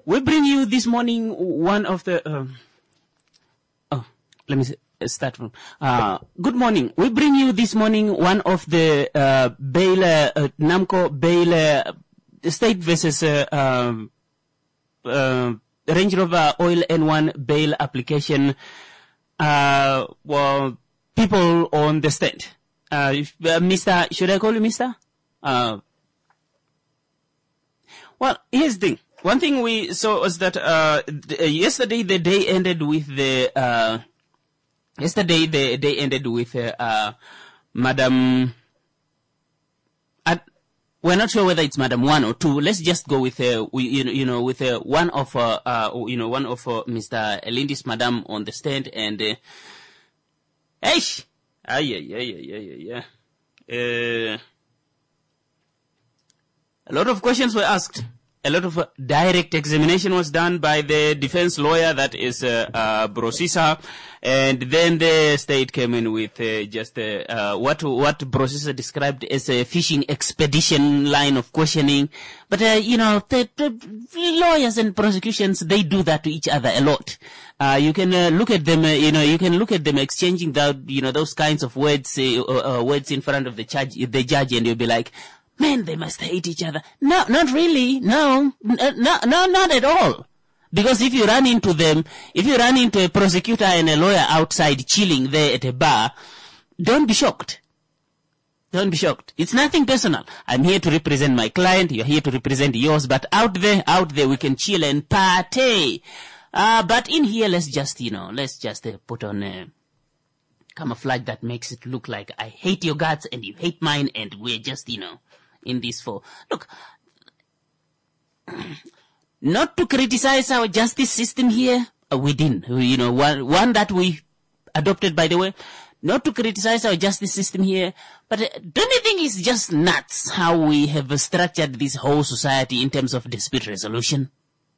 we bring you this morning one of the... let me start from... good morning. We bring you this morning one of the bail, NAMCO bail, state versus Range Rover Oil N1 bail application. Well, people on the stand. Mr. Should I call you Mr.? Well, here's the thing. One thing we saw was that yesterday the day ended with the Madam. We're not sure whether it's Madam 1 or 2. Let's just go with one of Mr. Elindis Madam on the stand and a lot of questions were asked. A lot of direct examination was done by the defense lawyer, that is Brosisa, and then the state came in with just what Brosisa described as a fishing expedition line of questioning. But the lawyers and prosecutions, they do that to each other a lot. You can look at them, you can look at them exchanging those kinds of words in front of the judge, and you'll be like, man, they must hate each other. No, not really. No, not at all. Because if you run into a prosecutor and a lawyer outside chilling there at a bar, don't be shocked. Don't be shocked. It's nothing personal. I'm here to represent my client. You're here to represent yours. But out there, we can chill and party. But in here, let's just put on a camouflage that makes it look like I hate your guts and you hate mine, and we're just, in this for. Look, not to criticize our justice system here within, one that we adopted, by the way, not to criticize our justice system here, but don't you think it's just nuts how we have structured this whole society in terms of dispute resolution?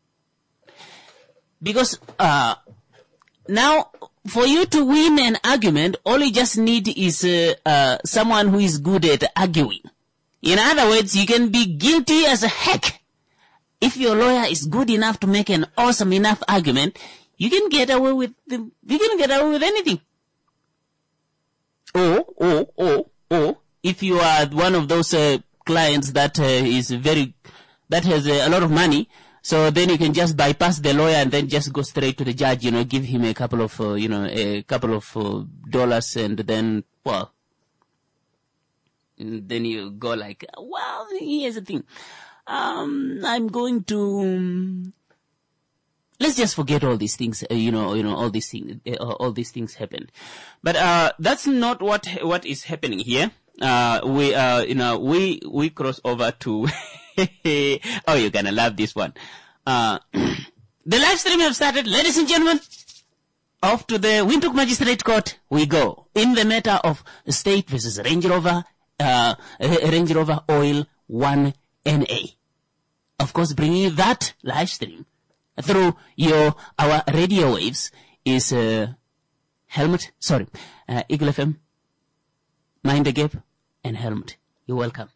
Because now, for you to win an argument, all you just need is someone who is good at arguing. In other words, you can be guilty as a heck. If your lawyer is good enough to make an awesome enough argument, you can get away with anything. Or if you are one of those clients that has a lot of money, so then you can just bypass the lawyer and then just go straight to the judge, give him a couple of dollars, and then, well, and then you go like, well, here's the thing. I'm going to, let's just forget all these things, all these things happened. But, that's not what is happening here. We cross over to, oh, you're gonna love this one. The live stream have started, ladies and gentlemen. Off to the Windhoek Magistrate Court we go. In the matter of State versus Range Rover Oil 1NA. Of course, bringing you that live stream through our radio waves is Eagle FM, Mind the Gap, and Helmut. You're welcome.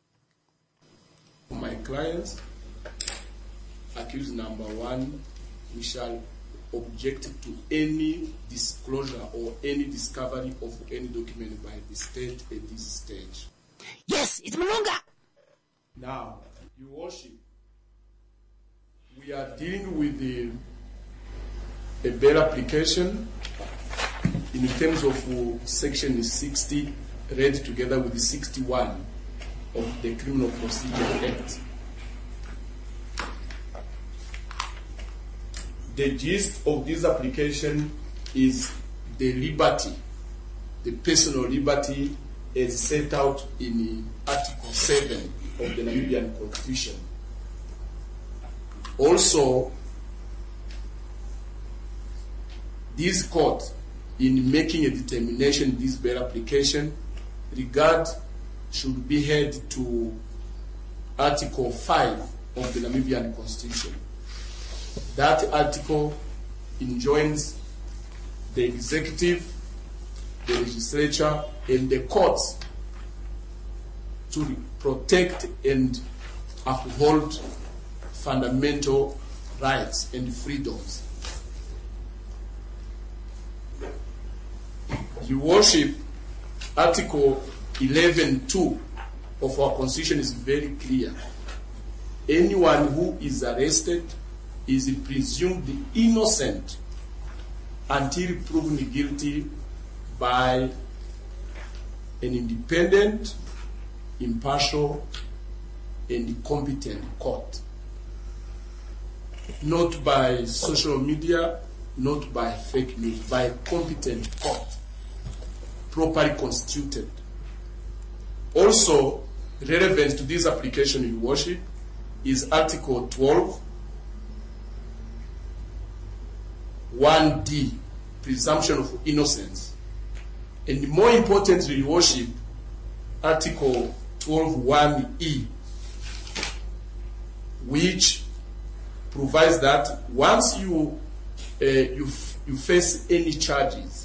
My clients, accused number 1, we shall object to any disclosure or any discovery of any document by the state at this stage. Yes, it's Malunga. Now, Your Worship, we are dealing with a bail application in terms of Section 60, read together with the 61 of the Criminal Procedure Act. The gist of this application is the liberty, the personal liberty as set out in Article 7 of the Namibian Constitution. Also, this court, in making a determination this bail application, regard should be held to Article 5 of the Namibian Constitution. That article enjoins the executive, the legislature, and the courts to protect and uphold fundamental rights and freedoms. Your Worship, Article 11.2 of our Constitution is very clear. Anyone who is arrested is presumed innocent until proven guilty by an independent, impartial, and competent court. Not by social media, not by fake news, by a competent court, properly constituted. Also, relevant to this application, Your Worship, is Article 12, 1D, presumption of innocence. And more importantly, Your Worship, Article 12, 1E, which provides that once you face any charges,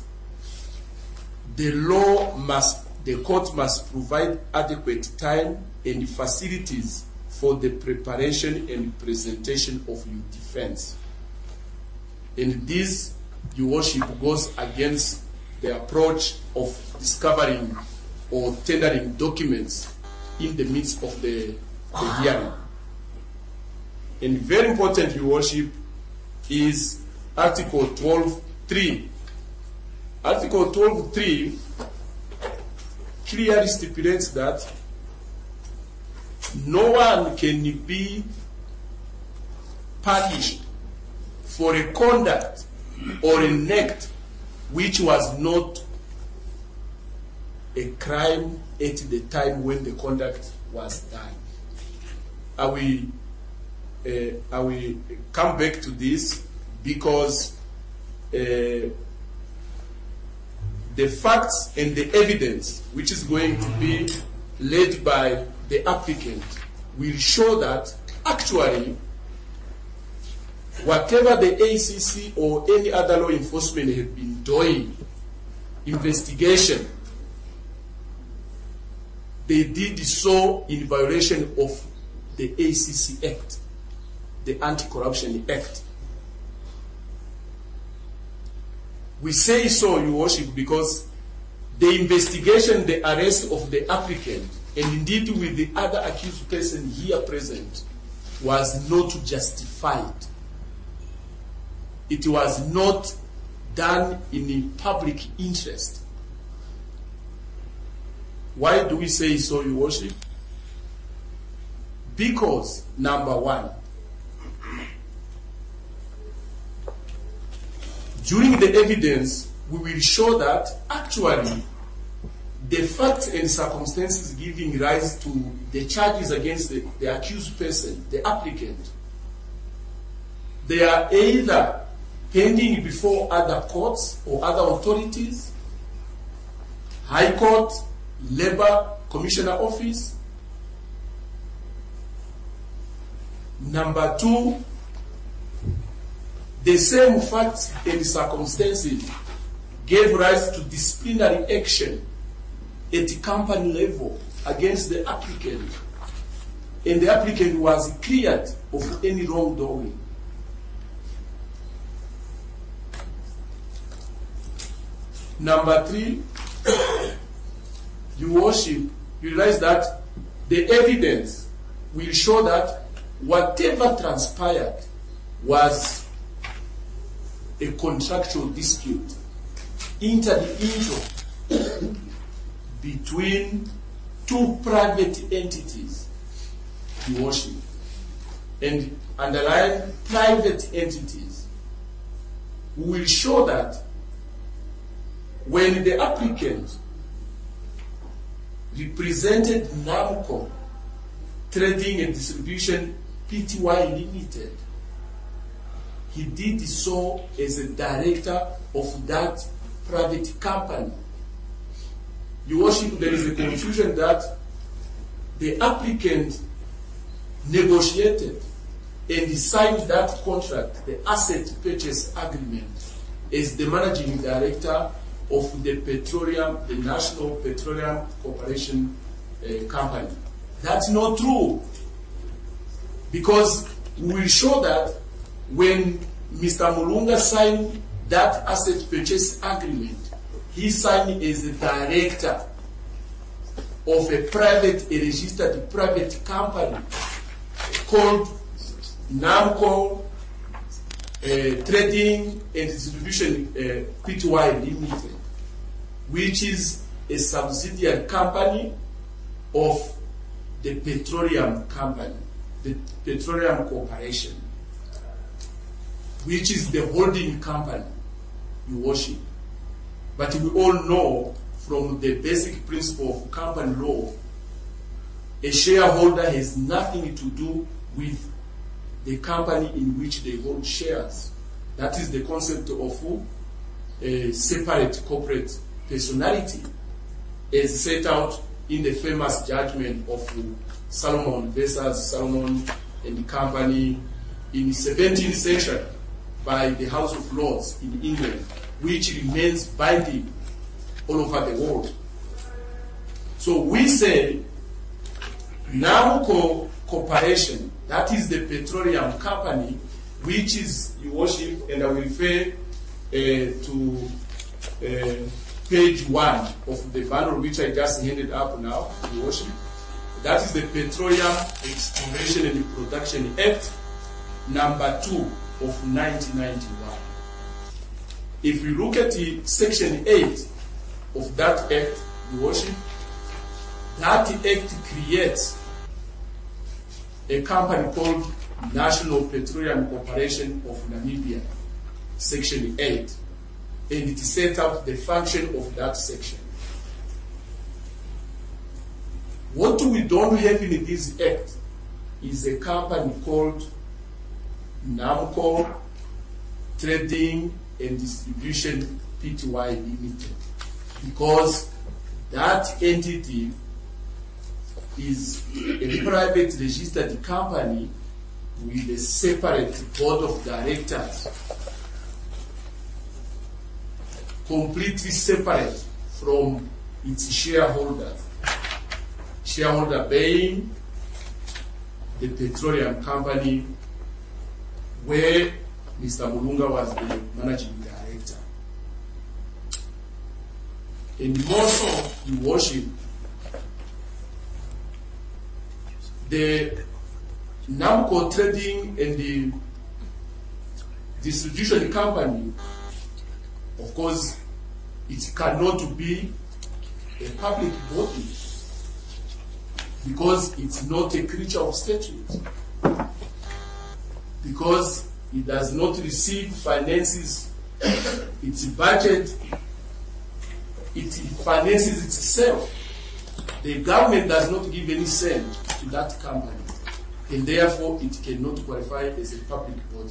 the court must provide adequate time and facilities for the preparation and presentation of your defense. And this, Your Worship, goes against the approach of discovering or tendering documents in the midst of the hearing. And very important, Your Worship, is Article 12.3. Article 12.3 clearly stipulates that no one can be punished for a conduct or an act which was not a crime at the time when the conduct was done. I will come back to this because the facts and the evidence which is going to be led by the applicant will show that actually whatever the ACC or any other law enforcement have been doing, investigation, they did so in violation of the ACC Act, the Anti-Corruption Act. We say so, Your Worship, because the investigation, the arrest of the applicant, and indeed with the other accused person here present, was not justified. It was not done in the public interest. Why do we say so, Your Worship? Because, number one, during the evidence, we will show that actually the facts and circumstances giving rise to the charges against the accused person, the applicant, they are either pending before other courts or other authorities, High Court, Labor Commissioner Office. Number two, the same facts and circumstances gave rise to disciplinary action at the company level against the applicant, and the applicant was cleared of any wrongdoing. Number three, Your Worship, you realize that the evidence will show that whatever transpired was a contractual dispute entered into between two private entities, Your Worship, and underlying private entities. We will show that when the applicant represented NAMCO Trading and Distribution Pty Limited, he did so as a director of that private company. Your Worship, there is a confusion that the applicant negotiated and signed that contract, the asset purchase agreement, as the managing director of the National Petroleum Corporation Company. That's not true, because we will show that when Mr. Mulunga signed that asset purchase agreement, he signed as a director of a registered private company called NAMCO Trading and Distribution Pty Limited, which is a subsidiary company of the petroleum company, the Petroleum Corporation, which is the holding company, Your Worship. But we all know from the basic principle of company law, a shareholder has nothing to do with the company in which they hold shares. That is the concept of a separate corporate personality, as set out in the famous judgment of Solomon versus Solomon and the Company in the 17th century by the House of Lords in England, which remains binding all over the world. So we say NAMCO Corporation, that is the petroleum company, which is, Your Worship, and I will refer to page 1 of the bundle which I just handed up now, Your Worship. That is the Petroleum Exploration and Production Act number 2 of 1991. If we look at the section 8 of that act, Your Worship, that act creates a company called National Petroleum Corporation of Namibia, section 8, and it set out the function of that section. What we don't have in this act is a company called NAMCO Trading and Distribution Pty Limited, because that entity is a private registered company with a separate board of directors, completely separate from its shareholders. Shareholder being the petroleum company where Mr. Mulunga was the managing director. And more so, Your Worship, the NAMCO Trading and the Distribution Company, of course, it cannot be a public body because it's not a creature of statute, because it does not receive finances, its budget, it finances itself. The government does not give any cent to that company, and therefore it cannot qualify as a public body.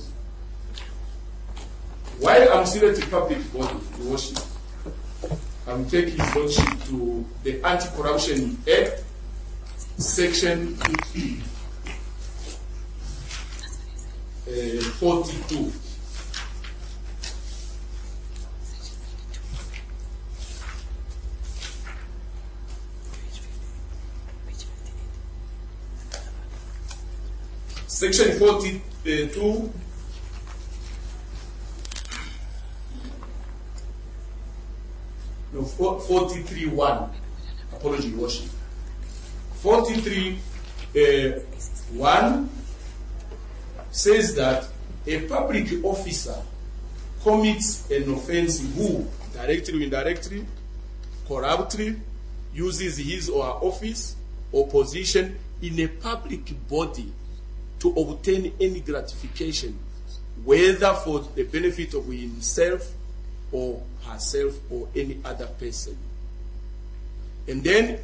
While I'm still at the public body, Your Worship, I will take His Lordship to the Anti-Corruption Act, section 42. Section 42 no 43.1. Apology, Your Worship. 43.1 says that a public officer commits an offense who, directly or indirectly, corruptly, uses his or her office or position in a public body to obtain any gratification, whether for the benefit of himself or herself or any other person. And then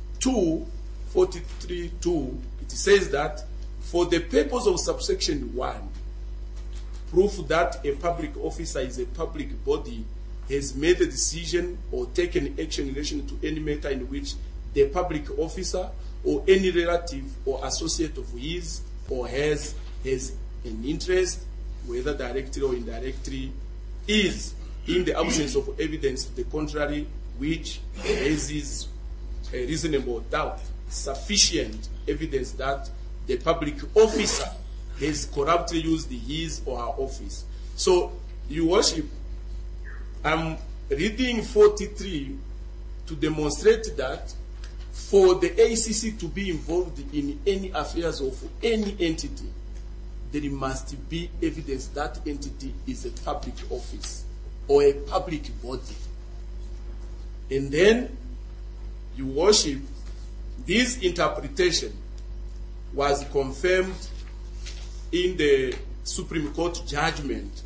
43.2, it says that for the purpose of subsection 1, proof that a public officer is a public body has made a decision or taken action in relation to any matter in which the public officer or any relative or associate of his or has an interest, whether directly or indirectly, is, in the absence of evidence to the contrary, which raises a reasonable doubt, sufficient evidence that the public officer has corruptly used his or her office. So, Your Worship, I'm reading 43 to demonstrate that for the ACC to be involved in any affairs of any entity, there must be evidence that entity is a public office or a public body. And then, Your Worship, this interpretation was confirmed in the Supreme Court judgment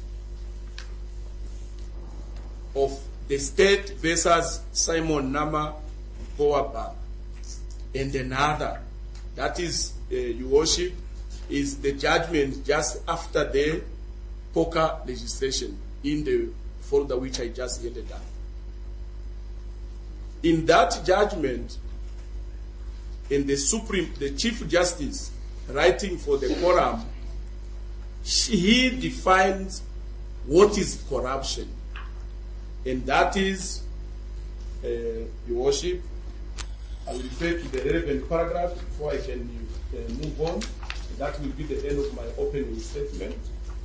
of the state versus Simon Nama Boaba. And another, that is, Your Worship, is the judgment just after the poker legislation in the folder which I just handed out. In that judgment, in the Chief Justice writing for the quorum, he defines what is corruption. And that is, Your Worship, I will refer to the relevant paragraph before I can move on. That will be the end of my opening statement.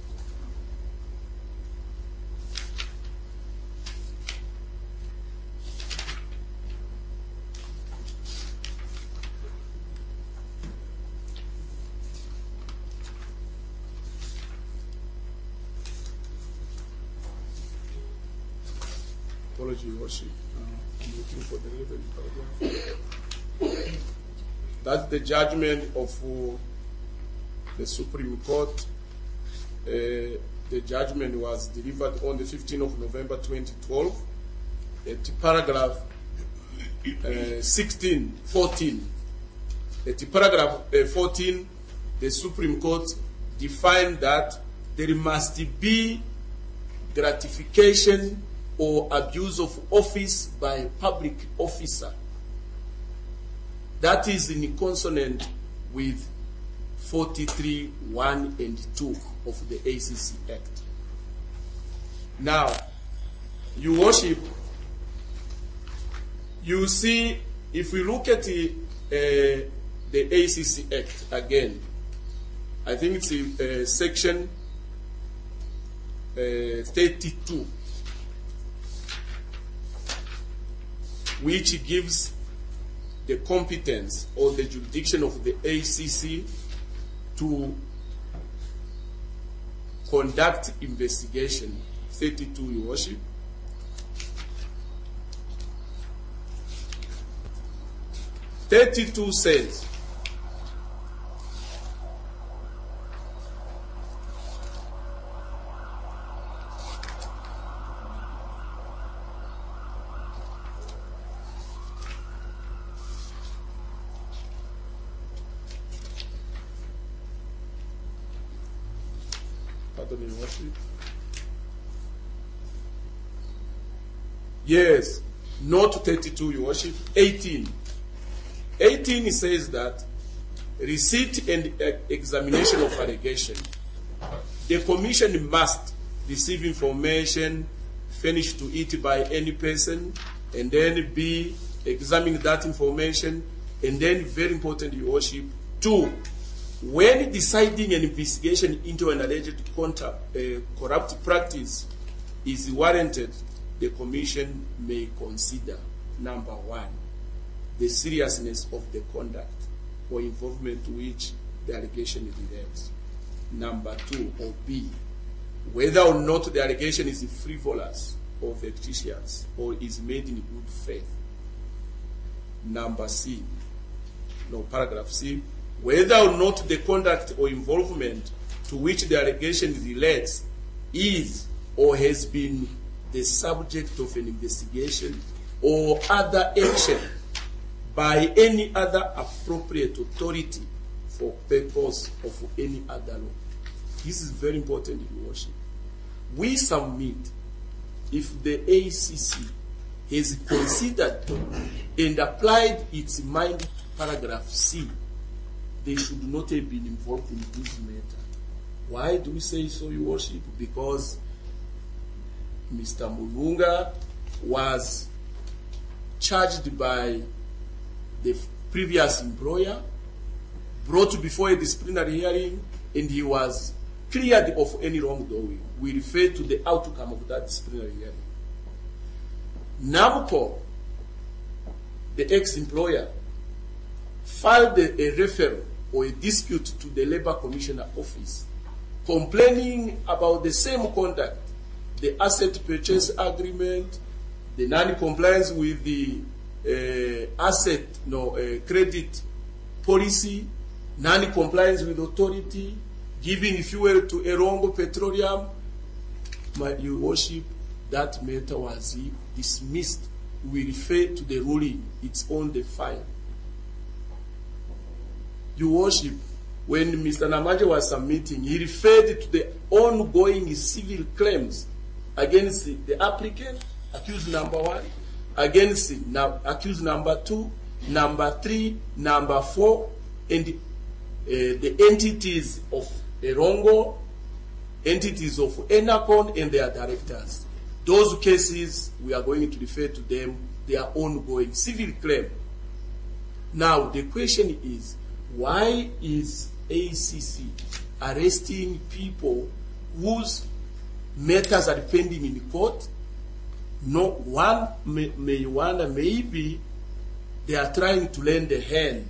Apology, Your Worship. I'm looking for the relevant paragraph. That's the judgment of the Supreme Court. The judgment was delivered on the 15th of November 2012 at paragraph 14. At paragraph 14, the Supreme Court defined that there must be gratification or abuse of office by a public officer. That is in consonant with 43(1) and 2 of the ACC Act. Now, Your Worship, you see, if we look at the ACC Act again, I think it's section 32, which gives the competence or the jurisdiction of the ACC to conduct investigation. 32, Your Worship. (32) says, pardon me, Your Worship. Yes, not 32, Your Worship. 18. 18 says that receipt and examination of allegation. The commission must receive information furnished to it by any person, and then be examining that information, and then, very important, Your Worship, 2, when deciding an investigation into an alleged corrupt practice is warranted, the commission may consider, number 1, the seriousness of the conduct or involvement to which the allegation relates. Number 2, or B, whether or not the allegation is frivolous or vexatious or is made in good faith. Number C, no, paragraph C, whether or not the conduct or involvement to which the allegation relates is or has been the subject of an investigation or other action by any other appropriate authority for purpose of any other law. This is very important, Your Worship. We submit, if the ACC has considered and applied its mind to paragraph C, they should not have been involved in this matter. Why do we say so, Your Worship? Because Mr. Mulunga was charged by the previous employer, brought before a disciplinary hearing, and he was cleared of any wrongdoing, we refer to the outcome of that disciplinary hearing. NAMCO, the ex-employer, filed a referral or a dispute to the Labor Commissioner office, complaining about the same conduct, the asset purchase agreement, the non-compliance with the credit policy, non-compliance with authority, giving fuel to Erongo Petroleum. Your Worship, that matter was dismissed. We refer to the ruling. It's on the file. Your Worship, when Mr. Namaje was submitting, he referred to the ongoing civil claims against the applicant, accused number 1, against accused number 2, number 3, number 4, and the entities of Erongo, entities of Enacon, and their directors. Those cases, we are going to refer to them, they are ongoing civil claim. Now, the question is, why is ACC arresting people whose matters are pending in court? No, one may wonder, maybe they are trying to lend a hand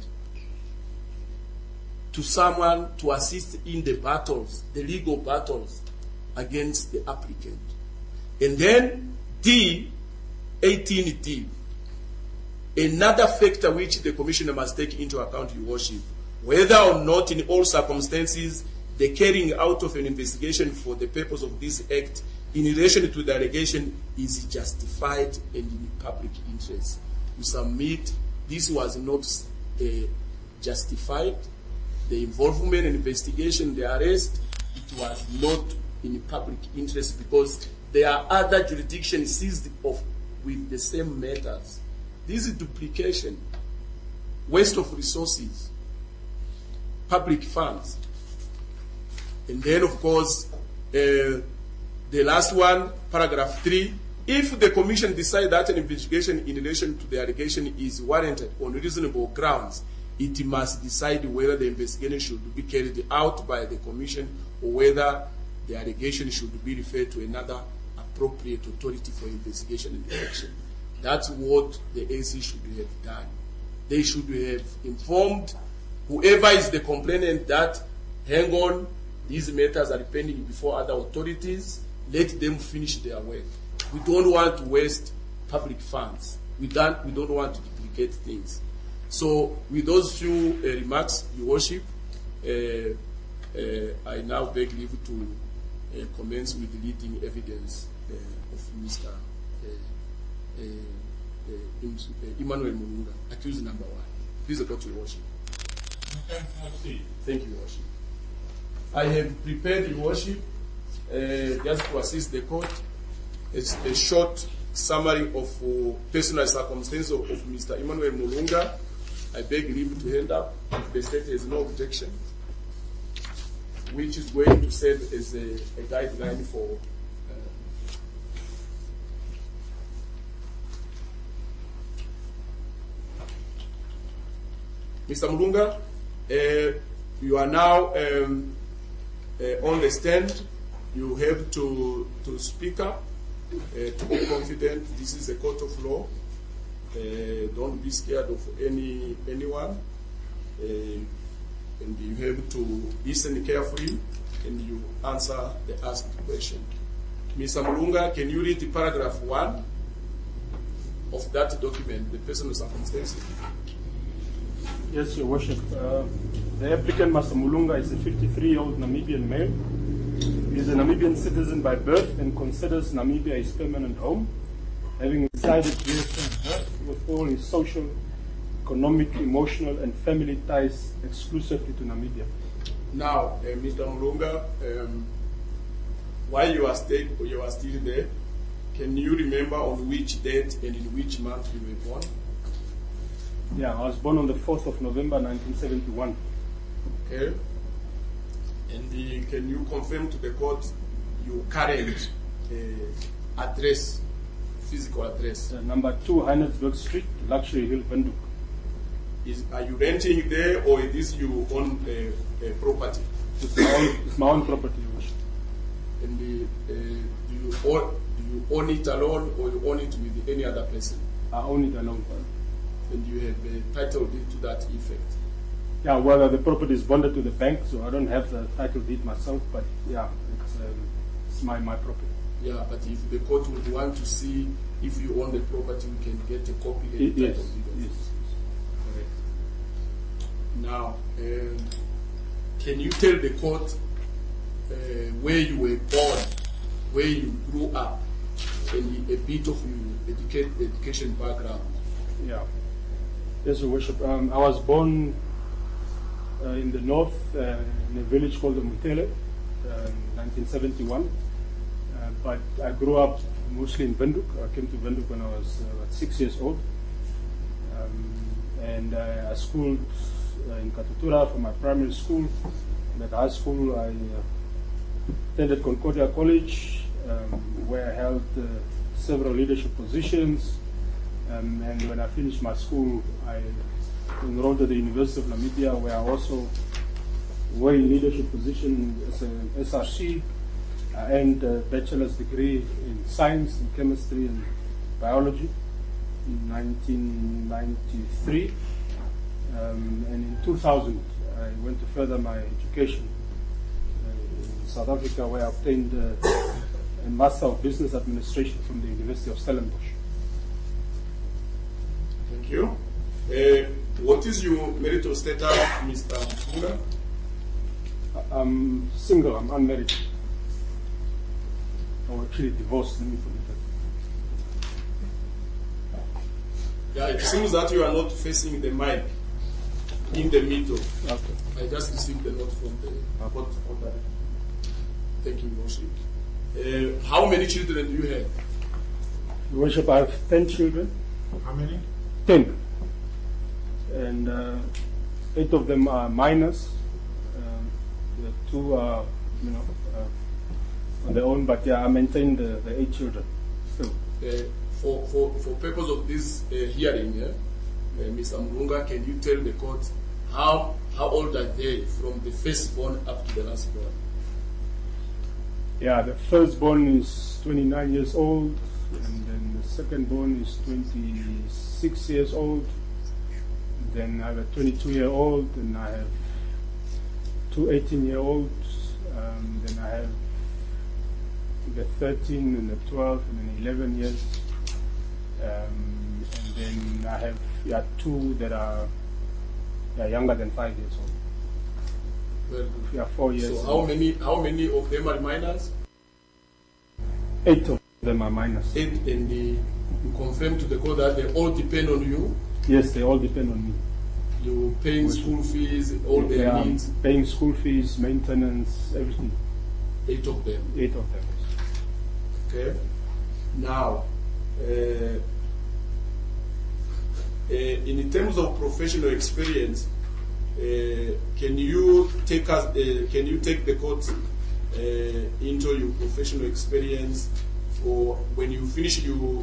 to someone to assist in the battles, the legal battles against the applicant. And then D, 18D, another factor which the Commissioner must take into account, Your Worship, whether or not in all circumstances the carrying out of an investigation for the purpose of this act in relation to the allegation is justified and in public interest. We submit this was not justified. The involvement in investigation, the arrest, it was not in public interest because there are other jurisdictions seized of with the same matters. This is duplication, waste of resources, public funds. And then, of course, the last one, paragraph 3, if the Commission decides that an investigation in relation to the allegation is warranted on reasonable grounds, it must decide whether the investigation should be carried out by the Commission or whether the allegation should be referred to another appropriate authority for investigation and action. That's what the AC should have done. They should have informed whoever is the complainant that, hang on, these matters are pending before other authorities, let them finish their work. We don't want to waste public funds. We don't want to duplicate things. So with those few remarks, Your Worship, I now beg leave to commence with the leading evidence of Mr. Emmanuel Mulunga, accused number 1. Please go to Your Worship. Thank you, Your Worship. I have prepared, Your Worship, just to assist the court, a short summary of personal circumstances of Mr. Emmanuel Mulunga. I beg leave to hand up if the state has no objection, which is going to serve as a guideline for Mr. Mulunga. You are now on the stand. You have to speak up, to be confident. This is a court of law. Don't be scared of anyone. And you have to listen carefully and you answer the asked question. Mr. Mulunga, can you read the paragraph 1 of that document, the personal circumstances? Yes, Your Worship. The applicant, Mr. Mulunga, is a 53-year-old Namibian male. He is a Namibian citizen by birth and considers Namibia his permanent home, having resided here since birth with all his social, economic, emotional, and family ties exclusively to Namibia. Now, Mr. Mulunga, while you are still there, can you remember on which date and in which month you were born? Yeah, I was born on the 4th of November, 1971. Okay. And can you confirm to the court your current address, physical address? Number 2, Heinertsburg Street, Luxury Hill, Windhoek. Are you renting there or is this you own property? It's my own property, Your Worship. And do you own it alone, or you own it with any other person? I own it alone. And you have a title deed to that effect? Yeah, well, the property is bonded to the bank, so I don't have the title deed myself, but yeah, it's my property. Yeah, but if the court would want to see if you own the property, we can get a copy and the Yes, title deed of it. yes. Correct. Now, can you tell the court where you were born, where you grew up, and a bit of your education background? Yeah. Yes, Your Worship. I was born in the north, in a village called Mutele, 1971. But I grew up mostly in Windhoek. I came to Windhoek when I was about 6 years old. And I schooled in Katutura for my primary school. And at high school, I attended Concordia College, where I held several leadership positions. And when I finished my school, I enrolled at the University of Namibia, where I also were in leadership position as an SRC. I earned a bachelor's degree in science, in chemistry and biology in 1993. And in 2000, I went to further my education in South Africa, where I obtained a Master of Business Administration from the University of Stellenbosch. Thank you. What is your marital status, Mr. Mpuga? I'm single, I'm unmarried. I'm actually divorced, let me put it that. Yeah, it seems that you are not facing the mic in the middle. Okay. I just received the note from the court order. Thank you, Worship. How many children do you have? Your Worship, I have 10 children. How many? 10. And 8 of them are minors. The 2 are, on their own, but yeah, I maintain the 8 children still. For purpose of this hearing, Mr. Mulunga, can you tell the court how old are they from the firstborn up to the lastborn? Yeah, the firstborn is 29 years old, and then the secondborn is 26 years old. Then I have a 22-year-old, and I have 2 18-year-olds. Then I have the 13 and the 12 and then 11 years. And then I have 2 that are younger than 5 years old. Very good. Yeah, 4 years. So how many of them are minors? 8 of them are minors. 8, and you confirm to the court that they all depend on you? Yes, they all depend on me. You paying school fees, all their needs? Paying school fees, maintenance, everything. 8 of them? 8 of them. Okay. Now, in terms of professional experience, can you take the court into your professional experience for when you finish your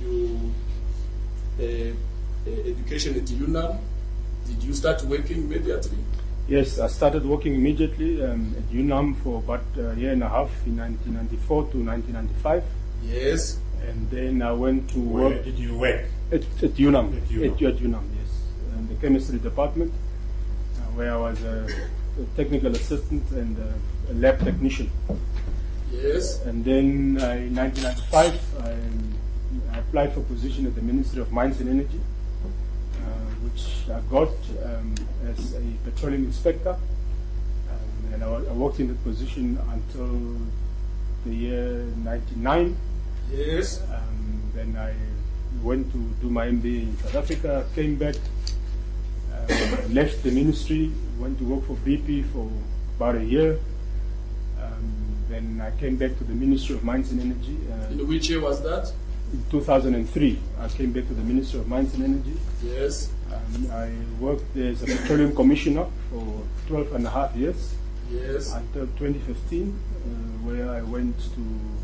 education at UNAM? Did you start working immediately? Yes, I started working immediately at UNAM for about a year and a half, in 1994 to 1995. Yes. And then I went to Where work did you work? at UNAM. At UNAM. At UNAM, yes. In the chemistry department, where I was a technical assistant and a lab technician. Yes. And then in 1995, I applied for a position at the Ministry of Mines and Energy, which I got as a petroleum inspector. And I worked in that position until the year 99. Yes. Then I went to do my MBA in South Africa, came back, left the ministry, went to work for BP for about a year. Then I came back to the Ministry of Mines and Energy. In which year was that? In 2003, I came back to the Ministry of Mines and Energy. Yes. I worked as a petroleum commissioner for 12 and a half years. Yes. Until 2015, where I went to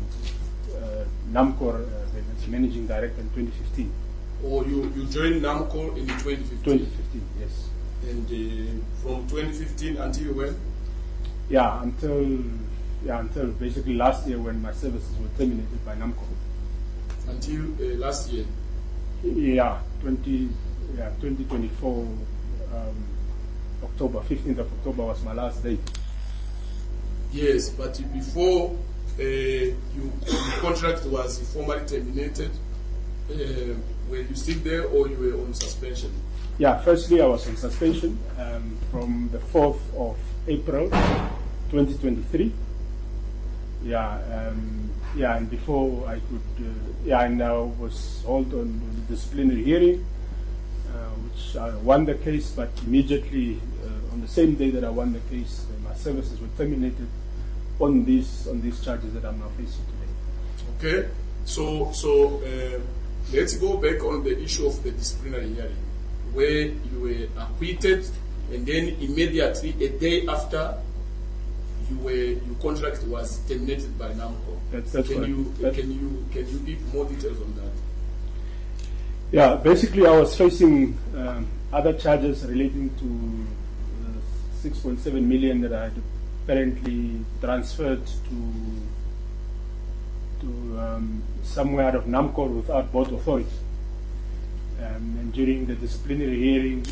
NAMCOR as managing director in 2015. Or you joined NAMCOR in 2015? 2015, yes. And from 2015 until when? until basically last year when my services were terminated by NAMCO. Until last year? 2024, October, 15th of October was my last day. Yes, but before your contract was formally terminated, were you still there or you were on suspension? Yeah, firstly I was on suspension from the 4th of April 2023. And before I could, and I was held on disciplinary hearing, which I won the case, but immediately on the same day that I won the case, my services were terminated on these charges that I'm now facing today. Okay, so let's go back on the issue of the disciplinary hearing, where you were acquitted, and then immediately a day after, your contract was terminated by NAMCO. That's can you give more details on that? Yeah, basically I was facing other charges relating to 6.7 million that I had apparently transferred to somewhere out of NAMCO without board authority. And during the disciplinary hearing,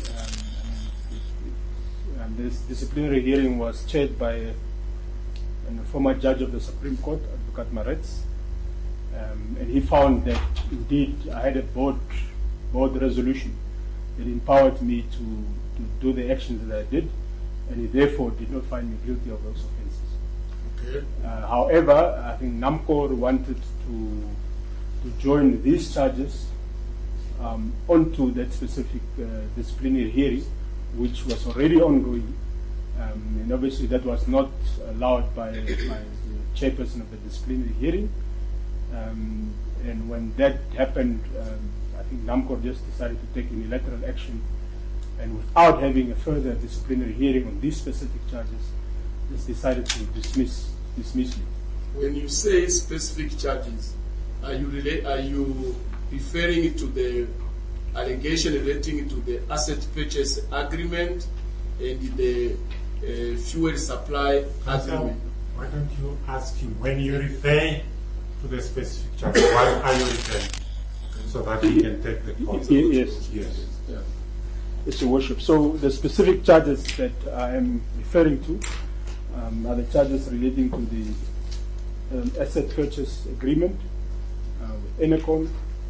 this disciplinary hearing was chaired by a former judge of the Supreme Court, Advocate Maretz, and he found that indeed I had a board resolution that empowered me to do the actions that I did, and he therefore did not find me guilty of those offences. Okay. However, I think NAMCO wanted to join these charges onto that specific disciplinary hearing, which was already ongoing. And obviously that was not allowed by the chairperson of the disciplinary hearing. And when that happened, I think NAMCO just decided to take unilateral action, and without having a further disciplinary hearing on these specific charges, just decided to dismiss me. When you say specific charges, are you referring to the allegation relating to the asset purchase agreement and the fuel supply agreement? Why don't you ask him, when you refer to the specific charges, what are you referring to? So that he can take the call. Yes. Yes. Yeah. It's your worship. So the specific charges that I am referring to are the charges relating to the asset purchase agreement with Enecon,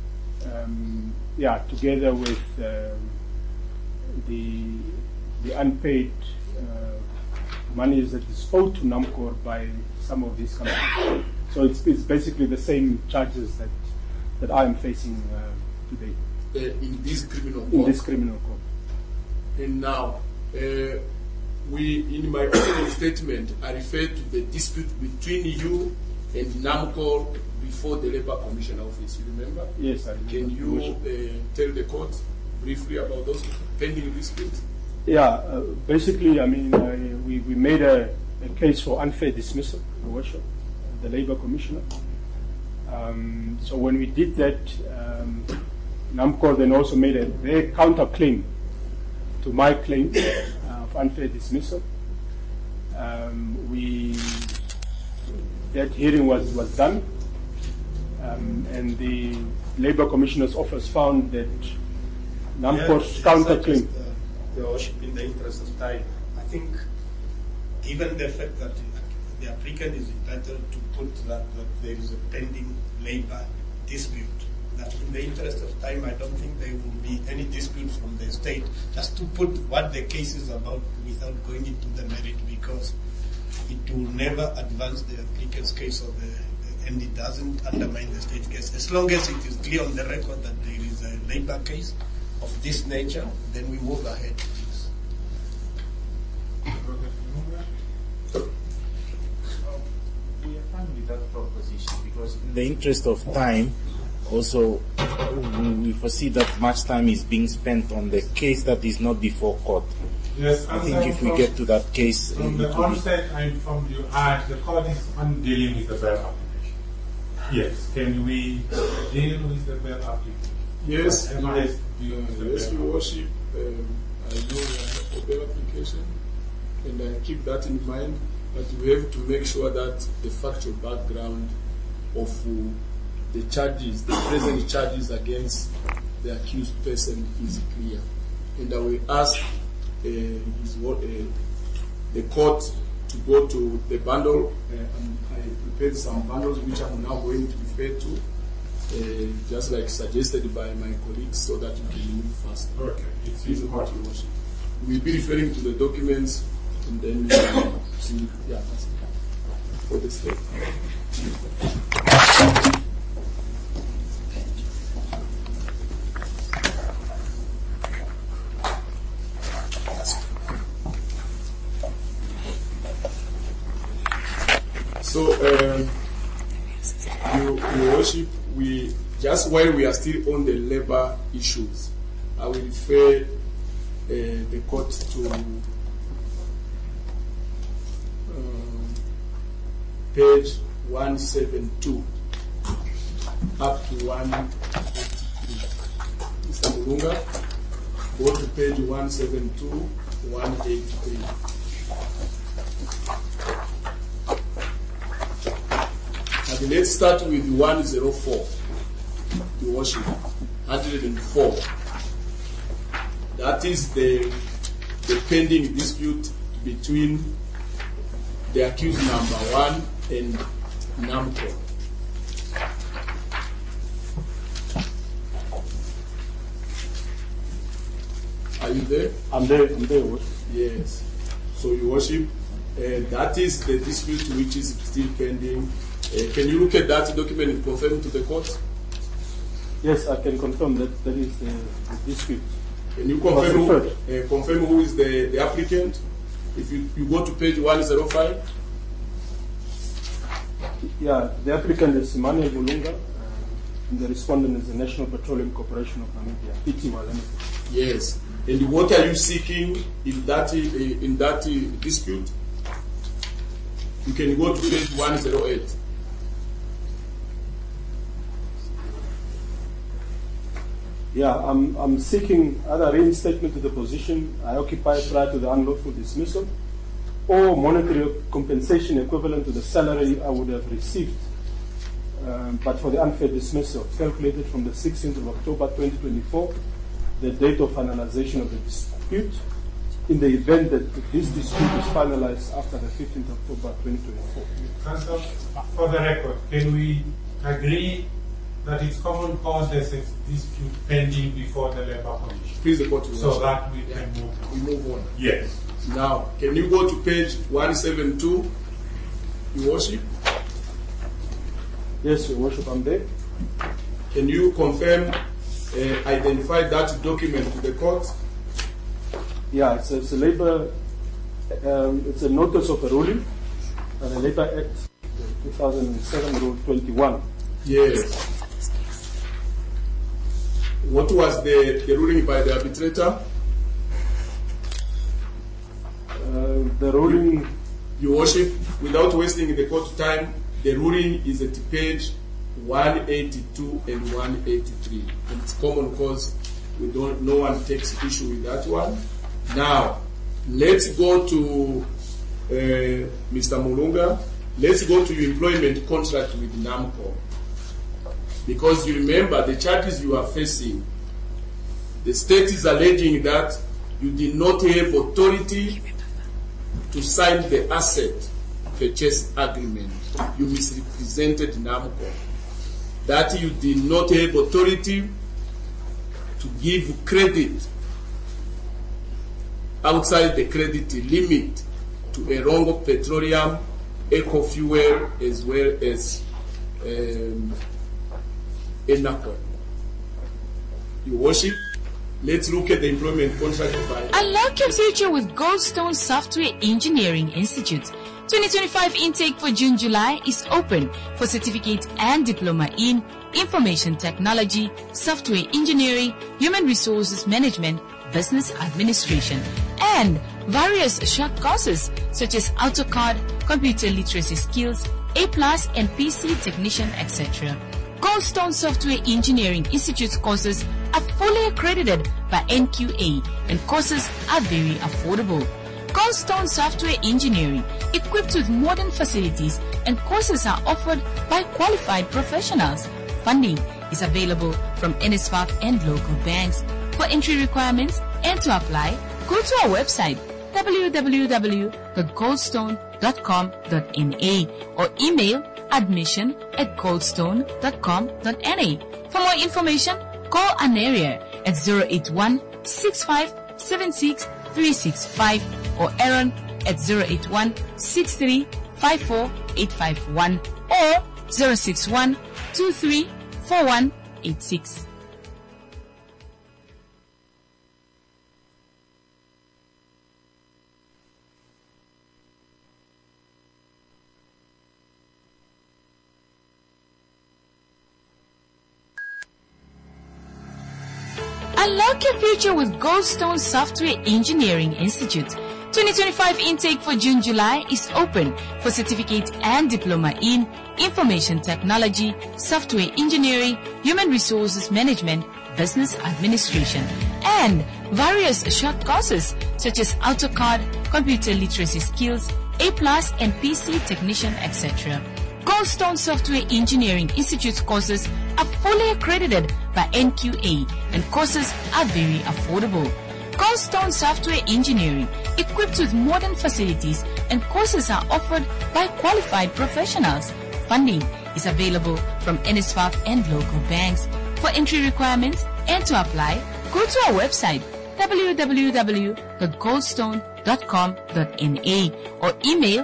together with the unpaid monies that is owed to NAMCO by some of these companies. So it's basically the same charges that I am facing today. In this criminal court? In this criminal court. And now, in my opening statement, I referred to the dispute between you and NAMCO before the Labour Commission office. You remember? Yes, I remember. Can you tell the court briefly about those pending disputes? Yeah, basically, I mean, we made a case for unfair dismissal, Your Worship, the Labour Commissioner. So when we did that, NAMCO then also made their counterclaim to my claim of unfair dismissal. That hearing was done, and the Labour Commissioner's office found that NAMCO's counterclaim. Your Worship, in the interest of time, I think, given the fact that the applicant is entitled to put that there is a pending labour dispute, that in the interest of time, I don't think there will be any dispute from the state, just to put what the case is about without going into the merit, because it will never advance the applicant's case and it doesn't undermine the state case. As long as it is clear on the record that there is a labour case of this nature, then we move ahead to this. We are fine with that proposition because in the interest of time, also we foresee that much time is being spent on the case that is not before court. Yes, I think if we get to that case, from the onset I informed you, the court is on dealing with the bail application. Yes, can we deal with the bail application? Yes, Your Worship. I know the bail application, and I keep that in mind. but we have to make sure that the factual background of the charges, the present charges against the accused person is clear. And I will ask the court to go to the bundle. I prepared some bundles which I'm now going to refer to, just like suggested by my colleagues, so that we can move faster. Okay. Please, Your Worship. We'll be referring to the documents and then we will see. Yeah, that's it. For the state. So, Your Worship, we just while we are still on the labor issues, I will refer the court to page 172 up to 183. Mr. Mulunga, go to page 172, 183. And let's start with 104, Your Worship, 104. That is the pending dispute between the accused number 1 and NAMCO. Are you there? I'm there, Your Worship. Yes. So, Your Worship, that is the dispute which is still pending. Can you look at that document and confirm to the court? Yes, I can confirm that that is the dispute. Can you confirm who is the applicant? If you go to page 105. Yeah, the applicant is Emmanuel Mulunga, and the respondent is the National Petroleum Corporation of Namibia, PTY Limited. Yes. And what are you seeking in that dispute? You can go to page 108. Yeah, I'm seeking either reinstatement to the position I occupied prior to the unlawful dismissal, or monetary compensation equivalent to the salary I would have received, but for the unfair dismissal, calculated from the 16th of October 2024, the date of finalization of the dispute, in the event that this dispute is finalized after the 15th of October 2024. Counsel, for the record, can we agree that it's common cause there's a dispute pending before the Labour Commission? Please, the court. So that we can move on. We move on. Yes. Now, can you go to page 172, Your Worship? Yes, Your Worship, I'm there. Can you confirm, identify that document to the court? Yeah, it's a labor, it's a notice of a ruling, and a Labour Act 2007 Rule 21. Yes. What was the ruling by the arbitrator? The ruling... Your Worship, without wasting the court time, the ruling is at page 182 and 183. And it's common cause no one takes issue with that one. Now, let's go to Mr. Mulunga. Let's go to your employment contract with NAMCO. Because you remember the charges you are facing, the state is alleging that you did not have authority to sign the asset purchase agreement. You misrepresented NAMCO. That you did not have authority to give credit outside the credit limit to Erongo Petroleum, Ecofuel, as well as ENACO. Your Worship, let's look at the employment contract by... Unlock your future with Goldstone Software Engineering Institute. 2025 intake for June-July is open for certificate and diploma in information technology, software engineering, human resources management, business administration, and various short courses such as AutoCAD, computer literacy skills, A+, and PC technician, etc. Goldstone Software Engineering Institute's courses are fully accredited by NQA, and courses are very affordable. Goldstone Software Engineering, equipped with modern facilities, and courses are offered by qualified professionals. Funding is available from NSFAF and local banks. For entry requirements and to apply, go to our website www.goldstone.com.na or email admission@goldstone.com.na. For more information, call Anaria at 081 65 76 365 or Aaron at 081 63 54 851 or 061 23 4186. Unlock your future with Goldstone Software Engineering Institute. 2025 intake for June-July is open for certificate and diploma in information technology, software engineering, human resources management, business administration, and various short courses such as AutoCAD, computer literacy skills, A+, and PC technician, etc. Goldstone Software Engineering Institute's courses are fully accredited by NQA and courses are very affordable. Goldstone Software Engineering, equipped with modern facilities, and courses are offered by qualified professionals. Funding is available from NSFAF and local banks. For entry requirements and to apply, go to our website www.goldstone.com.na or email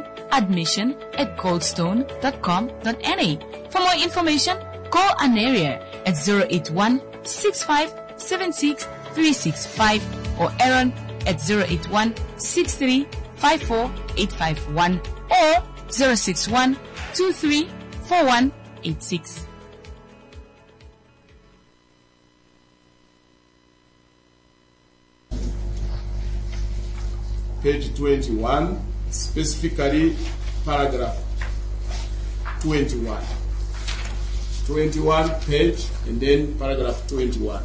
admission@goldstone.com.na. For more information, call Anaria at 081 65 76 365 or Aaron at 081 63 54 851 or 061 23 4186. Page 21, specifically paragraph 21. 21 page and then paragraph 21.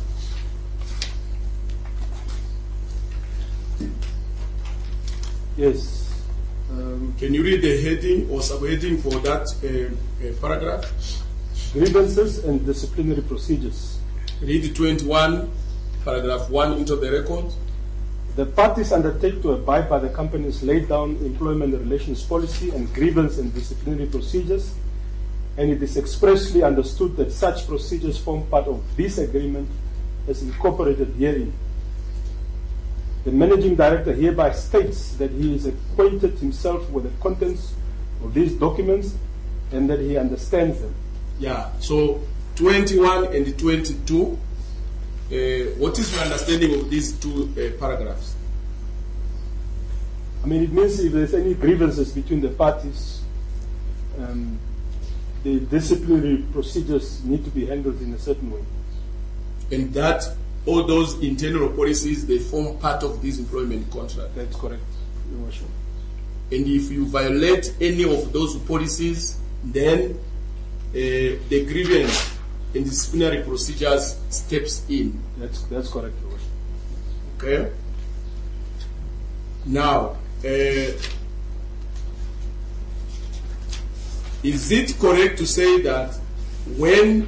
Yes. Can you read the heading or subheading for that paragraph? Grievances and disciplinary procedures. Read 21, paragraph 1 into the record. The parties undertake to abide by the company's laid down employment relations policy and grievance and disciplinary procedures, and it is expressly understood that such procedures form part of this agreement as incorporated herein. The managing director hereby states that he is acquainted himself with the contents of these documents and that he understands them. Yeah, so 21 and 22. What is your understanding of these two paragraphs? I mean, it means if there's any grievances between the parties, the disciplinary procedures need to be handled in a certain way. And that all those internal policies, they form part of this employment contract. That's correct, Your Worship. And if you violate any of those policies, then the grievance and disciplinary procedures steps in. That's correct, Your Worship. Okay. Now, is it correct to say that when,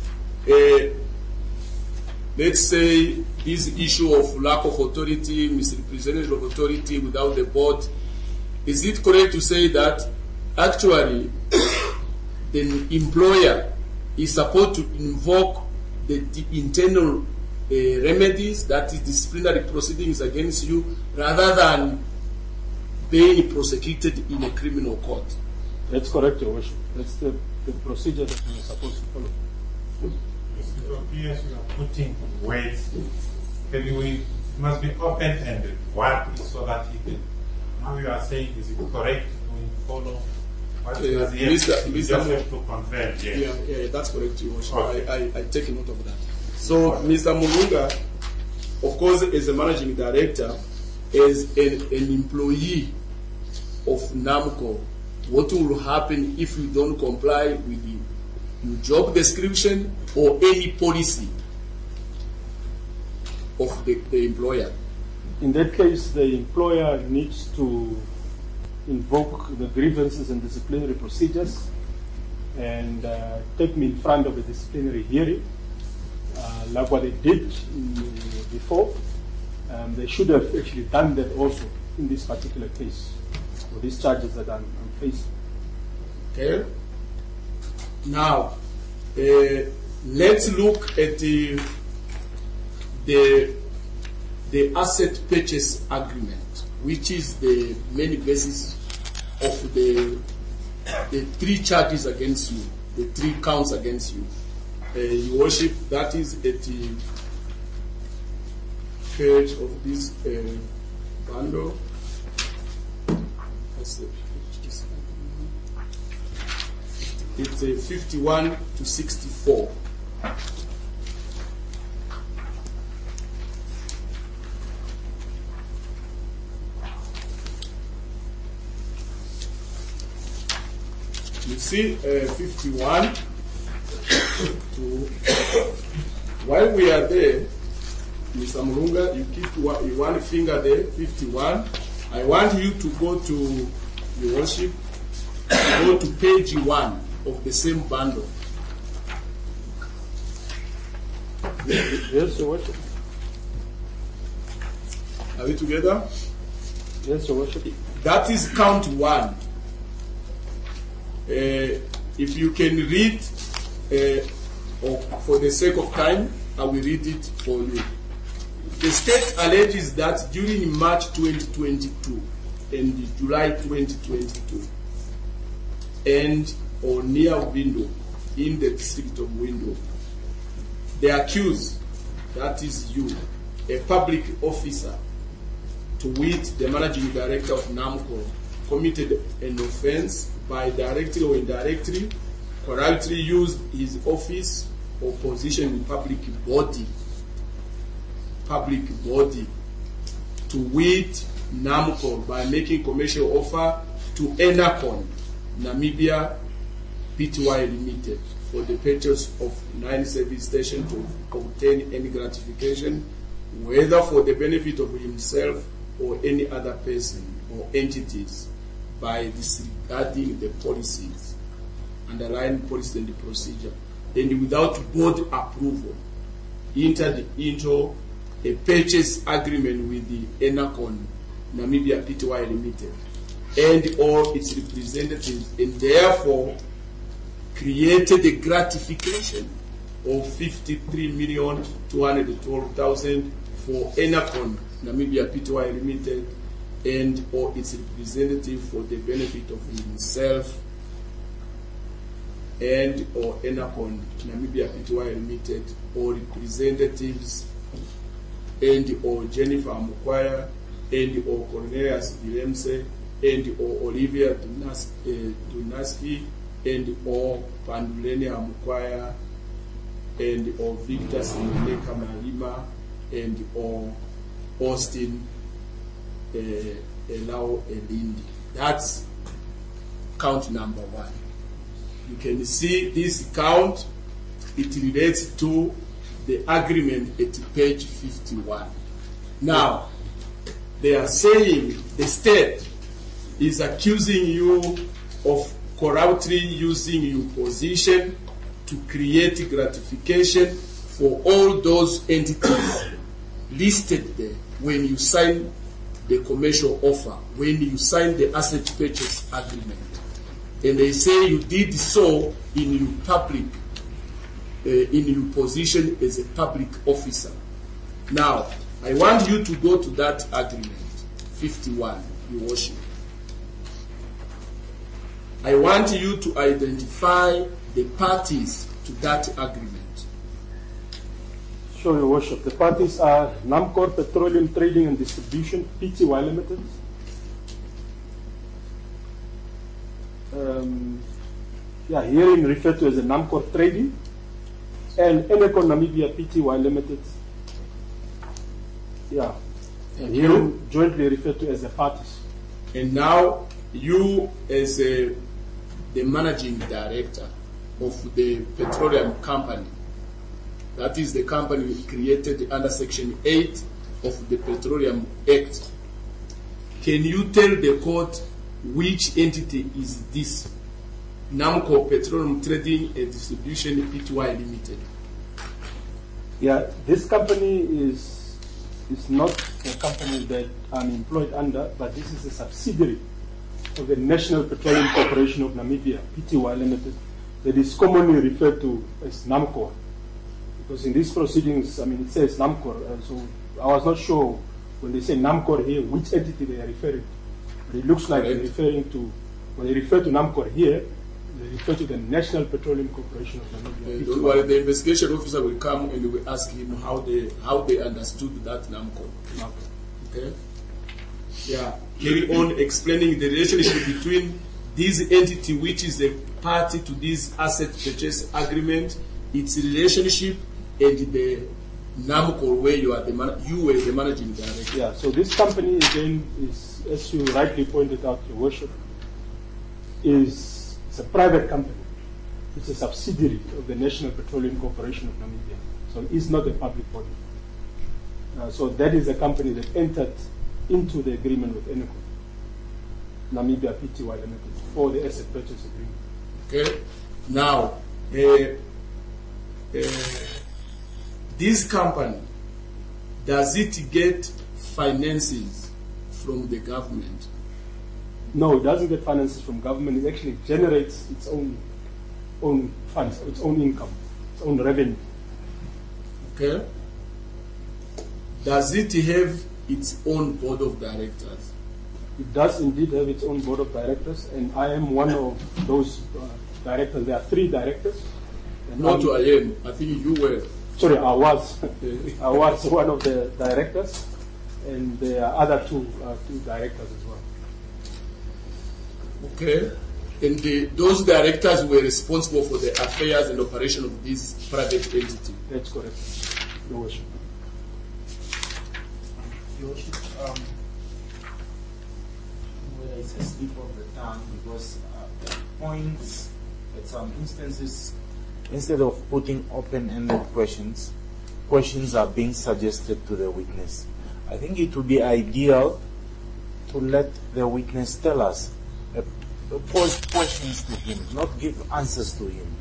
let's say, this issue of lack of authority, misrepresentation of authority without the board, is it correct to say that actually the employer is supposed to invoke the internal remedies, that is disciplinary proceedings against you, rather than being prosecuted in a criminal court? That's correct, Your Worship. That's the procedure that we are supposed to follow. It appears you are putting words. It must be open-ended. What is so that he can? Now you are saying, is it correct to follow? What does he have to confirm? Yes. Yeah, that's correct, Your Worship. Okay. I take note of that. So, Mr. Mulunga, of course, as a managing director, as an employee of NAMCO, what will happen if you don't comply with your job description or any policy of the employer? In that case, the employer needs to invoke the grievances and disciplinary procedures and take me in front of a disciplinary hearing, like what they did before. They should have actually done that also in this particular case, for these charges that I'm facing. Okay. Now, let's look at the asset purchase agreement, which is the main basis of the three charges against you, the three counts against you. Your Worship, that is at the page of this bundle. That's the page. It's 51 to 64. You see 51 to, while we are there, Mr. Mulunga, you keep one finger there, 51. I want you to go to Your Worship, go to page 1 of the same bundle. Yes, Your Worship. Are we together? Yes, Your Worship. That is count 1. If you can read, or for the sake of time, I will read it for you. The state alleges that during March 2022 and July 2022, and or near Window, in the district of Window, the accused, that is you, a public officer, to wit the managing director of NAMCO, committed an offense by directly or indirectly, corruptly used his office or position in public body, to wit NAMCO, by making commercial offer to Enacon, Namibia Pty Limited, for the purchase of 9 service stations to obtain any gratification, whether for the benefit of himself or any other person or entities, by disregarding the policies, underlying policy and the procedure, and without board approval, entered into a purchase agreement with the Enacon Namibia Pty Limited and or its representatives, and therefore created a gratification of 53,212,000 for Enacon Namibia Pty Limited and or its representative for the benefit of himself and or Enacon Namibia Pty Limited or representatives and or Jennifer Mukwaya and or Cornelius Willemse and or Olivia Dunaski and or Pandulenia Mukwaya and or Victor Sineka Malima and or Austin Elao Elindi. That's count number 1. You can see this count, it relates to the agreement at page 51. Now, they are saying the state is accusing you of corruptly using your position to create gratification for all those entities listed there when you sign the commercial offer, when you sign the asset purchase agreement. And they say you did so in your public, in your position as a public officer. Now, I want you to go to that agreement, 51, Your Worship. I want you to identify the parties to that agreement. Sure, Your Worship. The parties are NAMCOR Petroleum Trading and Distribution, Pty Limited, herein referred to as the NAMCOR Trading, and Enacon Namibia Pty Limited, and herein jointly referred to as the parties. And now, you as the managing director of the petroleum company, that is the company created under Section 8 of the Petroleum Act, can you tell the court which entity is this? NAMCOR Petroleum Trading and Distribution Pty Limited. Yeah, this company is not the company that I'm employed under, but this is a subsidiary of the National Petroleum Corporation of Namibia, Pty Limited, that is commonly referred to as NAMCOR. Because in these proceedings, I mean, it says NAMCOR, so I was not sure when they say NAMCOR here, which entity they are referring to. But it looks like they're referring to, when they refer to NAMCOR here, they refer to the National Petroleum Corporation of Namibia. Don't worry, the investigation officer will come and will ask him how they understood that NAMCOR. Okay? Yeah. Carry on explaining the relationship between this entity, which is a party to this asset purchase agreement, its relationship, and the NAMCOR where you were the managing director. Yeah. So this company again is, as you rightly pointed out, Your Worship, it's a private company. It's a subsidiary of the National Petroleum Corporation of Namibia. So it's not a public body. So that is a company that entered into the agreement with Eneco, Namibia Pty Limited, for the asset purchase agreement. Okay. Now, this company, does it get finances from the government? No, it doesn't get finances from government. It actually generates its own funds, its own income, its own revenue. Okay. Does it have its own board of directors? It does indeed have its own board of directors, and I am one of those directors. There are 3 directors. Not I am. I think you were. Sorry, I was. I was one of the directors, and there are other two directors as well. Okay. And those directors were responsible for the affairs and operation of this private entity. That's correct, Your Worship. Your Worship, whether it's a slip of the tongue, because at points, at some instances, instead of putting open-ended questions are being suggested to the witness. I think it would be ideal to let the witness tell us, pose questions to him, not give answers to him.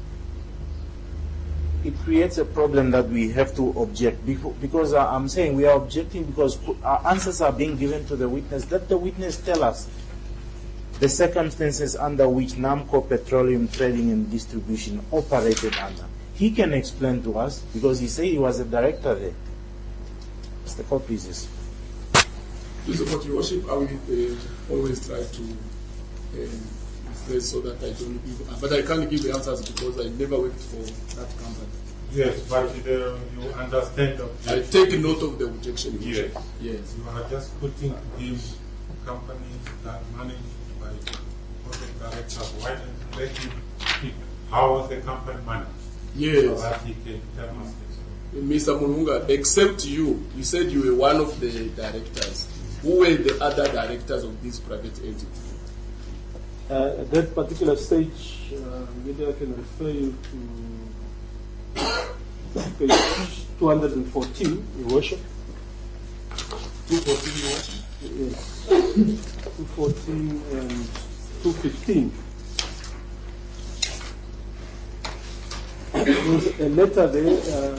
It creates a problem that we have to object, because I'm saying we are objecting because our answers are being given to the witness. Let the witness tell us the circumstances under which NAMCOR Petroleum Trading and Distribution operated under. He can explain to us, because he said he was a director there. Mr. Court, please. Mr. Court, Your Worship, I will always try to phrase so that I don't give, but I can't give the answers because I never worked for that company. Yes, but you understand the objection. I take note of the objection. Yes. Yes. You are just putting him companies that managed by board of directors. Why don't you let him speak? How was the company managed? Yes. So that he can tell us the Mr. Mulunga, except you said you were one of the directors. Who were the other directors of this private entity? At that particular stage, maybe I can refer you to page 214, Your Worship. 214, Your Worship? Yes. 214 and 215. There's a letter there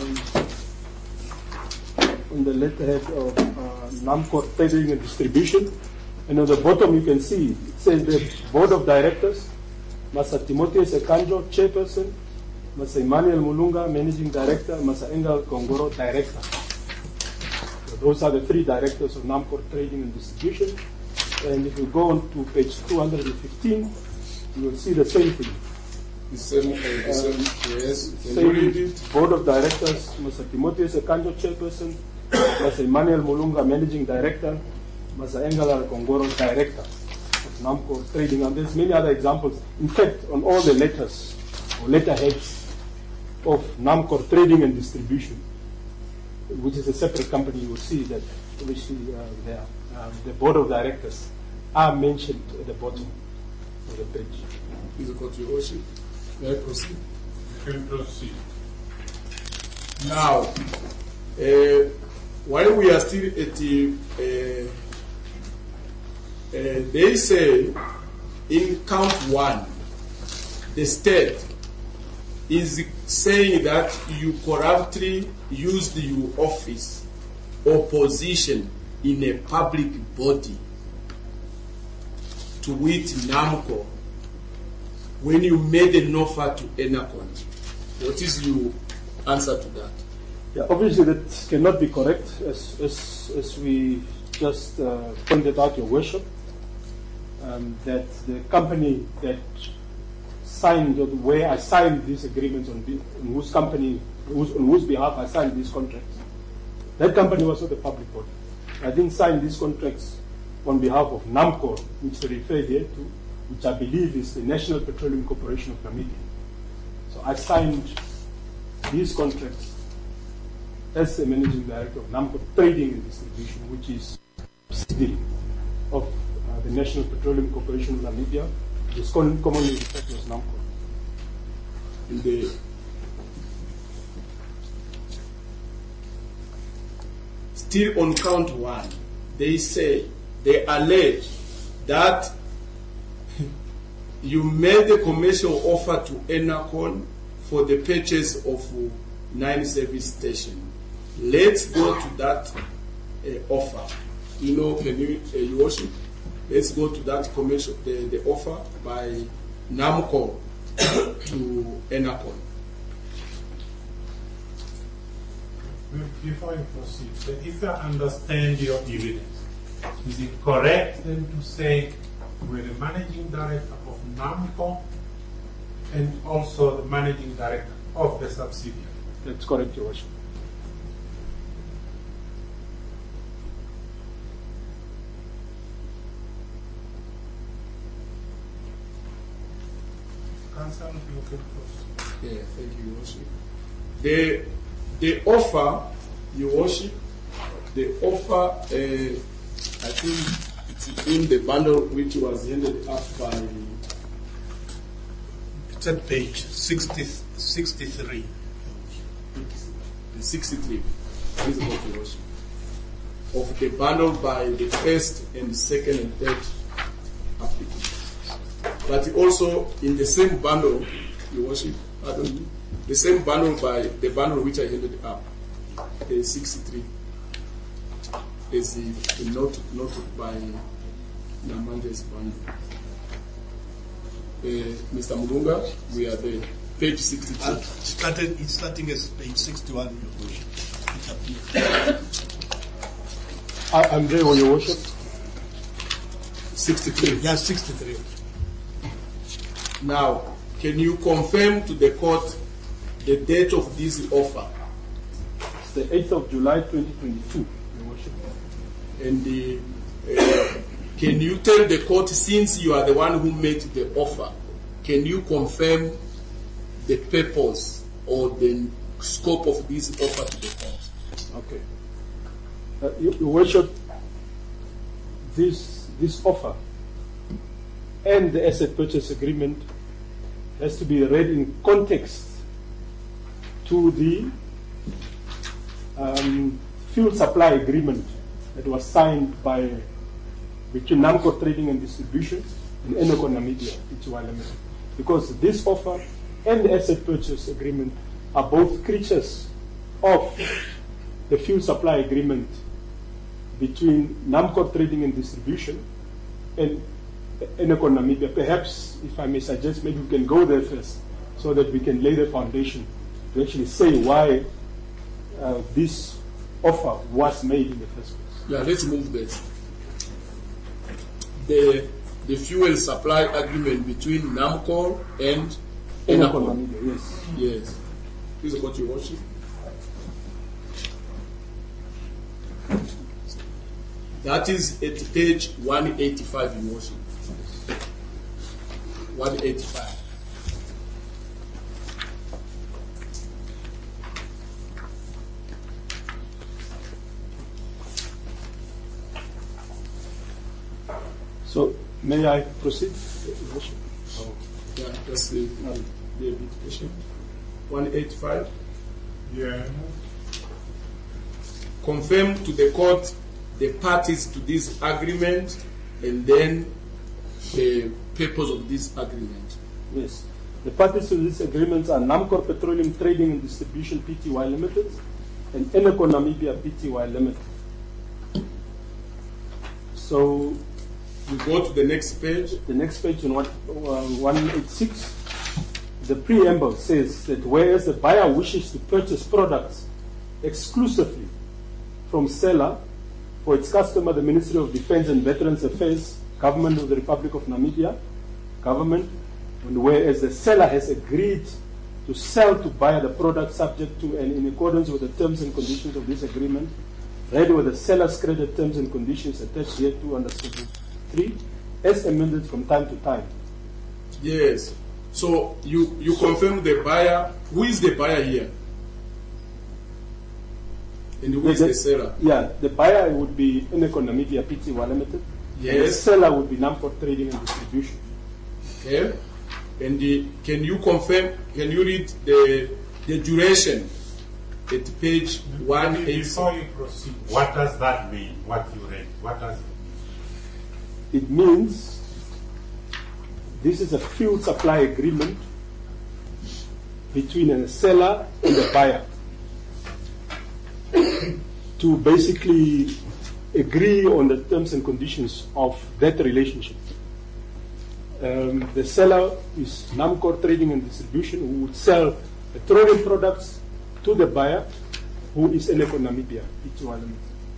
on the letterhead of NAMCOR Trading and Distribution. And on the bottom you can see, it says the Board of Directors, Mr. Timotheus Ekanjo, Chairperson, Mr. Emmanuel Mulunga, Managing Director, Mr. Engel Kongoro, Director. So those are the 3 directors of NAMCOR Trading and Distribution. And if you go on to page 215, you will see the same thing. The same, yes. Same Board of Directors, Mr. Timotheus Ekanjo, Chairperson, Mr. Emmanuel Mulunga, Managing Director, Mr. Engel Kongoro, Director of NAMCOR Trading, and there's many other examples. In fact, on all the letters or letterheads of NAMCOR Trading and Distribution, which is a separate company, you will see that obviously the Board of Directors are mentioned at the bottom of the page. Please, Court, Your Worship. May I proceed? You can proceed. Now, while we are still at the, they say in count 1, the state is saying that you corruptly used your office or position in a public body, to wit NAMCO, when you made an offer to Enercon. What is your answer to that? Yeah, obviously that cannot be correct, as we just pointed out, Your Worship, that the company that signed, or where I signed these agreements on whose behalf I signed these contracts, that company was not a public body. I didn't sign these contracts on behalf of NAMCO, which they refer here to, which I believe is the National Petroleum Corporation of Namibia. So I signed these contracts as the Managing Director of NAMCO Trading and Distribution, which is subsidiary of the National Petroleum Corporation of Namibia, which is commonly referred to as NAMCO. In the still on count 1, they say, they allege that you made a commercial offer to Enercon for the purchase of 9 service stations. Let's go to that offer. You know, can you, Your Worship? Let's go to that commercial, the offer by NAMCO to Enercon. Before you proceed, so if I understand your evidence, is it correct then to say we're the managing director of NAMCO and also the managing director of the subsidiary? That's correct, Your Worship. Council, you can proceed. Yeah, thank you, Your Worship. The offer, Your Worship, the offer, I think it's in the bundle which was handed up by... It's at page 63. The 63, please go to Your Worship, of the bundle by the first and second and third applicants. But also in the same bundle, Your Worship, pardon me, the same bundle by the bundle which I handed up, the 63, is the note by Namande's bundle. Mr. Mulunga, we are there, page 62. It's starting as page 61, Your Worship. I'm there, Your Worship. 63. Yeah, 63. Now, can you confirm to the court the date of this offer? It's the 8th of July 2022, Your Worship. And can you tell the court, since you are the one who made the offer, can you confirm the purpose or the scope of this offer to the court? Okay. Your Worship, this offer and the asset purchase agreement has to be read in context to the fuel supply agreement that was signed between NAMCO Trading and Distribution and Enercon Namibia, Pty Limited. Because this offer and the asset purchase agreement are both creatures of the fuel supply agreement between NAMCO Trading and Distribution and Enercon Namibia. Perhaps, if I may suggest, maybe we can go there first so that we can lay the foundation to actually say why this offer was made in the first place. Yeah, let's move this. The fuel supply agreement between NAMCO and Enercon Namibia, yes. Yes. Please go to Your Worship. That is at page 185, Your Worship. 185. So, may I proceed, Your Worship? Yeah, just be a bit patient. 185. Yeah. confirm to the court the parties to this agreement and then the purpose of this agreement. Yes. The parties to this agreement are Namcor Petroleum Trading and Distribution Pty Limited and Eneco Namibia Pty Limited. So we go to the next page. The next page on 186. The preamble says that whereas the buyer wishes to purchase products exclusively from seller for its customer, the Ministry of Defense and Veterans Affairs, Government of the Republic of Namibia, Government, and whereas the seller has agreed to sell to buyer the product subject to and in accordance with the terms and conditions of this agreement, read with the seller's credit terms and conditions attached here to under Schedule 3, as amended from time to time. Yes. So you confirm the buyer. Who is the buyer here? And who is the seller? Yeah, the buyer would be Eneco Namibia Pty Limited. Yes. And the seller would be Namcor Trading and Distribution. Okay. And can you confirm? Can you read the duration at page 180? Before you proceed, what does that mean? What you read? What does it mean? It means this is a fuel supply agreement between a seller and a buyer to basically agree on the terms and conditions of that relationship. The seller is Namcor Trading and Distribution, who would sell petroleum products to the buyer, who is Eneco Namibia Pty Limited.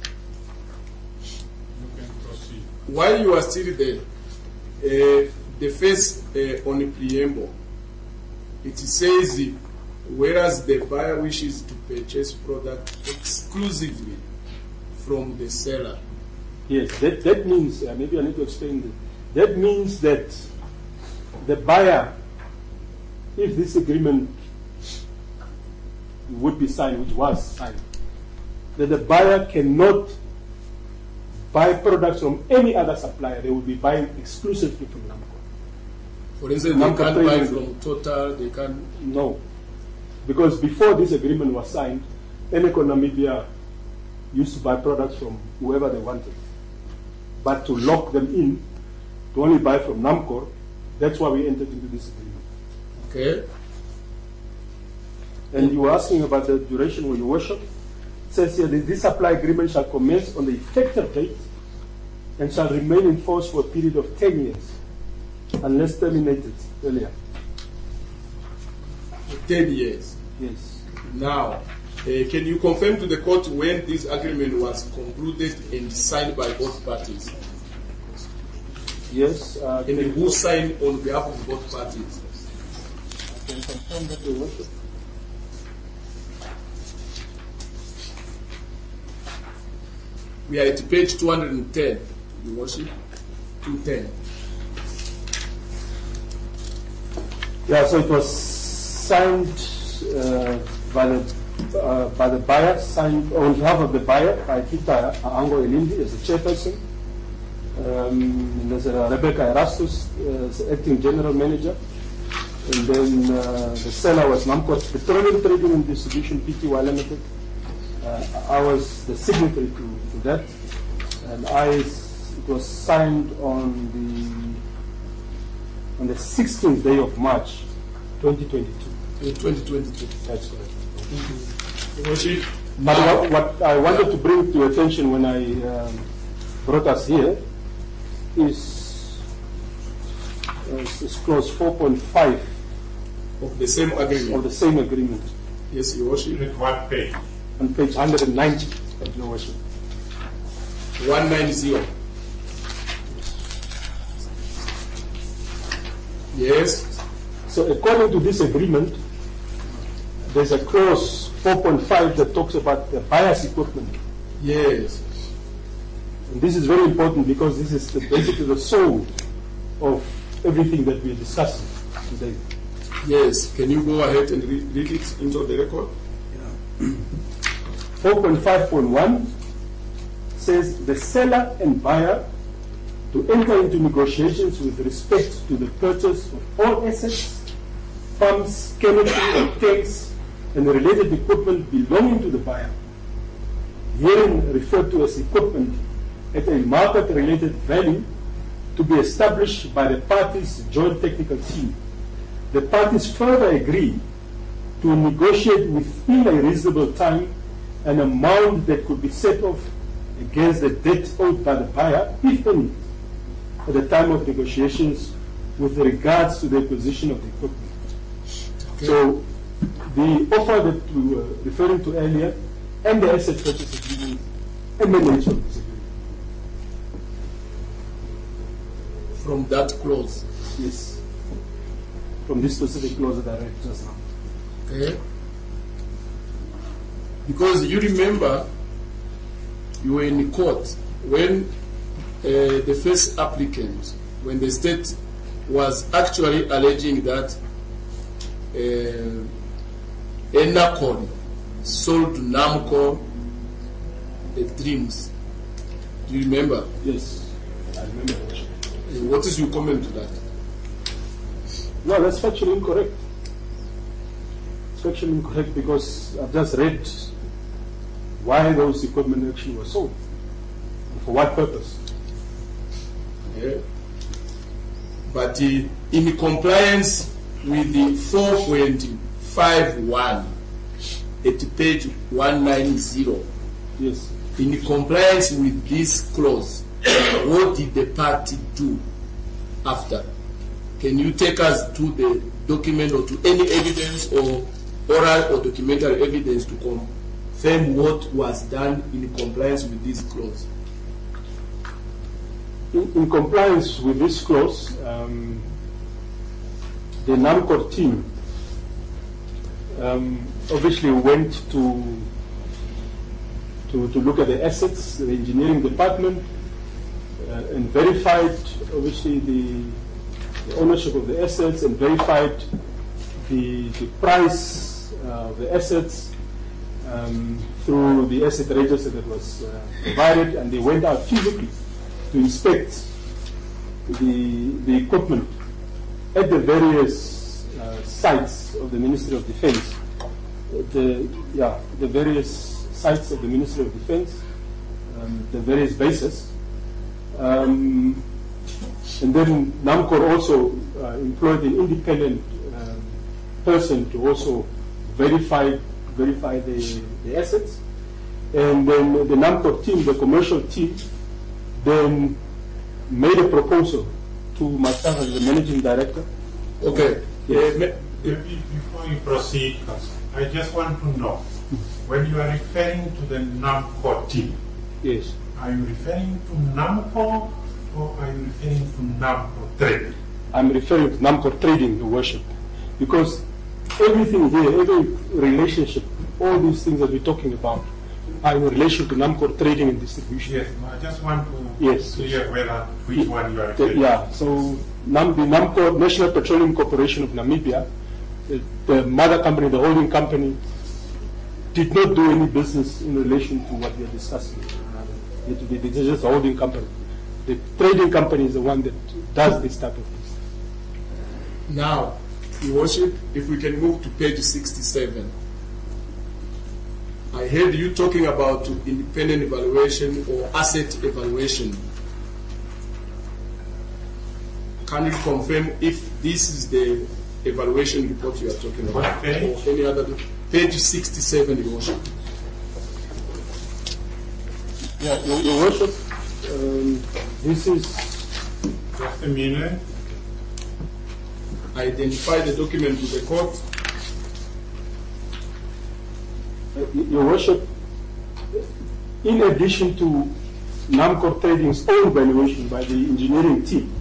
You can proceed. While you are still there, the first on the preamble, it says, whereas the buyer wishes to purchase product exclusively from the seller. Yes, that means, maybe I need to explain this. That means that the buyer, if this agreement would be signed, which was signed, that the buyer cannot buy products from any other supplier. They will be buying exclusively from Namcor. For instance, they can't buy from Total, they can't... No. Because before this agreement was signed, Eneco Namibia used to buy products from whoever they wanted. But to lock them in, to only buy from Namcor, that's why we entered into this agreement. Okay. And you were asking about the duration, Your Worship. It says here that this supply agreement shall commence on the effective date and shall remain in force for a period of 10 years, unless terminated earlier. 10 years. Yes. Now, can you confirm to the court when this agreement was concluded and signed by both parties? Yes. And who signed on behalf of both parties? I can confirm that, Your Worship. We are at page 210, Your Worship. 210. Yeah, so it was signed by the buyer, signed on behalf of the buyer by Peter Ango Elindi as the chairperson. There's Rebecca Erastus as acting general manager. And then the seller was Namcor Petroleum Trading and Distribution Pty Limited. I was the signatory to that. And it was signed on the 16th day of March, 2022. In 2022. That's correct. But what I wanted to bring to your attention when I brought us here is clause 4.5 of the same agreement. Of the same agreement. Yes, Your Worship. At what page? On page 190, Your Worship. 190. Yes. So according to this agreement, there's a clause 4.5 that talks about the buyer's equipment. Yes. And this is very important because this is basically the soul of everything that we're discussing today. Yes. Can you go ahead and read it into the record? Yeah. 4.5.1 says the seller and buyer to enter into negotiations with respect to the purchase of all assets, pumps, chemicals, and tanks, and the related equipment belonging to the buyer, herein referred to as equipment, at a market-related value to be established by the parties' joint technical team. The parties further agree to negotiate within a reasonable time an amount that could be set off against the debt owed by the buyer, if any, at the time of negotiations with regards to the acquisition of the equipment. Okay. So the offer that we were referring to earlier and the asset purchase agreement emanate from this agreement. From that clause? Yes. From this specific clause that I read just now. Okay. Because you remember, you were in court when the first applicant, when the state was actually alleging that Enacon sold NAMCO the dreams. Do you remember? Yes, I remember. What is your comment to that? No, that's factually incorrect. It's factually incorrect because I've just read why those equipment actually were sold and for what purpose. Yeah. But in compliance with the 4.51 at page 190, yes. In compliance with this clause, what did the party do after? Can you take us to the document or to any evidence or oral or documentary evidence to confirm what was done in compliance with this clause? In compliance with this clause, the NAMCOR team obviously went to look at the assets, the engineering department, and verified obviously the ownership of the assets and verified the price of the assets through the asset register that was provided, and they went out physically to inspect the equipment at the various sites of the Ministry of Defense. The various sites of the Ministry of Defense, the various bases. And then NAMCOR also employed an independent person to also verify the assets. And then the NAMCOR team, the commercial team, then made a proposal to myself as the managing director. Okay. Yes. Before you proceed, I just want to know, when you are referring to the NAMCOR team, yes, are you referring to NAMCOR or are you referring to NAMCOR Trading? I'm referring to NAMCOR Trading, Your Worship, because everything here, every relationship, all these things that we're talking about are in relation to NAMCOR Trading and Distribution. Yes, I just want to clear which one you are referring to. Yeah, so the NAMCOR, National Petroleum Corporation of Namibia, the mother company, the holding company, did not do any business in relation to what we are discussing. It's just a holding company. The trading company is the one that does this type of business. Now, Your Worship, if we can move to page 67. I heard you talking about independent evaluation or asset evaluation. Can you confirm if this is the evaluation report you are talking about? Okay. Or any other? Page 67, Your Worship. Yeah, Your Worship, this is... Just a minute. Identify the document to the court. Your Worship, in addition to NAMCOR Trading's own valuation by the engineering team,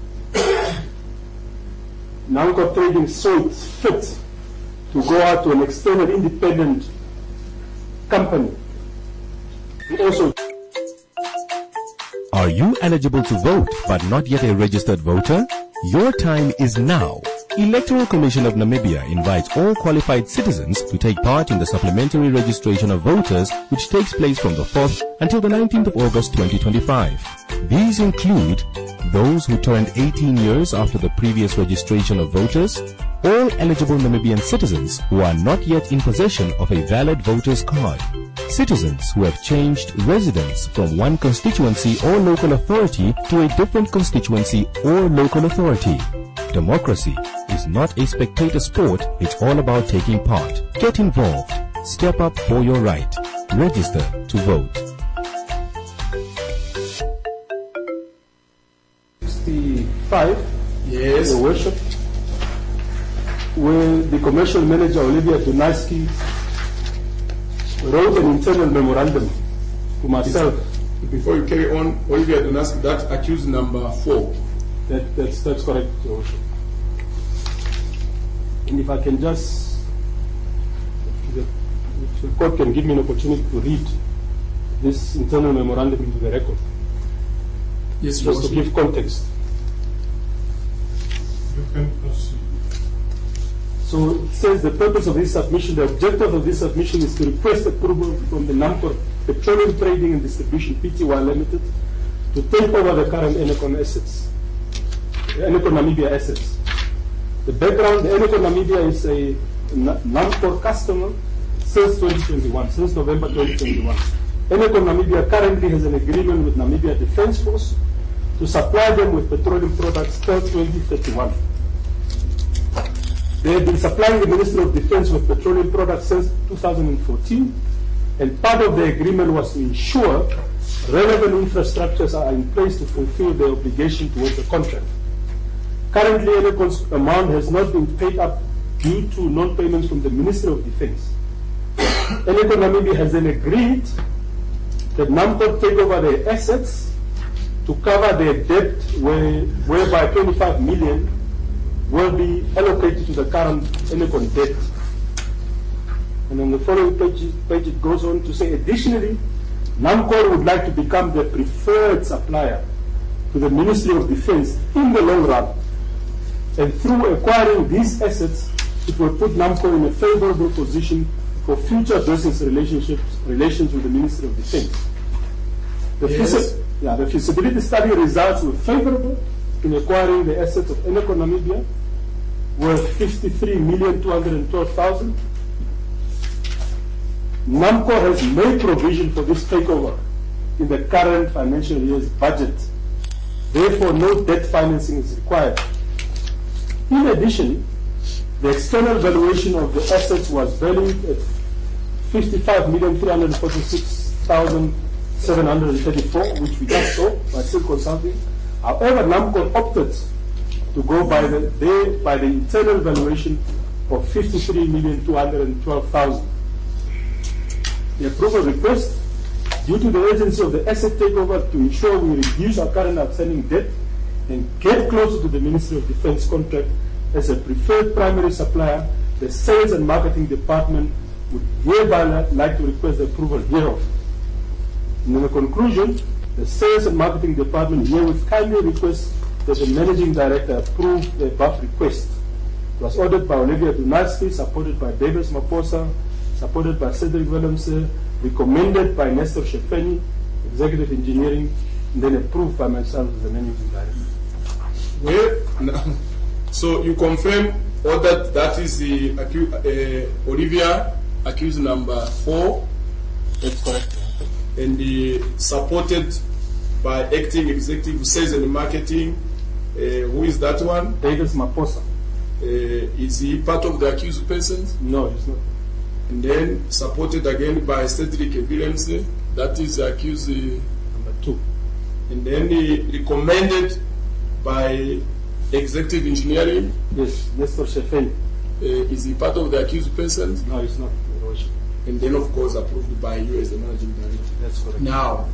NAMCOR Trading saw it fit to go out to an external independent company. Also, are you eligible to vote but not yet a registered voter? Your time is now. Electoral Commission of Namibia invites all qualified citizens to take part in the supplementary registration of voters, which takes place from the 4th until the 19th of August 2025. These include those who turned 18 years after the previous registration of voters, all eligible Namibian citizens who are not yet in possession of a valid voter's card, citizens who have changed residence from one constituency or local authority to a different constituency or local authority. Democracy is not a spectator sport, it's all about taking part. Get involved. Step up for your right. Register to vote. 65, Yes. Your Worship, where the commercial manager Olivia Dunaski wrote an internal memorandum to myself. Before you carry on, Olivia Dunaski, that accused number 4. That's correct, Your Worship. And if I can just, if the court can give me an opportunity to read this internal memorandum into the record, Yes, Your just to Worship. give context. You can proceed. So it says the purpose of this submission, the objective of this submission is to request approval from the NAMCOR Petroleum Trading and Distribution Pty Limited to take over the current Enecon assets, Enecon Namibia assets. The background, the Enecon Namibia is a NAMCOR customer since 2021, since November 2021. Enecon Namibia currently has an agreement with Namibia Defence Force to supply them with petroleum products till 2031. They have been supplying the Ministry of Defence with petroleum products since 2014, and part of the agreement was to ensure relevant infrastructures are in place to fulfill their obligation towards the contract. Currently, Enecon's amount has not been paid up due to non-payments from the Ministry of Defence. Enecon Namibia has then agreed that NAMCOR take over their assets to cover their debt, whereby 25 million will be allocated to the current Enecon debt. And on the following page it goes on to say, additionally, NAMCOR would like to become the preferred supplier to the Ministry of Defence in the long run. And through acquiring these assets, it will put NAMCOR in a favorable position for future business relations with the Ministry of Defence. The feasibility study results were favorable in acquiring the assets of Enecon Namibia worth 53,212,000. NAMCOR has made provision for this takeover in the current financial year's budget. Therefore, no debt financing is required. In addition, the external valuation of the assets was valued at 55,346,734, which we just saw by Sil Consulting. However, NAMCOR opted to go by the internal valuation of 53,212,000. The approval request, due to the urgency of the asset takeover to ensure we reduce our current outstanding debt and get closer to the Ministry of Defence contract as a preferred primary supplier, the Sales and Marketing Department would hereby like to request the approval hereof. And in the conclusion, the Sales and Marketing Department herewith kindly requests that the Managing Director approve the above request. It was ordered by Olivia Dunaski, supported by Davis Maposa, supported by Cedric Willemse, recommended by Nestor Shefeni, Executive Engineering, and then approved by myself as the Managing Director. Well, so you confirm or that is the Olivia accused number 4? That's correct. And supported by Acting Executive Sales and Marketing. Who is that one? Davis Maposa. Is he part of the accused persons? No, he's not. And then supported again by Cedric Willemse, that is the accused Number 2. And then recommended by Executive Engineering. Yes, Nestor Shefeni. Is he part of the accused persons? No, he's not. And then, of course, approved by you as the Managing Director. That's correct. Now,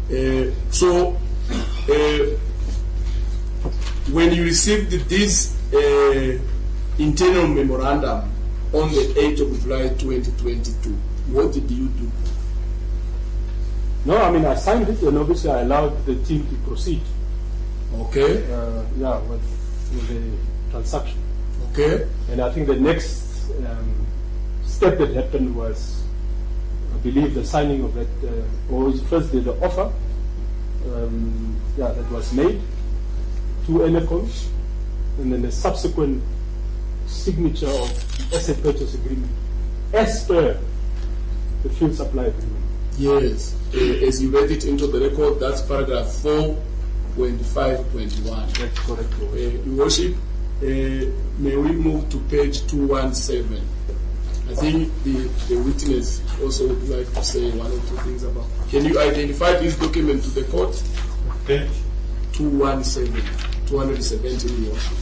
when you received this internal memorandum on the 8th of July 2022, what did you do? No, I mean, I signed it, and obviously I allowed the team to proceed. Okay. With the transaction. Okay. And I think the next step that happened was, I believe, the signing of that, or was first the offer that was made to Enecon, and then the subsequent signature of the asset purchase agreement as per the field supply agreement. Yes, as you read it into the record, that's paragraph 4.5.1. That's correct, Your Worship. Your Worship, may we move to page 217? I think the witness also would like to say one or two things about. Can you identify this document to the court? Page 217, 217, Your Worship.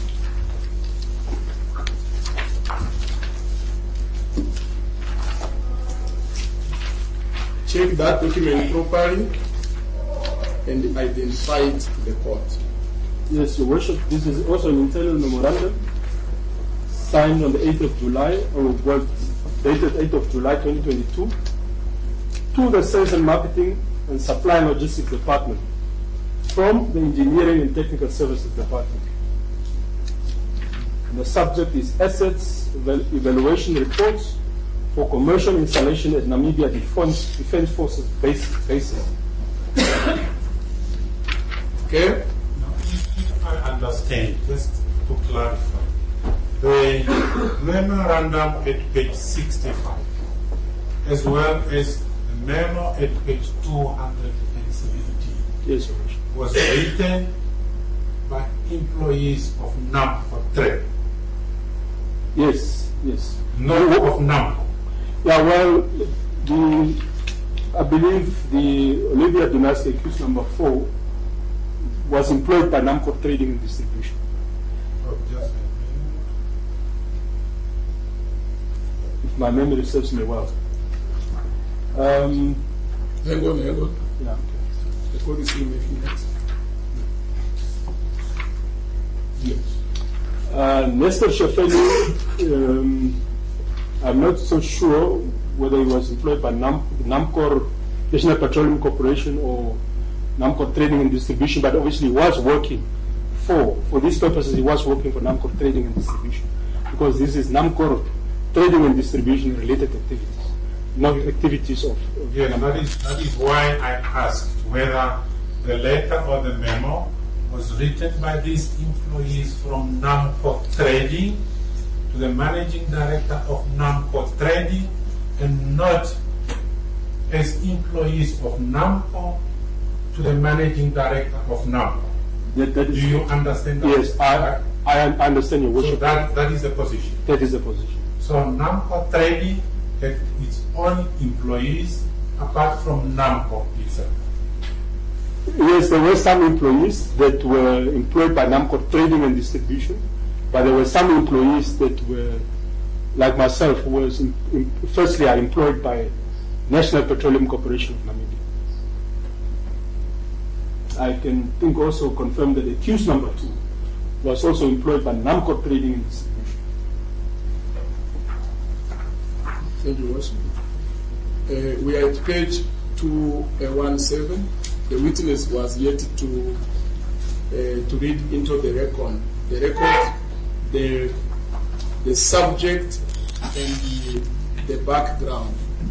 Check that document properly and identify it to the court. Yes, Your Worship, this is also an internal memorandum signed on the 8th of July, or well, dated 8th of July 2022, to the Sales and Marketing and Supply and Logistics Department from the Engineering and Technical Services Department. And the subject is Assets Evaluation Reports for Commercial Installation at Namibia Defense Forces bases. Okay? if I understand, just to clarify, the memorandum at page 65, as well as the memo at page 217, Yes, Your Worship. was written by employees of NAMCO Trade, Yes, yes. not of NAMCO. Yeah, well, I believe the Olivia Dynasty accused number 4 was employed by NAMCO Trading and Distribution. Oh, just a minute. If my memory serves me well. Hang on. Yeah. The court is still making that. Yes. Nestor Shefeli, I'm not so sure whether he was employed by NAMCO, National Petroleum Corporation, or NAMCO Trading and Distribution, but obviously he was working for these purposes, he was working for NAMCO Trading and Distribution, because this is NAMCO Trading and Distribution related activities, not activities of Yes, that is why I asked whether the letter or the memo was written by these employees from NAMCO Trading to the managing director of NAMCO Trading, and not as employees of NAMCO to the managing director of NAMCO. that is, Do you understand that? Yes, I understand your So worship. that is the position. That is the position. So NAMCO Trading had its own employees apart from NAMCO itself. Yes, there were some employees that were employed by NAMCO Trading and Distribution, but there were some employees that were, like myself, who was firstly are employed by National Petroleum Corporation of Namibia. I can also confirm that accused number 2 was also employed by NAMCO Trading and Distribution. Thank you, Worship. We are at page 217. The witness was yet to read into the record, the subject and the background.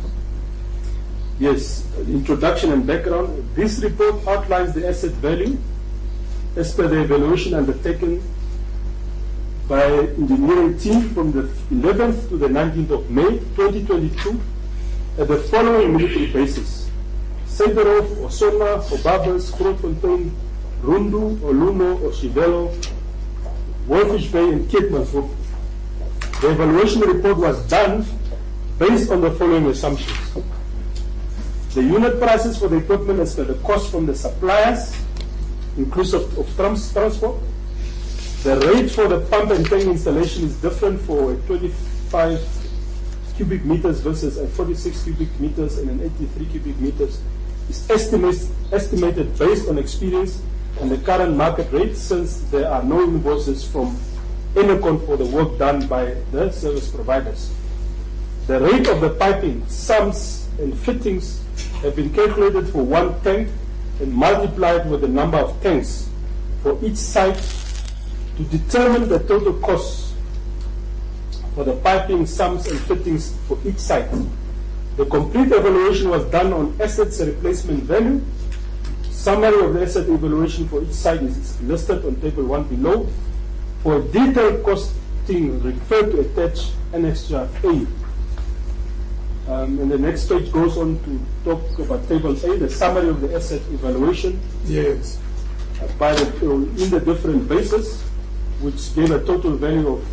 Yes, introduction and background. This report outlines the asset value as per the evaluation undertaken by engineering team from the 11th to the 19th of May 2022 at the following military bases: Sederhof, Osona, Obabas, Grootfontein, Rundu, Oluno, Oshibelo, Wolfish Bay, and Keetmanshoek. The evaluation report was done based on the following assumptions: the unit prices for the equipment as per the cost from the suppliers, inclusive of transport. The rate for the pump and tank installation is different for a 25 cubic meters versus a 46 cubic meters and an 83 cubic meters. Is estimated based on experience and the current market rate, since there are no invoices from Enercon for the work done by the service providers. The rate of the piping, sums and fittings have been calculated for one tank and multiplied with the number of tanks for each site to determine the total cost for the piping, sums and fittings for each site. The complete evaluation was done on assets replacement value. Summary of the asset evaluation for each site is listed on table 1 below. For a detailed cost thing referred to attach annexure A. And the next page goes on to talk about table A, the summary of the asset evaluation. Yes. In the different bases, which gave a total value of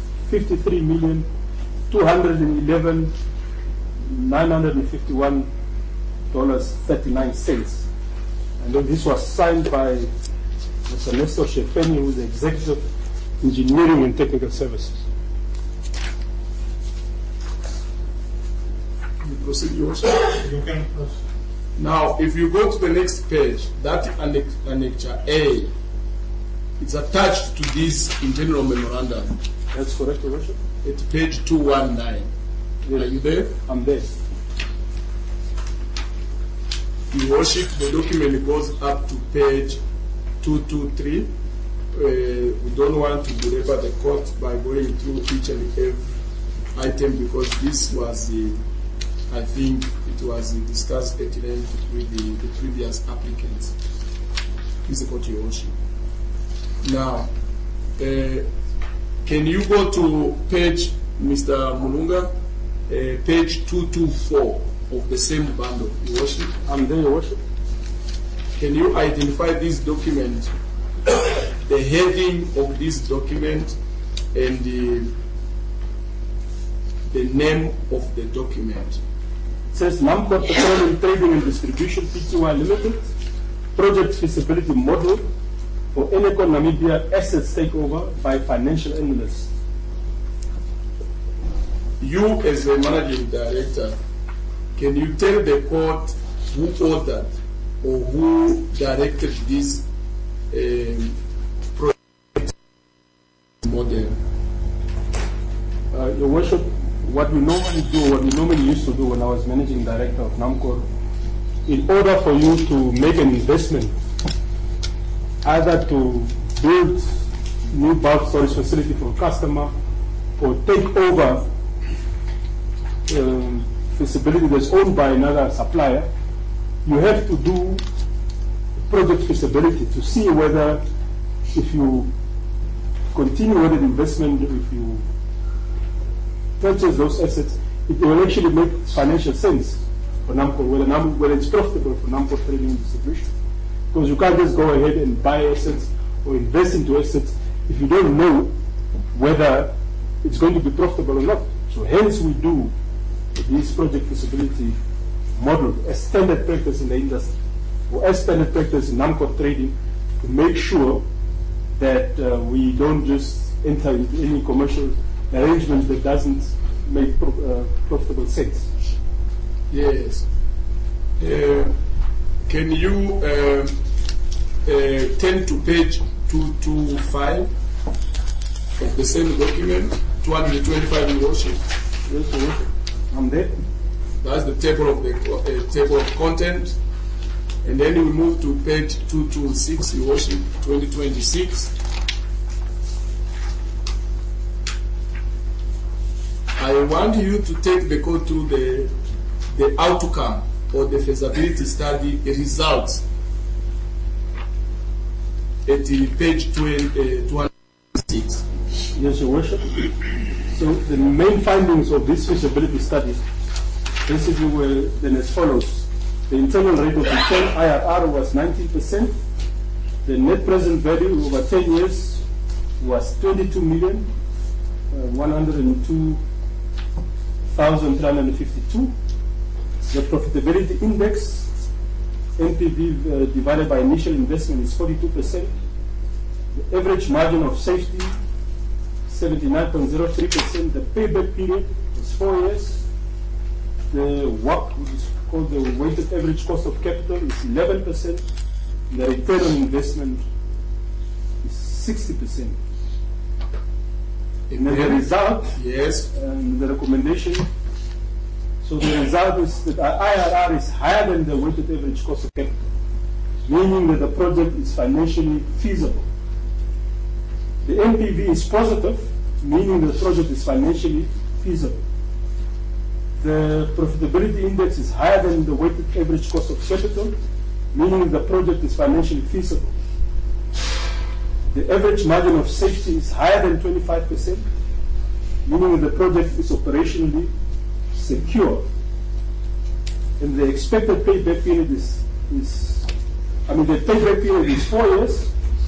$53,211,951.39. And then this was signed by Mr. Nestor Shefeni, who is the Executive Engineering and Technical Services. You proceed, Your Worship. You can proceed. Now, if you go to the next page, that annexure A, it's attached to this internal memorandum. That's correct, Your Worship. At page 219. Are you there? I'm there. Your Worship, the document goes up to page 223. We don't want to belabor the court by going through each and every item because this was I think it was discussed at length with the previous applicants. Please support, Your Worship. Now, can you go to page, Mr. Mulunga, page 224 of the same bundle, Your Worship? I'm there, Your Worship. Can you identify this document, the heading of this document, and the name of the document? It says Namco Petroleum Trading and Distribution Pty Limited, Project Feasibility Model for Eneco Namibia Assets Takeover by Financial Analysts. You, as a managing director, can you tell the court who ordered or who directed this project model? Your Worship, what we normally used to do when I was managing director of NAMCOR, in order for you to make an investment, either to build new bulk storage facility for a customer or take over feasibility that's owned by another supplier, you have to do project feasibility to see whether if you continue with the investment, if you purchase those assets, it will actually make financial sense for NAMCOR, whether it's profitable for NAMCOR Trading and Distribution. Because you can't just go ahead and buy assets or invest into assets if you don't know whether it's going to be profitable or not. So hence we do this project feasibility model as standard practice in the industry, or as standard practice in NAMCOR Trading, to make sure that we don't just enter into any commercial arrangement that doesn't make profitable sense. Yes. Can you turn to page 225 of the same document, 225 in Worship? Yes, Your Worship. I'm there. That's the table of the table of content. And then we move to page 226, Your Worship, 2026. I want you to take the code through the outcome or the feasibility study results at the page 226. Yes, Your Worship. So the main findings of this feasibility study basically were then as follows. The internal rate of return, IRR, was 19%. The net present value over 10 years was 22,102,352. The profitability index, NPV divided by initial investment, is 42%. The average margin of safety, 79.03%. The payback period is 4 years. The WACC, which is called the weighted average cost of capital, is 11%. The return on investment is 60%. And as a result, yes, the recommendation, so the result is that our IRR is higher than the weighted average cost of capital, meaning that the project is financially feasible. The NPV is positive, meaning the project is financially feasible. The profitability index is higher than the weighted average cost of capital, meaning the project is financially feasible. The average margin of safety is higher than 25%, meaning the project is operationally secure. And the expected payback period the payback period is 4 years,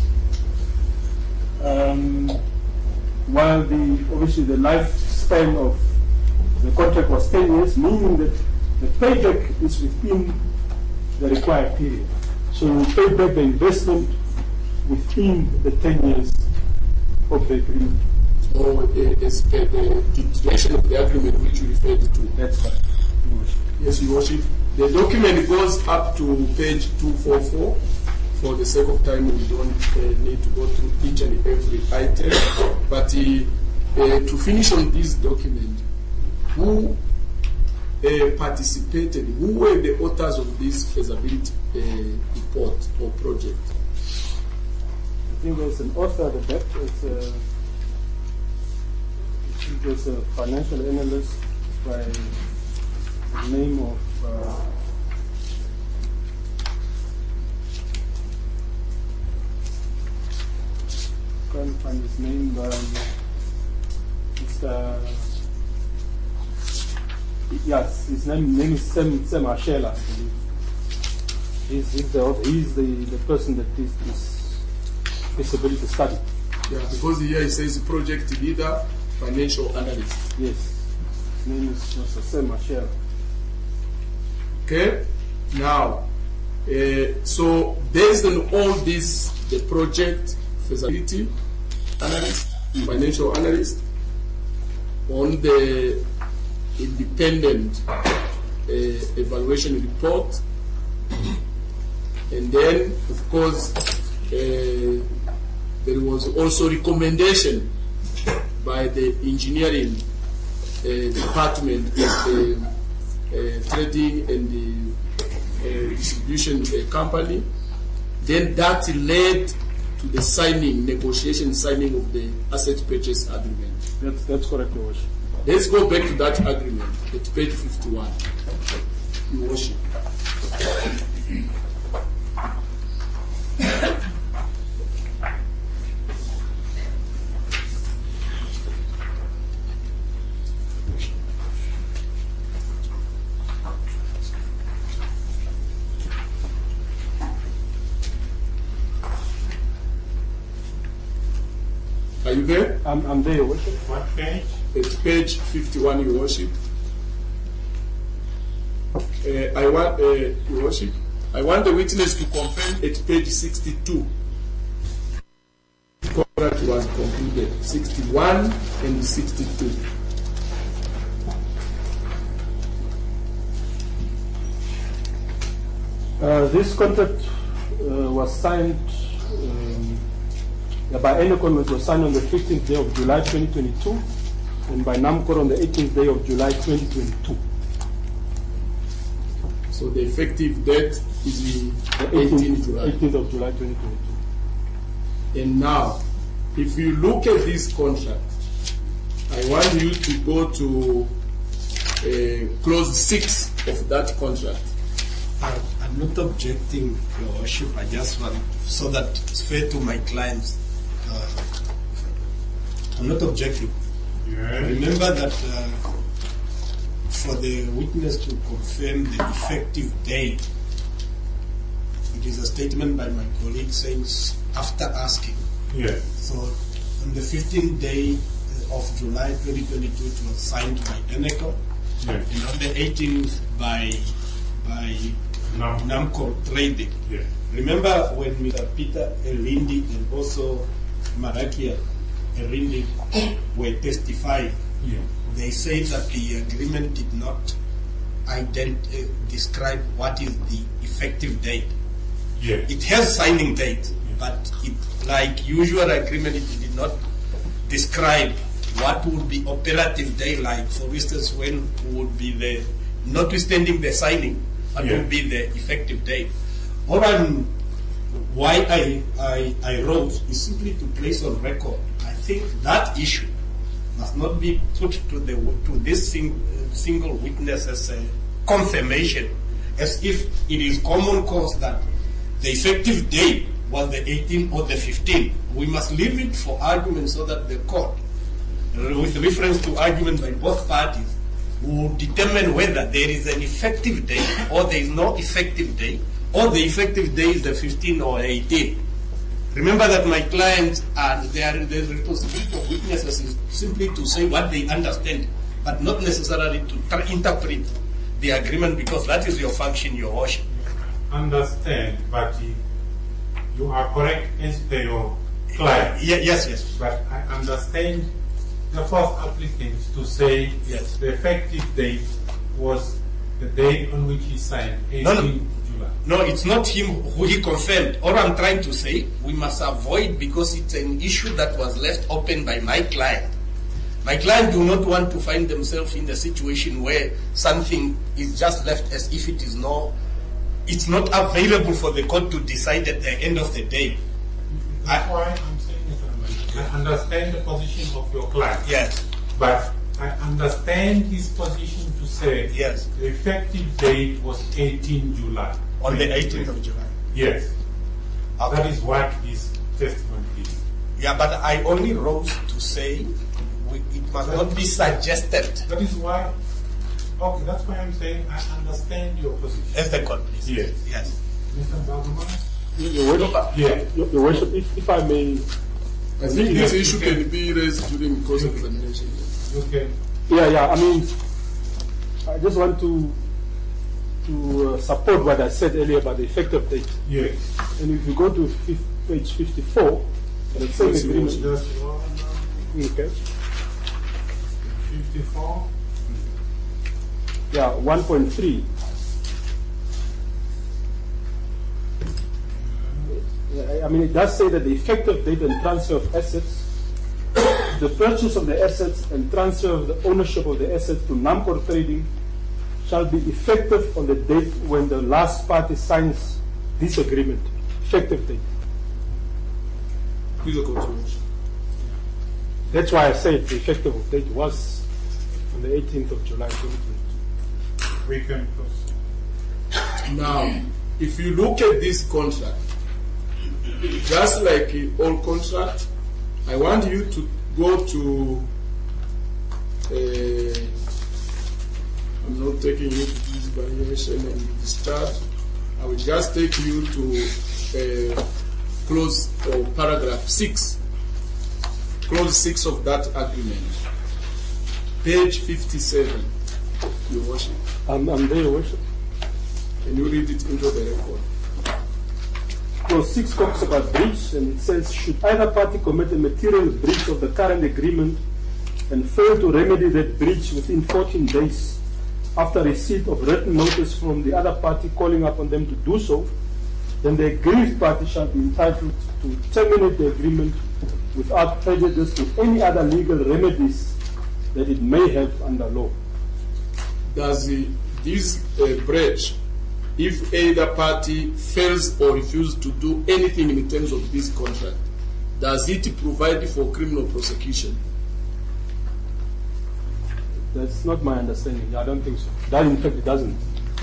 while obviously the lifespan of the contract was 10 years, meaning that the payback is within the required period. So we pay back the investment within the 10 years of the agreement. Or as per the duration of the agreement which you referred to. That's right. Yes, Your Worship. The document goes up to page 244. For the sake of time, we don't need to go through each and every item. But to finish on this document, who participated? Who were the authors of this feasibility report or project? I think there's an author at the back. There's a financial analyst by the name of can't find his name, but yes, his name is Sam Ashela. He's the person that did this feasibility study. Yeah, because here it says project leader, financial analyst. Yes, his name is Mr. Sam Ashela. Okay, now, so based on all this, the project feasibility analyst, financial analyst, on the independent evaluation report, and then, of course, there was also recommendation by the engineering department of the trading and the distribution company. Then that led to the signing of the asset purchase agreement. That's correct, Your Worship. Let's go back to that agreement at page 51, Your Worship. Are you there? I'm there, Your Worship. What page? It's page 51, Your Worship. Your Worship, I want the witness to confirm at page 62. The contract was concluded, 61 and 62. This contract was signed by Enocon. It was signed on the 15th day of July 2022, and by NAMCOR on the 18th day of July 2022. So the effective date is the 18th July. 18th of July 2022. And now, if you look at this contract, I want you to go to clause 6 of that contract. I'm not objecting, Your Worship. I just want, so that it's fair to my clients. I'm not objecting. Yeah. Remember that for the witness to confirm the effective date, it is a statement by my colleague saying after asking. Yeah. So on the 15th day of July 2022, it was signed by Eneco, Yeah. and on the 18th by NAMCOR Trading. Yeah. Remember when Mr. Peter Elindi and also Marakia Elindi were testifying, Yeah. they said that the agreement did not describe what is the effective date. Yeah. It has signing date, but it, like usual agreement, it did not describe what would be operative day, like for instance when would be the, notwithstanding the signing, what would be the effective date. Why I wrote is simply to place on record. I think that issue must not be put to this single witness as a confirmation, as if it is common cause that the effective date was the 18th or the 15th. We must leave it for argument so that the court with reference to argument by both parties, will determine whether there is an effective date or there is no effective date, or the effective date is the 15 or 18. Remember that my clients the responsibility of witnesses is simply to say what they understand, but not necessarily to interpret the agreement, because that is your function, your worship. Understand, but you are correct as per your client. Yes. But I understand the fourth applicant to say yes, the effective date was the date on which he signed, 18 July. No, it's not him who he confirmed. All I'm trying to say, we must avoid, because it's an issue that was left open by my client. My client do not want to find themselves in a situation where something is just left as if it is it's not available for the court to decide at the end of the day. That's why I'm saying it. I understand the position of your client. Yes. But I understand his position to say yes, the effective date was 18 July. On the 18th of July. Yes. Okay. That is what his testimony is. Yeah, but I only rose to say it must not be suggested. That is why. Okay, that's why I'm saying I understand your position. As the court, please. Yes. Yes. Mr. Baguma? Your Worship, Yeah. Your Worship, if I may. I think this issue can be raised during the course of examination. Okay. Yeah. I mean, I just want to support what I said earlier about the effective date. Yes. And if you go to page 54, the same agreement. Just one. Okay. 54. Yeah, 1.3. I mean, it does say that the effective date and transfer of assets, the purchase of the assets and transfer of the ownership of the assets to Namcor Trading shall be effective on the date when the last party signs this agreement. Effective date. Please continue. That's why I said the effective date was on the 18th of July 2022. We can proceed. Now, if you look at this contract, just like all contract, I want you to go to. I'm not taking you to this variation and discharge. I will just take you to clause or paragraph 6. Clause 6 of that agreement. Page 57, Your Worship. I'm there, Your Worship. Can you read it into the record? Clause 6 talks about breach, and it says, should either party commit a material breach of the current agreement and fail to remedy that breach within 14 days after receipt of written notice from the other party calling upon them to do so, then the aggrieved party shall be entitled to terminate the agreement without prejudice to any other legal remedies that it may have under law. Does this breach, if either party fails or refuses to do anything in terms of this contract, does it provide for criminal prosecution? That's not my understanding. I don't think so. That, in fact, it doesn't.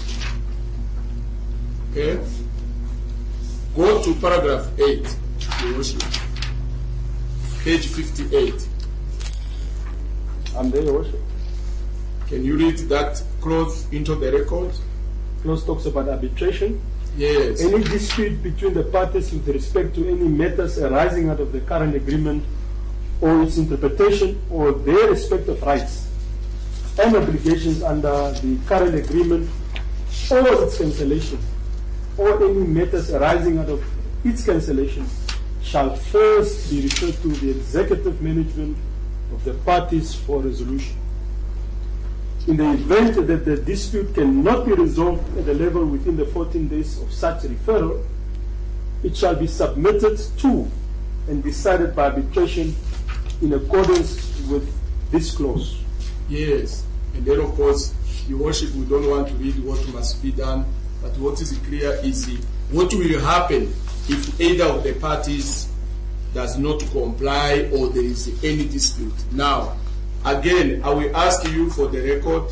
Okay. Go to paragraph 8, Your Worship. Page 58. I'm there, Your Worship. Can you read that clause into the record? Clause talks about arbitration. Yes. Any dispute between the parties with respect to any matters arising out of the current agreement or its interpretation or their respective rights and obligations under the current agreement or its cancellation or any matters arising out of its cancellation shall first be referred to the executive management of the parties for resolution. In the event that the dispute cannot be resolved at a level within the 14 days of such referral, it shall be submitted to and decided by arbitration in accordance with this clause. Yes. And then, of course, Your Worship, we don't want to read what must be done, but what is clear is what will happen if either of the parties does not comply or there is any dispute. Now, again, I will ask you for the record,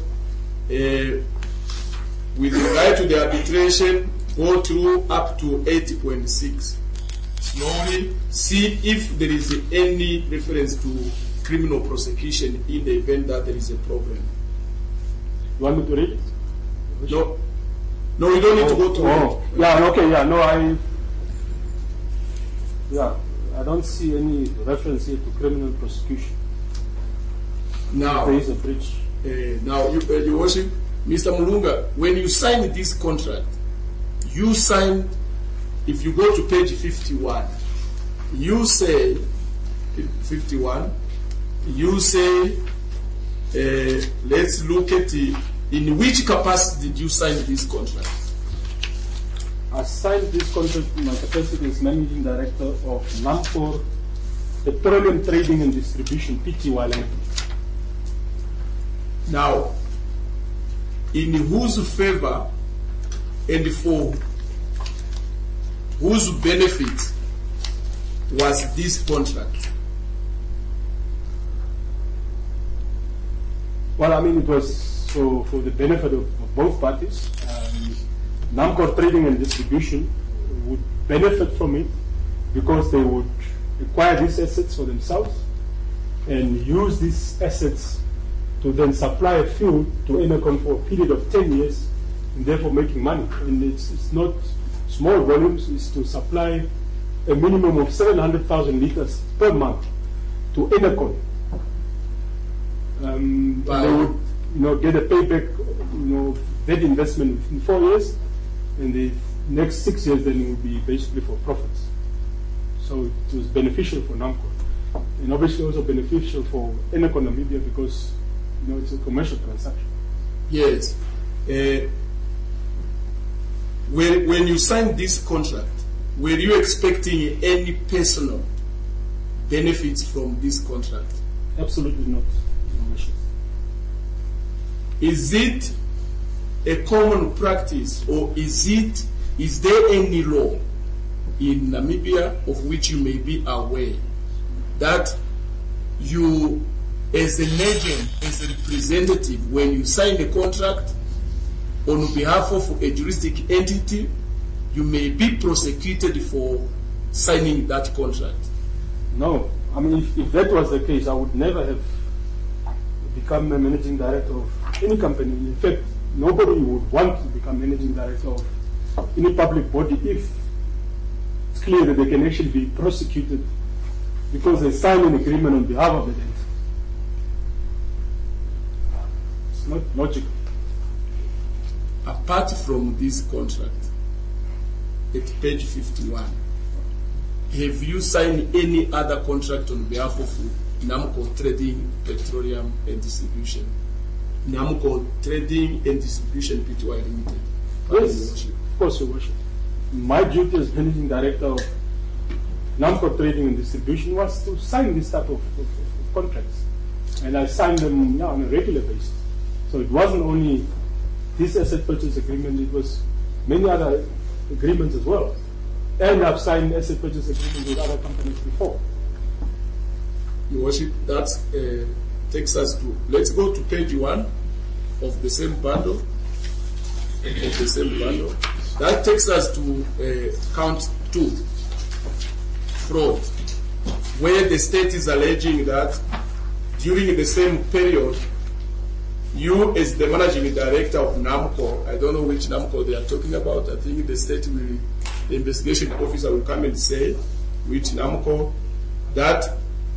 with regard to the arbitration, go through up to 80.6. Slowly, see if there is any reference to criminal prosecution in the event that there is a problem. You want me to read it? No, you don't need to go to it. Yeah, okay, yeah, no, I don't see any reference here to criminal prosecution. Now, there is a breach. Now, Your Worship, Mr. Mulunga, when you signed this contract, you signed, if you go to page 51, you say, 51, you say, let's look at in which capacity did you sign this contract? I signed this contract in my capacity as Managing Director of NAMCOR Petroleum Trading and Distribution, Pty Limited. Now, in whose favor and for whose benefit was this contract? Well, I mean, it was for the benefit of both parties. NAMCOR Trading and Distribution would benefit from it because they would acquire these assets for themselves and use these assets to then supply a field to Enercon for a period of 10 years and therefore making money. And it's not small volumes, it's to supply a minimum of 700,000 liters per month to Enercon. They would get a payback, that investment within 4 years, and the next 6 years then it would be basically for profits. So it was beneficial for NAMCOR, and obviously also beneficial for Enercon Namibia because it's a commercial transaction. Yes. When you signed this contract, were you expecting any personal benefits from this contract? Absolutely not. Is it a common practice, or is there any law in Namibia of which you may be aware that you, as an agent, as a representative, when you sign a contract on behalf of a juristic entity, you may be prosecuted for signing that contract? No. I mean, if that was the case, I would never have become a managing director of any company. In fact, nobody would want to become managing director of any public body if it's clear that they can actually be prosecuted because they signed an agreement on behalf of the entity. It's not logical. Apart from this contract, at page 51, have you signed any other contract on behalf of NAMCOR Trading, Petroleum and Distribution? NAMCOR Trading and Distribution Pty Limited. Yes, of course, Your Worship. My duty as Managing Director of NAMCOR Trading and Distribution was to sign this type of contracts. And I signed them on a regular basis. So it wasn't only this asset purchase agreement, it was many other agreements as well. And I've signed asset purchase agreements with other companies before. Your Worship, that takes us to, let's go to page 1 of the same bundle. That takes us to count 2, fraud, where the state is alleging that during the same period, you as the managing director of NAMCOR, I don't know which NAMCOR they are talking about, I think the state will, the investigation officer will come and say which NAMCOR, that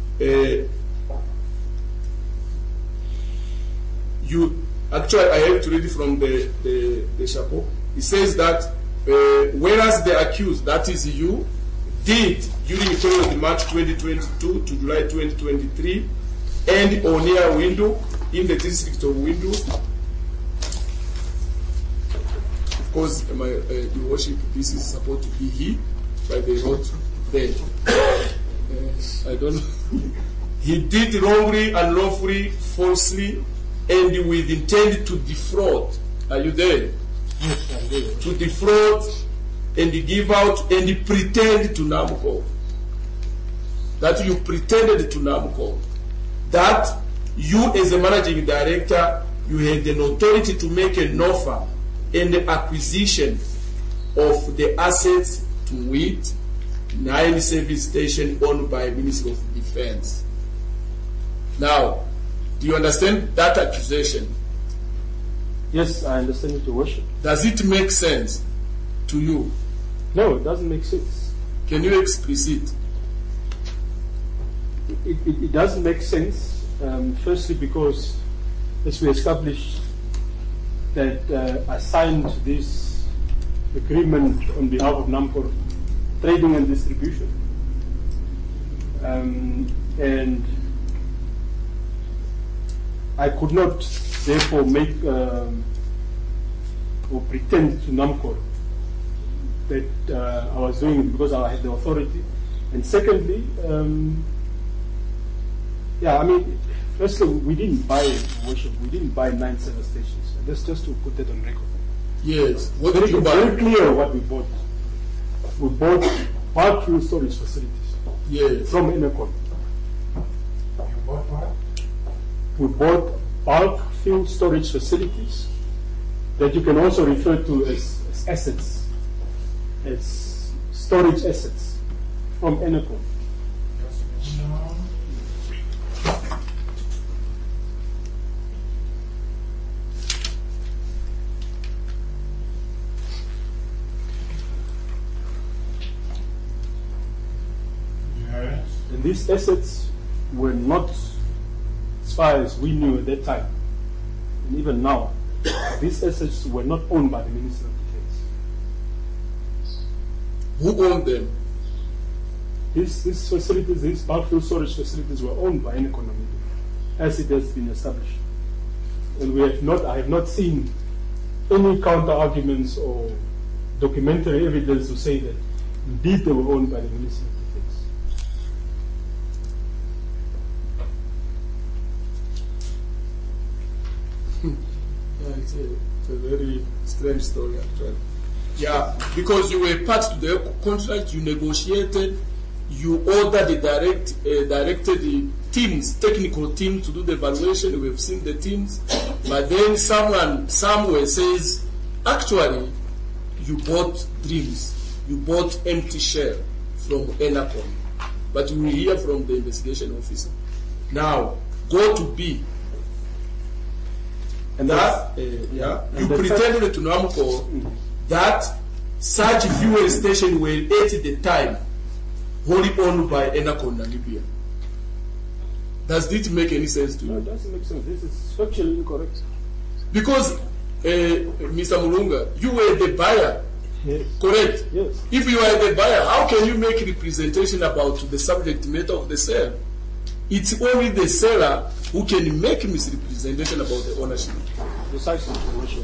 you, actually I have to read it from the chapeau. It says that whereas the accused, that is you, did during the period of March 2022 to July 2023 and or near Windhoek in the district of Windhoek. Of course, Your Worship, this is supposed to be he, but they wrote there. I don't know. He did wrongly, unlawfully, falsely, and with intent to defraud. Are you there? Yes, I'm there. To defraud and give out and pretend to NAMCOR. That you pretended to NAMCOR. That you as a managing director, you had an authority to make an offer and the acquisition of the assets to Nine service station owned by Ministry of Defense. Now, do you understand that accusation? Yes, I understand it, Your Worship. Does it make sense to you? No, it doesn't make sense. Can you express it? It doesn't make sense, firstly because, as we established, that I signed this agreement on behalf of NAMCOR Trading and Distribution. And I could not, therefore, make or pretend to NAMCOR that I was doing it because I had the authority. And secondly, firstly, we didn't buy Worship. We didn't buy 9 service stations. That's just to put that on record. Yes. What did you buy? Very clear what we bought. We bought bulk fuel storage facilities. Yes. From Enercon. You bought what? We bought bulk fuel storage facilities that you can also refer to as assets, as storage assets from Enercon. No. Yes. And these assets were not, as far as we knew at that time, and even now, these assets were not owned by the Minister of Defense. Who owned them? These facilities, these bulk fuel storage facilities were owned by Enercon Namibia, as it has been established. And I have not seen any counter arguments or documentary evidence to say that indeed they were owned by the Minister of Defense. Yeah, it's a very strange story, actually. Yeah, because you were part to the contract, you negotiated, you ordered directed the teams, technical teams, to do the evaluation. We have seen the teams, but then someone somewhere says, actually, you bought dreams, you bought empty shell from Enercon. But we will hear from the investigation officer. Now, go to B. And that you pretended to NAMCOR that such fuel stations were at the time wholly owned by Enercon Namibia. Does this make any sense to you? No, it doesn't make sense. This is factually incorrect. Because, Mr. Mulunga, you were the buyer, Yes. correct? Yes. If you are the buyer, how can you make representation about the subject matter of the sale? It's only the seller who can make misrepresentation about the ownership. Precisely.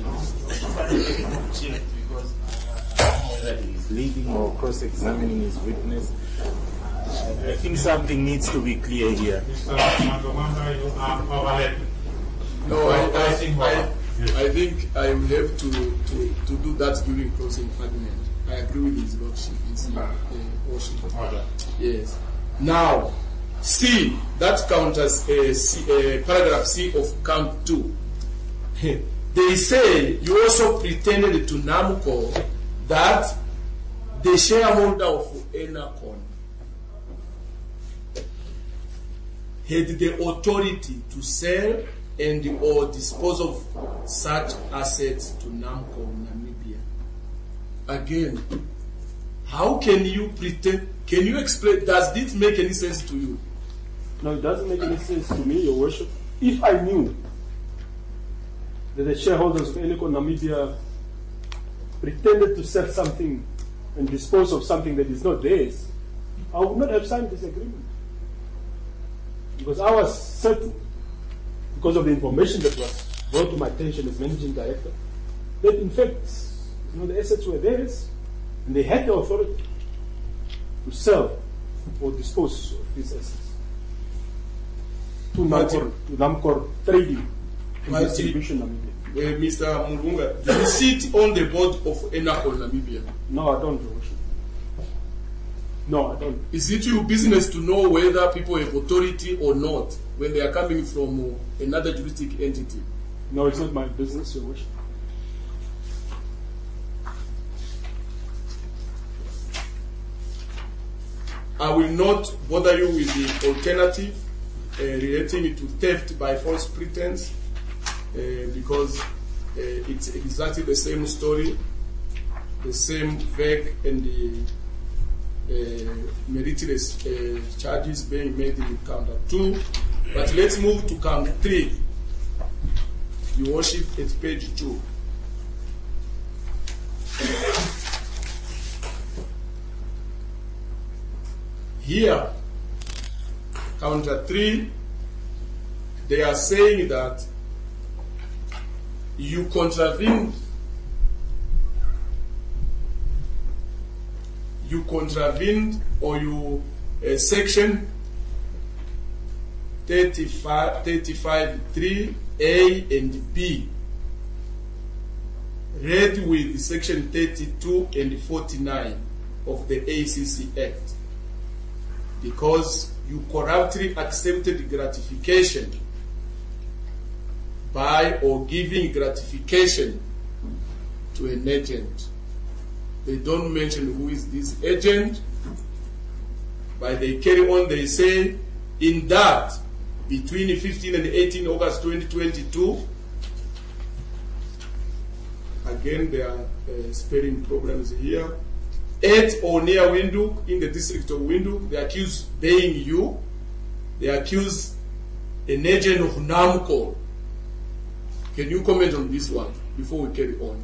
Because whether he's leading or cross-examining his witness, I think something needs to be clear here. Mr. Magomanga, you are overlapping. No, I think I will have to do that during closing argument. I agree with his lordship. It's worship. Order. Yes. Now, C, that counters paragraph C of count 2. They say you also pretended to NAMCOR that the shareholder of Enercon had the authority to sell and or dispose of such assets to NAMCOR Namibia. Again, how can you pretend? Can you explain? Does this make any sense to you? No, it doesn't make any sense to me, Your Worship. If I knew that the shareholders of Enercon Namibia pretended to sell something and dispose of something that is not theirs, I would not have signed this agreement. Because I was certain, because of the information that was brought to my attention as managing director, that in fact, the assets were theirs, and they had the authority to sell or dispose of these assets to NAMCOR Trading and Distribution Namibia. Mr. Mulunga, do you sit on the board of Enercon Namibia? No, I don't, Your Worship. No, I don't. Is it your business to know whether people have authority or not when they are coming from another juristic entity? No, it's not my business, Your Worship. I will not bother you with the alternative. relating to theft by false pretense, because it's exactly the same story, the same vague and meritorious charges being made in count 2. But let's move to count 3. Your Worship, at page 2. Here, counter 3, they are saying that you contravened or you section 35.3 A and B, read with section 32 and 49 of the ACC Act, because you corruptly accepted gratification by or giving gratification to an agent. They don't mention who is this agent, but they carry on, they say, in that, between 15 and 18 August 2022, again there are spelling problems here, at or near Windhoek, in the district of Windhoek, they accuse being you, they accuse an agent of NAMCO. Can you comment on this one before we carry on?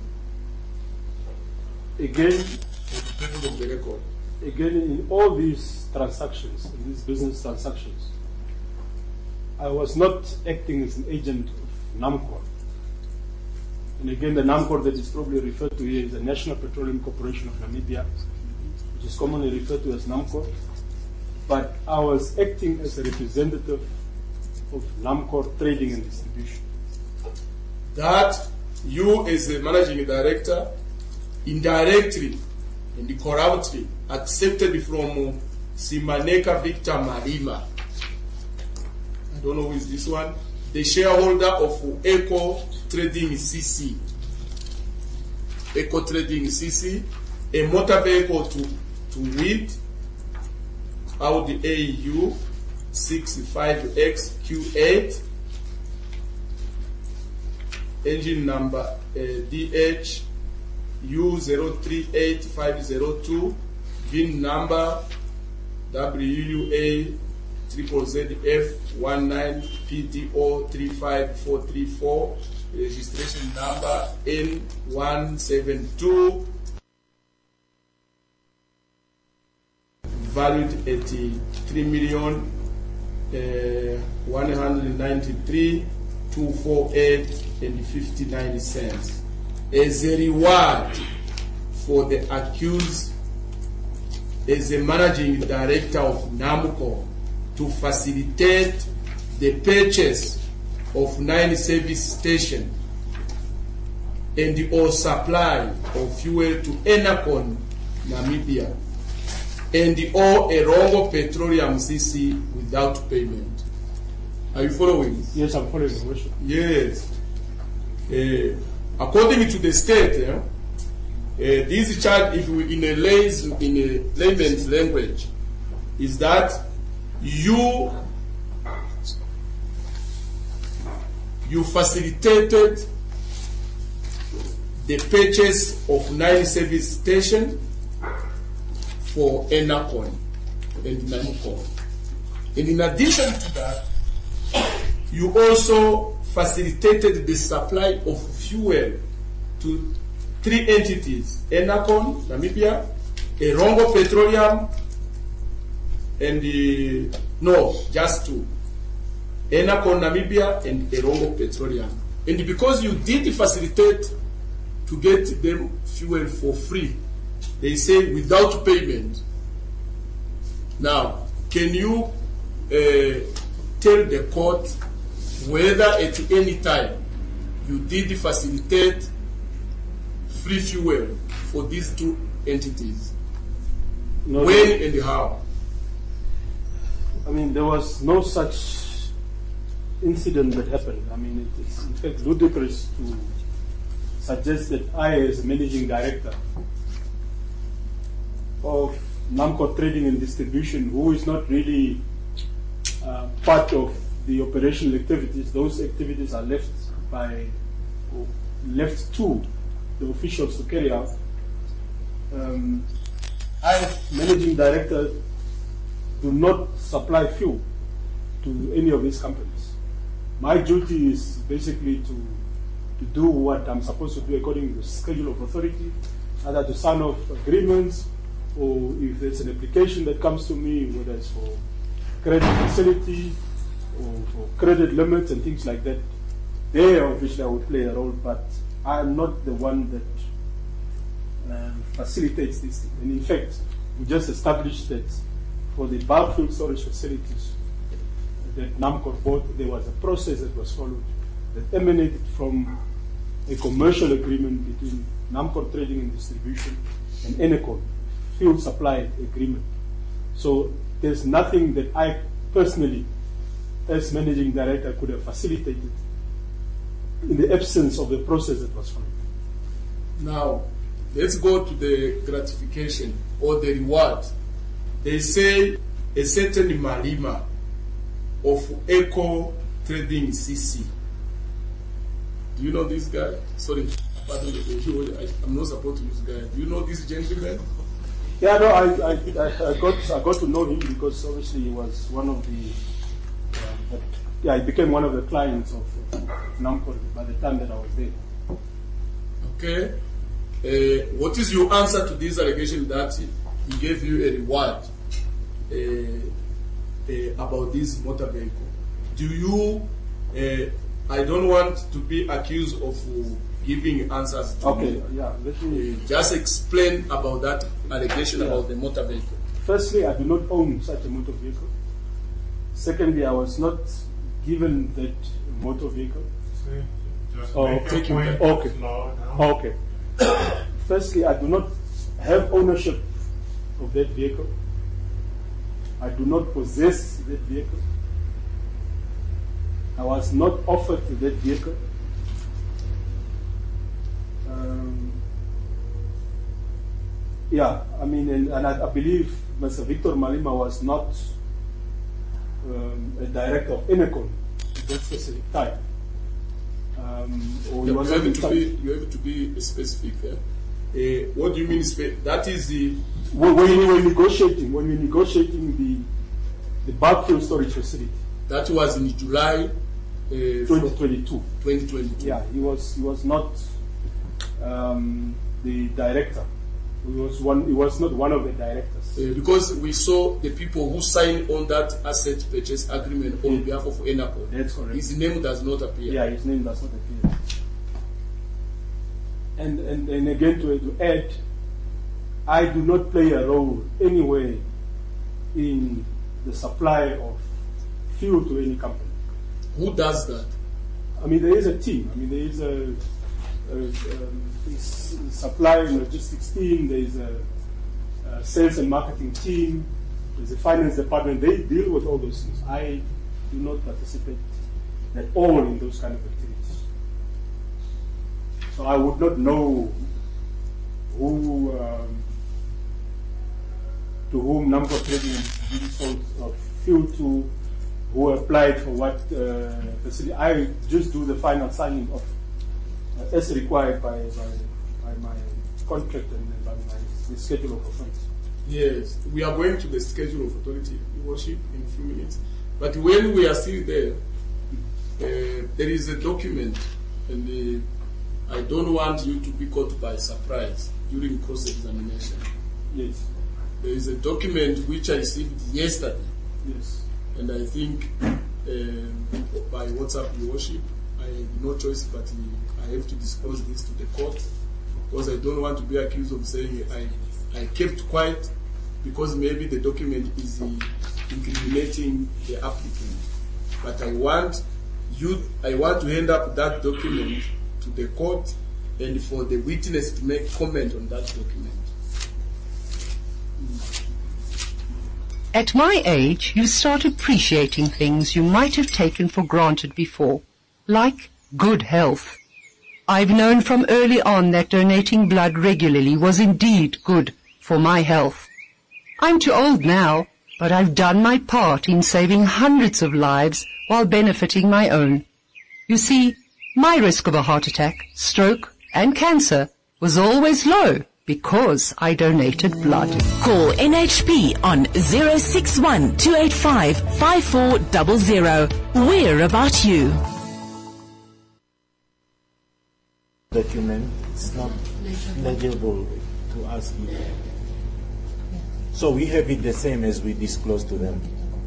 Again, of the record. Again, in all these transactions, in these business transactions, I was not acting as an agent of NAMCOR. And again, the NAMCOR that is probably referred to here is the National Petroleum Corporation of Namibia, which is commonly referred to as NAMCOR. But I was acting as a representative of NAMCOR Trading and Distribution. That you, as a managing director, indirectly and corruptly accepted from Simaneka Victor Malima. I don't know who is this one. The shareholder of Eco Trading CC. Eco Trading CC, a motor vehicle to WIT, Audi AU 65XQ8, engine number DH U038502, VIN number WUA ZZF19PDO35434, registration number N172, valued at 3,193,248.59 as a reward for the accused as a managing director of NAMCO to facilitate the purchase of 9 service stations and or supply of fuel to Enacon, Namibia, and or Erongo Petroleum CC without payment. Are you following? Yes, I'm following, Your Worship. Yes. According to the state, this charge, if we in a layman's language, is that you facilitated the purchase of 9 service stations for Enacon and NAMCO. And in addition to that, you also facilitated the supply of fuel to 3 entities: Enacon, Namibia, Erongo Petroleum, and just 2. Enacon, Namibia, and Erongo Petroleum. And because you did facilitate to get them fuel for free, they say without payment. Now, can you tell the court whether at any time you did facilitate free fuel for these 2 entities? No, when and how? I mean, there was no such incident that happened. I mean, it's in fact ludicrous to suggest that I, as managing director of NAMCO Trading and Distribution, who is not really part of the operational activities, those activities are left to the officials to carry out. I, managing director, do not supply fuel to any of these companies. My duty is basically to do what I'm supposed to do according to the schedule of authority, either to sign off agreements, or if there's an application that comes to me, whether it's for credit facility or for credit limits and things like that, there obviously I would play a role, but I'm not the one that facilitates this thing. And in fact, we just established that for the bulk fuel storage facilities that NAMCOR bought, there was a process that was followed that emanated from a commercial agreement between NAMCOR Trading and Distribution and Enecon, fuel supply agreement. So there's nothing that I personally, as managing director, could have facilitated in the absence of the process that was followed. Now, let's go to the gratification or the reward. They say a certain Malima of Eco Trading CC. Do you know this guy? Sorry, pardon me, I'm not supposed to use guy. Do you know this gentleman? Yeah, no, I got to know him because obviously he was one of the, he became one of the clients of NAMCOR by the time that I was there. Okay. What is your answer to this allegation that he gave you a reward about this motor vehicle? Do you, I don't want to be accused of giving answers to okay, me. Yeah, let me just explain about that allegation about the motor vehicle. Firstly, I do not own such a motor vehicle. Secondly, I was not given that motor vehicle. Just Oh, make take your you- point okay. slow down. Okay. Firstly, I do not have ownership of that vehicle. I do not possess that vehicle. I was not offered that vehicle. Yeah, I mean, and I believe Mr. Victor Malima was not a director of Enecon at that specific time. Or he You was have not in to charge. be specific. What do you mean? That is the When we were negotiating, the bulk fuel storage facility, that was in July 2022. 2022. Yeah, he was not the director. He was not one of the directors. Because we saw the people who signed on that asset purchase agreement on behalf of Enacom. That's correct. His name does not appear. Yeah, his name does not appear. And again, to add, I do not play a role anyway in the supply of fuel to any company. Who does that? I mean, there is a team. I mean, there is a supply and logistics team. There is a sales and marketing team. There's a finance department. They deal with all those things. I do not participate at all in those kind of activities. So I would not know who to whom NAMCOR Trading and sold fuel to, who applied for what facility. I just do the final signing of as required by my contract and by the schedule of authority. Yes, we are going to the schedule of authority, Your Worship, in a few minutes. But when we are still there, there is a document, and I don't want you to be caught by surprise during cross-examination. Yes. There is a document which I received yesterday. Yes. And I think by WhatsApp, Your Worship, I have no choice but I have to disclose this to the court, because I don't want to be accused of saying I kept quiet because maybe the document is incriminating the applicant. But I want to hand up that document to the court and for the witness to make comment on that document. At my age, you start appreciating things you might have taken for granted before, like good health. I've known from early on that donating blood regularly was indeed good for my health. I'm too old now, but I've done my part in saving hundreds of lives while benefiting my own. You see, my risk of a heart attack, stroke and cancer was always low because I donated blood. Call NHP on 061 285 5400. We're about you. Document, it's not legible to us either. So we have it the same as we disclose to them.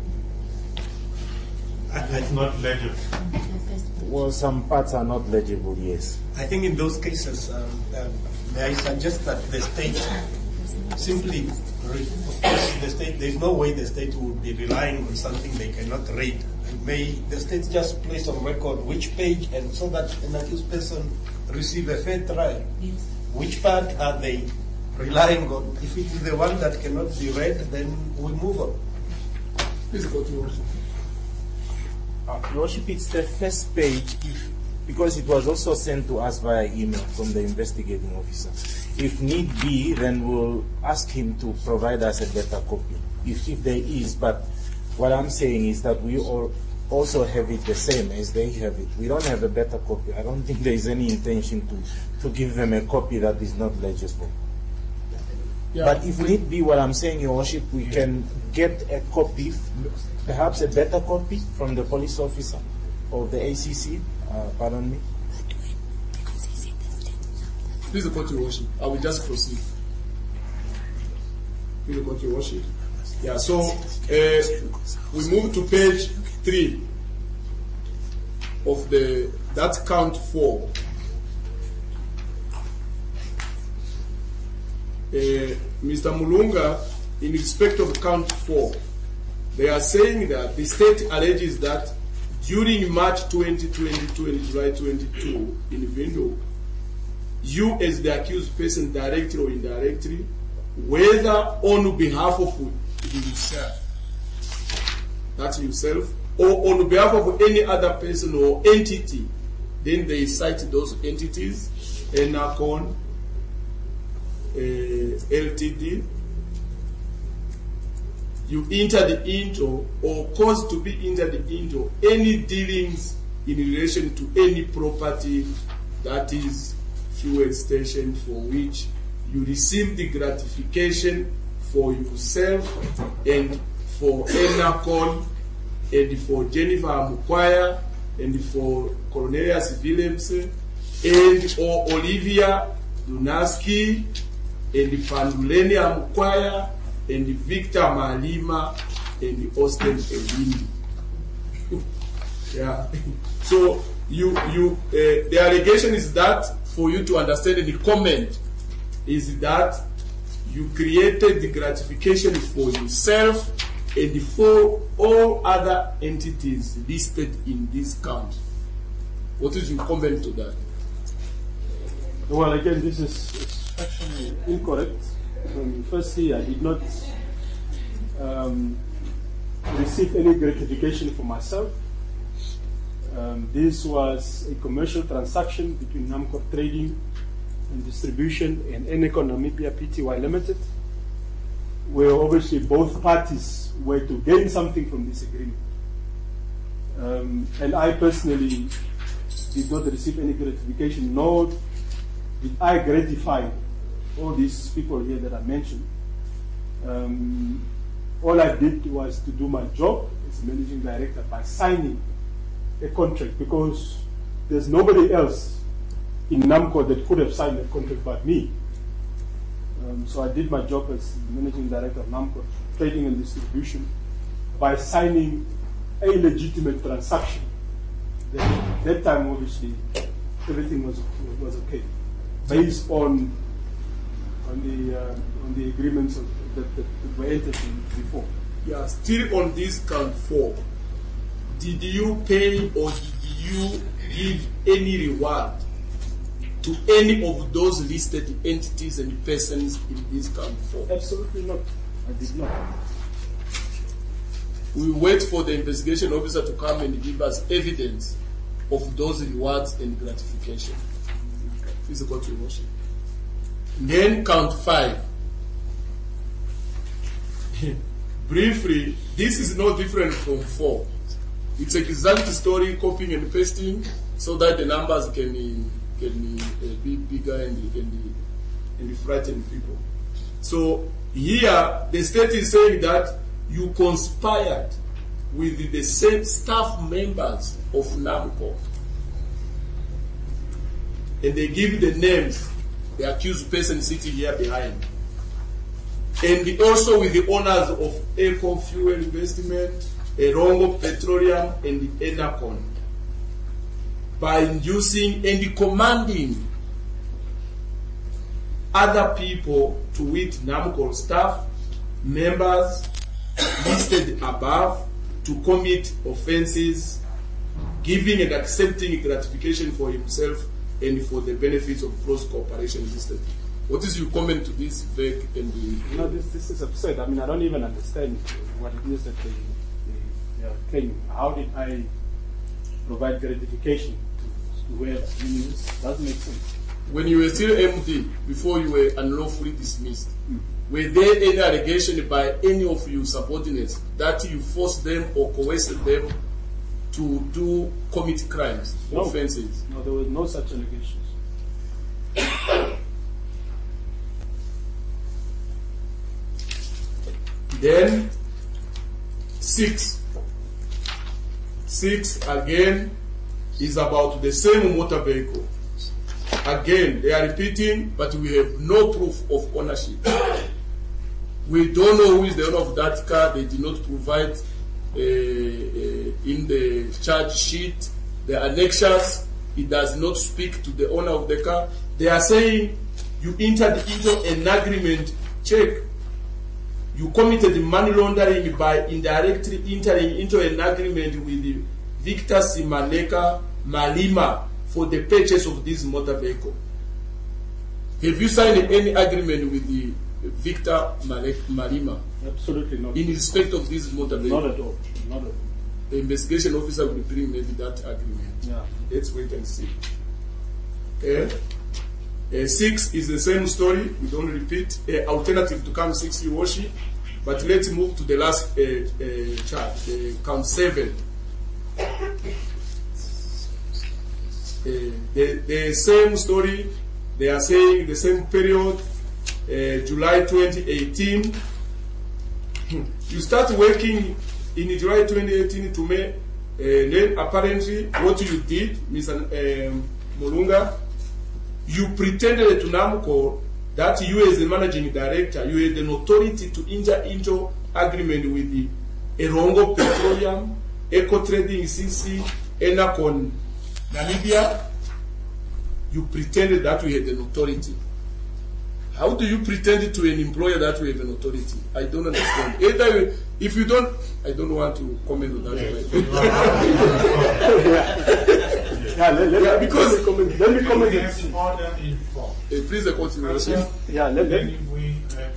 It's not legible. Well, some parts are not legible, yes. I think in those cases, may I suggest that the state simply, of course, the state, there's no way the state would be relying on something they cannot read. And may the state just place on record which page, and so that an accused person receive a fair trial. Yes. Which part are they relying on? If it is the one that cannot be read, then we move on. Please go to Your Worship, it's the first page, because it was also sent to us via email from the investigating officer. If need be, then we'll ask him to provide us a better copy, if there is. But what I'm saying is that we all also have it the same as they have it. We don't have a better copy. I don't think there is any intention to give them a copy that is not legible. Yeah. But if need be, what I'm saying, Your Worship, we can get a copy, perhaps a better copy from the police officer or the ACC, pardon me. Please report Your Worship. I will just proceed. Please report Your Worship. Yeah, so we move to page 3 of that count 4. Mr. Mulunga, in respect of count 4, they are saying that the state alleges that during March 2022 and July 22 in Windhoek, you as the accused person directly or indirectly, whether on behalf of himself, that's himself, or on behalf of any other person or entity, then they cite those entities, Enacon, LTD, you entered into or caused to be entered into any dealings in relation to any property, that is fuel station, for which you receive the gratification for yourself and for Enacon and for Jennifer Mukwaya and for Cornelius Willems and or Olivia Dunaski and Panduleni Mukwaya and Victor Malima and Austin Elini. Yeah. So the allegation is that, for you to understand, the comment is that you created the gratification for yourself and for all other entities listed in this count. What is your comment to that? Well, again, this is actually incorrect. Firstly, I did not receive any gratification for myself. This was a commercial transaction between Namco Trading and Distribution and Enacon Namibia Pty Limited, where obviously both parties were to gain something from this agreement. And I personally did not receive any gratification, nor did I gratify all these people here that I mentioned. All I did was to do my job as managing director by signing a contract, because there's nobody else in NAMCO that could have signed a contract but me. So I did my job as managing director of NAMCO Trading and Distribution by signing a legitimate transaction. At that time, obviously, everything was okay, based on the agreements that were entered in before. Yeah, still on this count 4, did you pay or did you give any reward to any of those listed entities and persons in this count 4? Absolutely not. I did not. We wait for the investigation officer to come and give us evidence of those rewards and gratification. Please go to your worship. Then count 5. briefly, this is no different from 4. It's an exact story, copying and pasting, so that the numbers can be bigger and can frighten people. So here, the state is saying that you conspired with the same staff members of NAMCO. And they give the names, the accused person sitting here behind. And also with the owners of Eco Fuel Investment, Erongo Petroleum, and Enacon, by inducing and commanding other people, to wit NAMCO staff members listed above, to commit offenses, giving and accepting gratification for himself and for the benefits of close cooperation listed. What is your comment to this, Vec? And this is absurd. I mean, I don't even understand what it is that they are claiming. How did I provide gratification to whoever? I mean, this doesn't make sense. When you were still MD, before you were unlawfully dismissed, were there any allegation by any of your subordinates that you forced them or coerced them to commit crimes, offenses? No, there were no such allegations. Then 6 again is about the same motor vehicle. Again, they are repeating, but we have no proof of ownership. We don't know who is the owner of that car. They did not provide in the charge sheet, the annexures. It does not speak to the owner of the car. They are saying you entered into an agreement. Check. You committed money laundering by indirectly entering into an agreement with Victor Simaneka Malima for the purchase of this motor vehicle. Have you signed any agreement with the Victor Malima? Absolutely not. In respect of this motor vehicle? Not at all. Not at all. The investigation officer will bring maybe that agreement. Yeah. Let's wait and see. Okay. 6 is the same story. We don't repeat. Alternative to count 6, you worship. But let's move to the last chart, count 7. The same story. They are saying the same period, July 2018. You start working in July 2018 to May. Then apparently what you did, Mr. Mulunga, you pretended to NAMCO that you as the managing director, you had an authority to enter into agreement with the Erongo Petroleum, Eco Trading CC, Enacon Namibia. You pretended that you had an authority. How do you pretend to an employer that you have an authority? I don't understand. Either if you don't, I don't want to comment on that. Because let me comment. Please, the continuation. Yeah, let me. You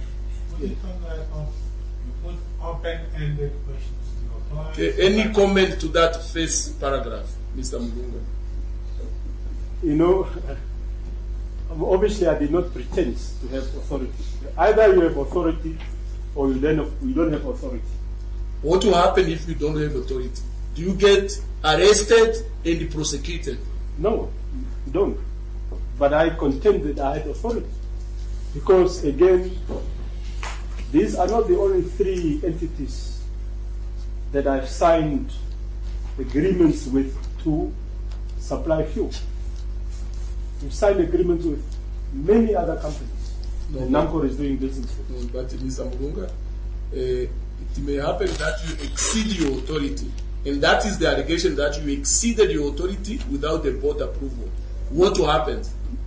put open-ended questions. Okay, any comment to that first paragraph, Mr. Mulunga? You know, obviously I did not pretend to have authority. Either you have authority or you don't have authority. What will happen if you don't have authority? Do you get arrested and prosecuted? No, you don't. But I contend that I had authority. Because again, these are not the only 3 entities that I've signed agreements with to supply fuel. We've signed agreements with many other companies that NAMCO is doing business with. But Mr. Mulunga, it may happen that you exceed your authority. And that is the allegation that you exceeded your authority without the board approval. What will happen?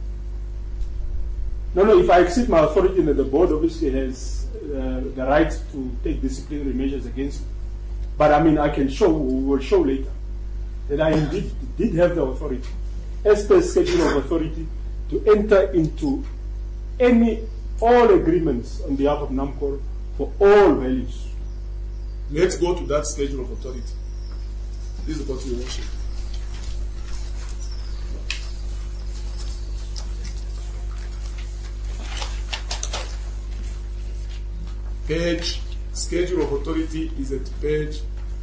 No, if I exceed my authority, then the board obviously has the right to take disciplinary measures against me. But I mean, we will show later that I indeed did have the authority, as per schedule of authority, to enter into all agreements on behalf of NAMCO for all values. Let's go to that schedule of authority. This is what we worship. Page schedule of authority is at page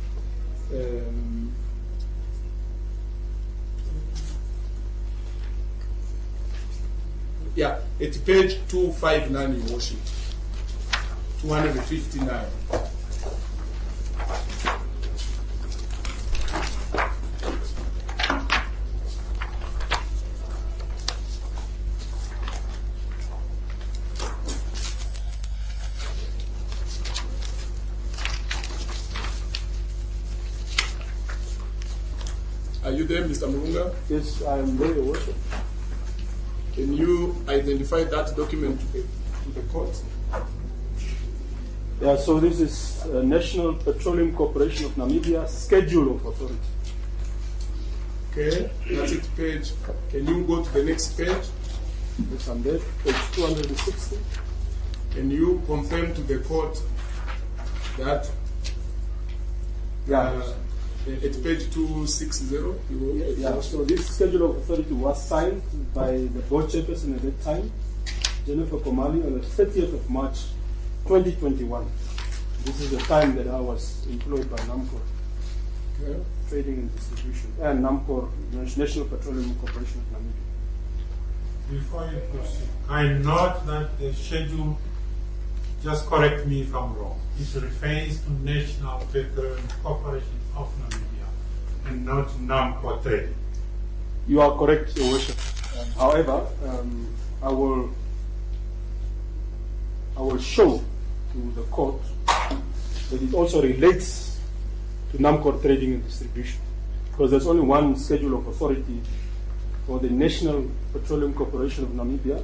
at page 259, Your Worship. 259. Are you there, Mr. Mulunga? Yes, I am there, Your Worship. Can you identify that document to the court? Yeah, so this is National Petroleum Corporation of Namibia Schedule of Authority. Okay, that's it, page. Can you go to the next page? Yes, I'm there, page 260. Can you confirm to the court that at page 260? So this Schedule of Authority was signed by the board chairperson at that time, Jennifer Komali, on the 30th of March 2021. This is the time that I was employed by NAMCOR Trading and Distribution, and NAMCOR, National Petroleum Corporation of Namibia. Before you proceed, I note that the schedule, just correct me if I'm wrong, it refers to National Petroleum Corporation of Namibia and not NAMCOR Trading. You are correct, Your Worship. However, I will show to the court that it also relates to NAMCOR Trading and Distribution, because there's only one schedule of authority for the National Petroleum Corporation of Namibia.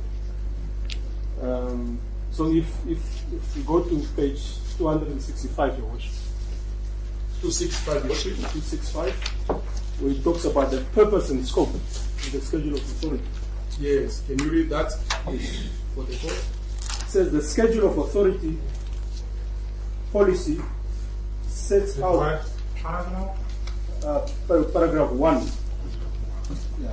So if you go to page 265, Your Worship. 265, Your Worship. 265, where it talks about the purpose and scope of the schedule of authority. Yes, can you read that for the court? It says the schedule of authority policy sets out paragraph 1. Yeah.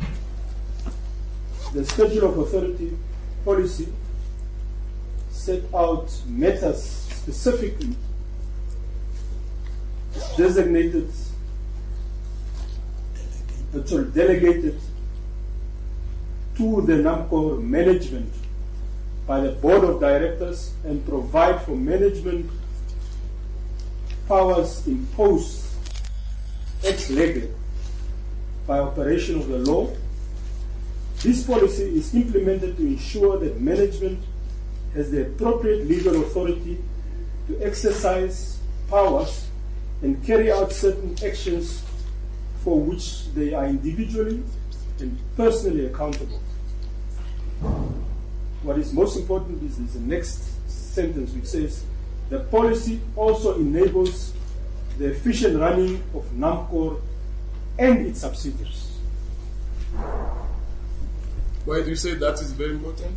The schedule of authority policy set out matters specifically designated, delegated to the NAMCOR management by the board of directors and provide for management powers imposed ex lege by operation of the law. This policy is implemented to ensure that management has the appropriate legal authority to exercise powers and carry out certain actions for which they are individually and personally accountable. What is most important is the next sentence, which says, the policy also enables the efficient running of NAMCOR and its subsidiaries. Why do you say that is very important?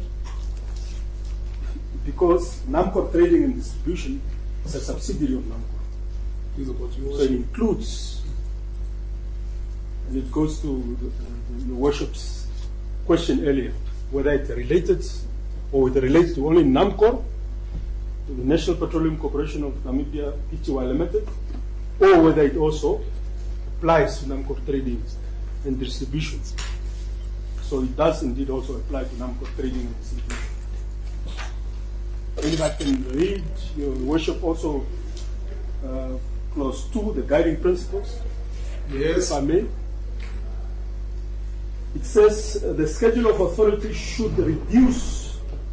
Because NAMCOR Trading and Distribution is a subsidiary of NAMCOR. So it includes, and it goes to the Worship's question earlier, whether it related or it relates to only NAMCOR, to the National Petroleum Corporation of Namibia, Pty Limited, or whether it also applies to NAMCOR Trading and Distribution. So it does indeed also apply to NAMCOR Trading and Distribution. And if I can read, Your Worship, also clause 2, the guiding principles. Yes. If I may. It says the schedule of authority should reduce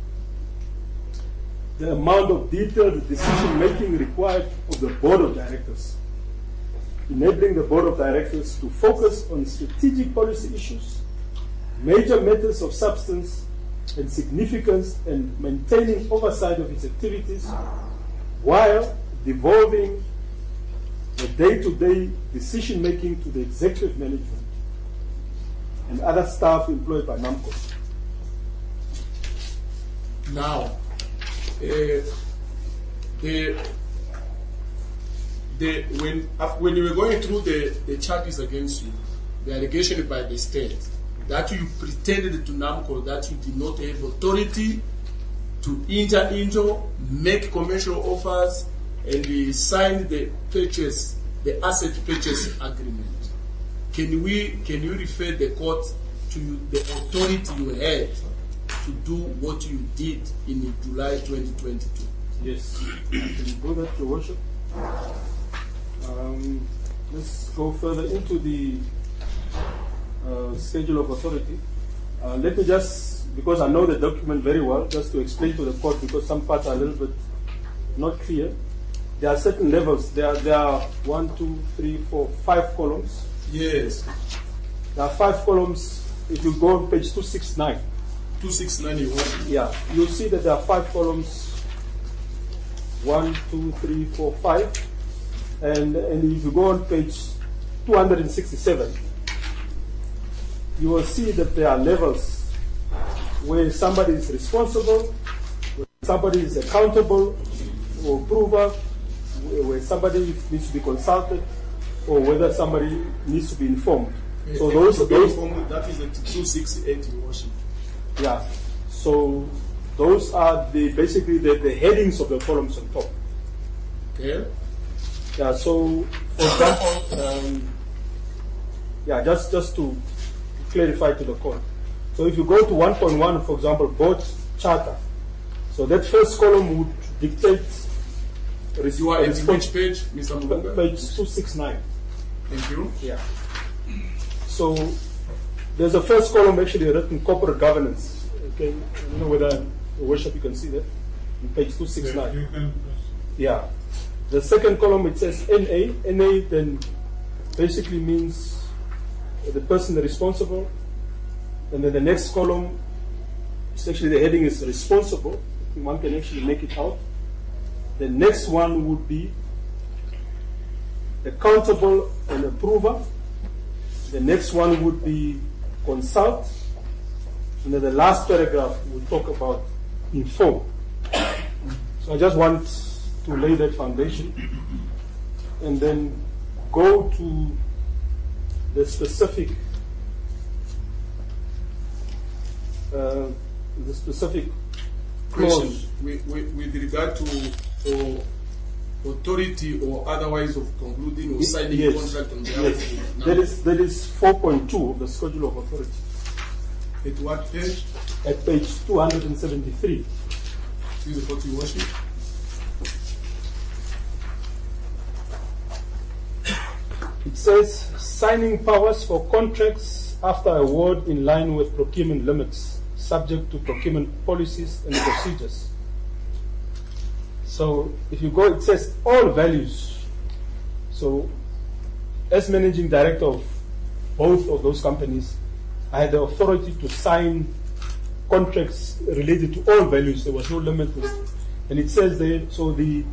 the amount of detailed decision making required of the board of directors, enabling the board of directors to focus on strategic policy issues, major matters of substance and significance, and maintaining oversight of its activities while devolving the day-to-day decision making to the executive management and other staff employed by NAMCOR. Now, when you were going through the charges against you, the allegation by the state that you pretended to NAMCOR that you did not have authority to enter into, make commercial offers, and we signed the asset purchase agreement. Can you refer the court to the authority you had to do what you did in July 2022? Yes, I can do that, Your Worship. Let's go further into the schedule of authority. Let me just, because I know the document very well, just to explain to the court, because some parts are a little bit not clear. There are certain levels. There are 1, 2, 3, 4, 5 columns. Yes. There are 5 columns. If you go on page 269. 269, you want? Yeah, you'll see that there are 5 columns. 1, 2, 3, 4, 5. And if you go on page 267, you will see that there are levels where somebody is responsible, where somebody is accountable or approver, where somebody needs to be consulted, or whether somebody needs to be informed. So those that is the 268, Your Worship. Yeah. So those are basically the headings of the columns on top. Okay. Yeah. So for example, just to clarify to the court. So if you go to 1.1, for example, board charter. So that first column would dictate. You are at which page, Mr. Mulunga? Page 269. Thank you. Yeah. So there's a first column actually written corporate governance. Okay, I don't know whether Your Worship you can see that on page 269. Yeah. The second column it says NA. NA then basically means the person responsible, and then the next column is actually the heading is responsible. One can actually make it out. The next one would be accountable and approver. The next one would be consult. And then the last paragraph will talk about inform. So I just want to lay that foundation and then go to the specific question with regard to authority or otherwise of concluding or signing a contract on behalf of that is 4.2 of the schedule of authority. At what page? At page 273. Please report to Your Worship. It says signing powers for contracts after award in line with procurement limits, subject to procurement policies and procedures. So if you go, it says all values. So as managing director of both of those companies, I had the authority to sign contracts related to all values. There was no limit. And it says there, so the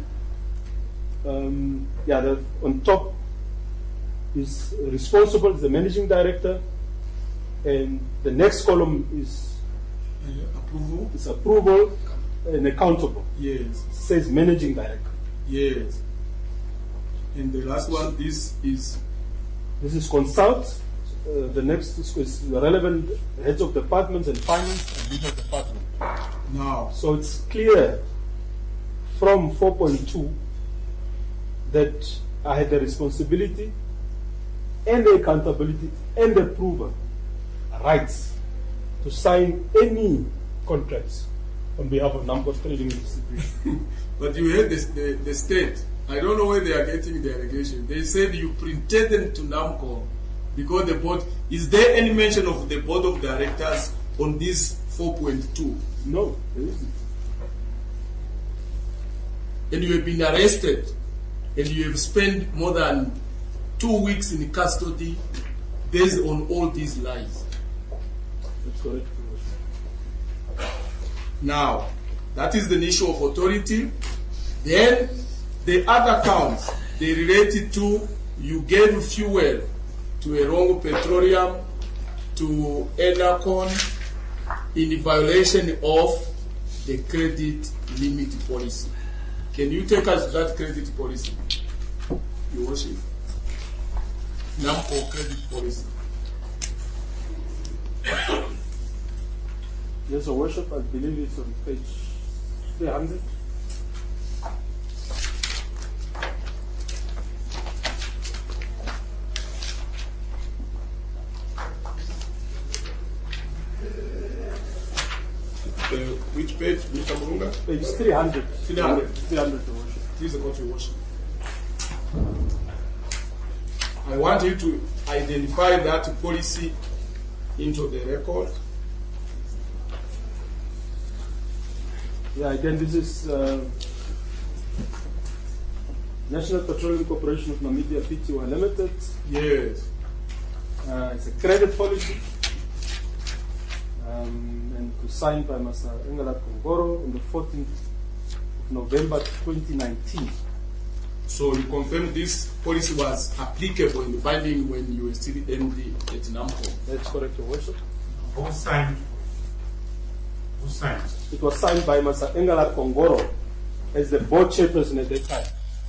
on top is responsible, is the managing director, and the next column is approval. It's approval and accountable. Yes. It says managing director. Yes. And the last one is this is consult. The next is the relevant heads of departments and finance and legal department. Now, so it's clear from 4.2 that I had the responsibility and the accountability and the approval rights to sign any contracts on behalf of NAMCO's trading institution. But you heard the state. I don't know where they are getting the allegation. They said you printed them to NAMCO because the board. Is there any mention of the board of directors on this 4.2? No, there isn't. And you have been arrested, and you have spent more than 2 weeks in custody based on all these lies. That's correct. Now, that is the issue of authority. Then the other counts, they related to you gave fuel to Erongo Petroleum, to Enercon, in violation of the credit limit policy. Can you take us to that credit policy, Your Worship? NAMCO credit policy. Yes, Your Worship, I believe it's on page 300. Mulunga. Page 300. 300. 300, Your Worship. Please, the court, Your Worship. I want you to identify that policy into the record. Yeah, again, this is National Petroleum Corporation of Namibia, Pty Limited. Yes. It's a credit policy. And it was signed by Mr. Engelhard Kongoro on the 14th of November 2019. So you confirm this policy was applicable in the binding when you were still MD at NAMCO? That's correct, Your Worship. Who signed? Who signed? It was signed by Mr. Engelhard Kongoro as the board chairperson at that time.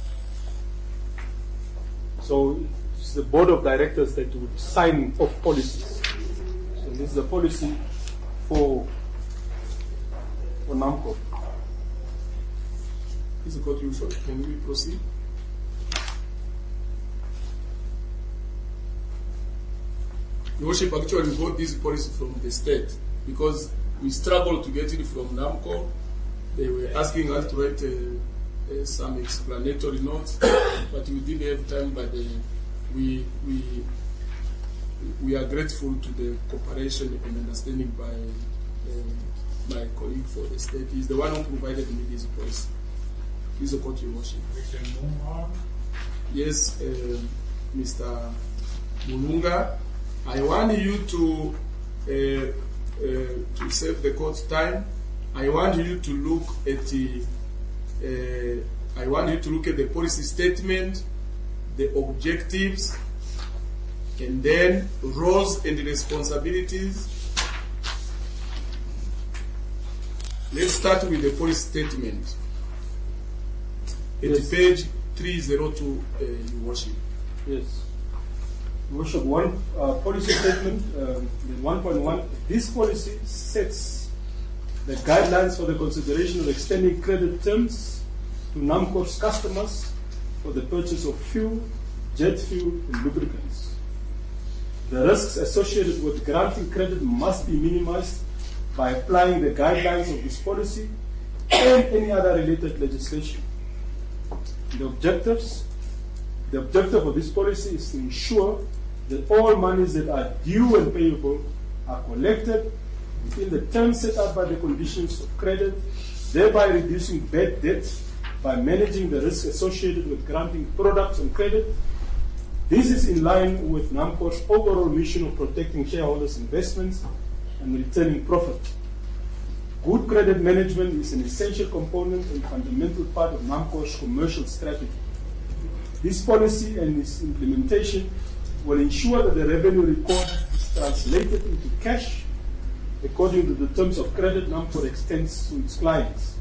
So it's the board of directors that would sign off policies. So this is the policy for NAMCO. Is the court usual? Can we proceed? Your Worship, actually we got this policy from the state because we struggled to get it from NAMCO. They were asking us to write some explanatory notes, but we didn't have time. But we are grateful to the cooperation and understanding by my colleague for the state. He's the one who provided me this policy. Please, the court, Your Worship. We can move on. Yes, Mr. Mulunga, I want you to save the court's time. I want you to look at the policy statement, the objectives, and then roles and responsibilities. Let's start with the policy statement. It's page 302, Your Worship. Yes. Your Worship, one policy statement, 1.1. This policy sets the guidelines for the consideration of extending credit terms to NAMCO's customers for the purchase of fuel, jet fuel, and lubricants. The risks associated with granting credit must be minimized by applying the guidelines of this policy and any other related legislation. The objective of this policy is to ensure that all monies that are due and payable are collected within the terms set out by the conditions of credit, thereby reducing bad debt by managing the risk associated with granting products on credit. This is in line with NAMCO's overall mission of protecting shareholders' investments and returning profit. Good credit management is an essential component and fundamental part of NAMCO's commercial strategy. This policy and its implementation will ensure that the revenue recorded is translated into cash according to the terms of credit NAMCO extends to its clients.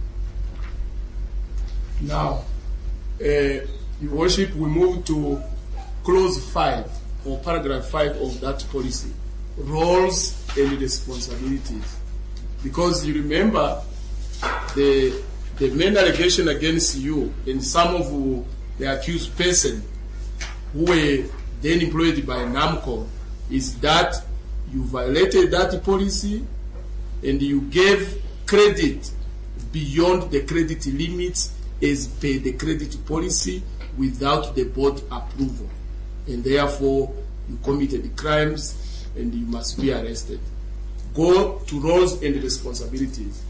Now, Your Worship, we move to clause 5 or paragraph 5 of that policy, roles and responsibilities. Because you remember the main allegation against you and some of the accused person who were then employed by NAMCO is that you violated that policy and you gave credit beyond the credit limits as per the credit policy without the board approval. And therefore, you committed crimes and you must be arrested. Go to roles and responsibilities.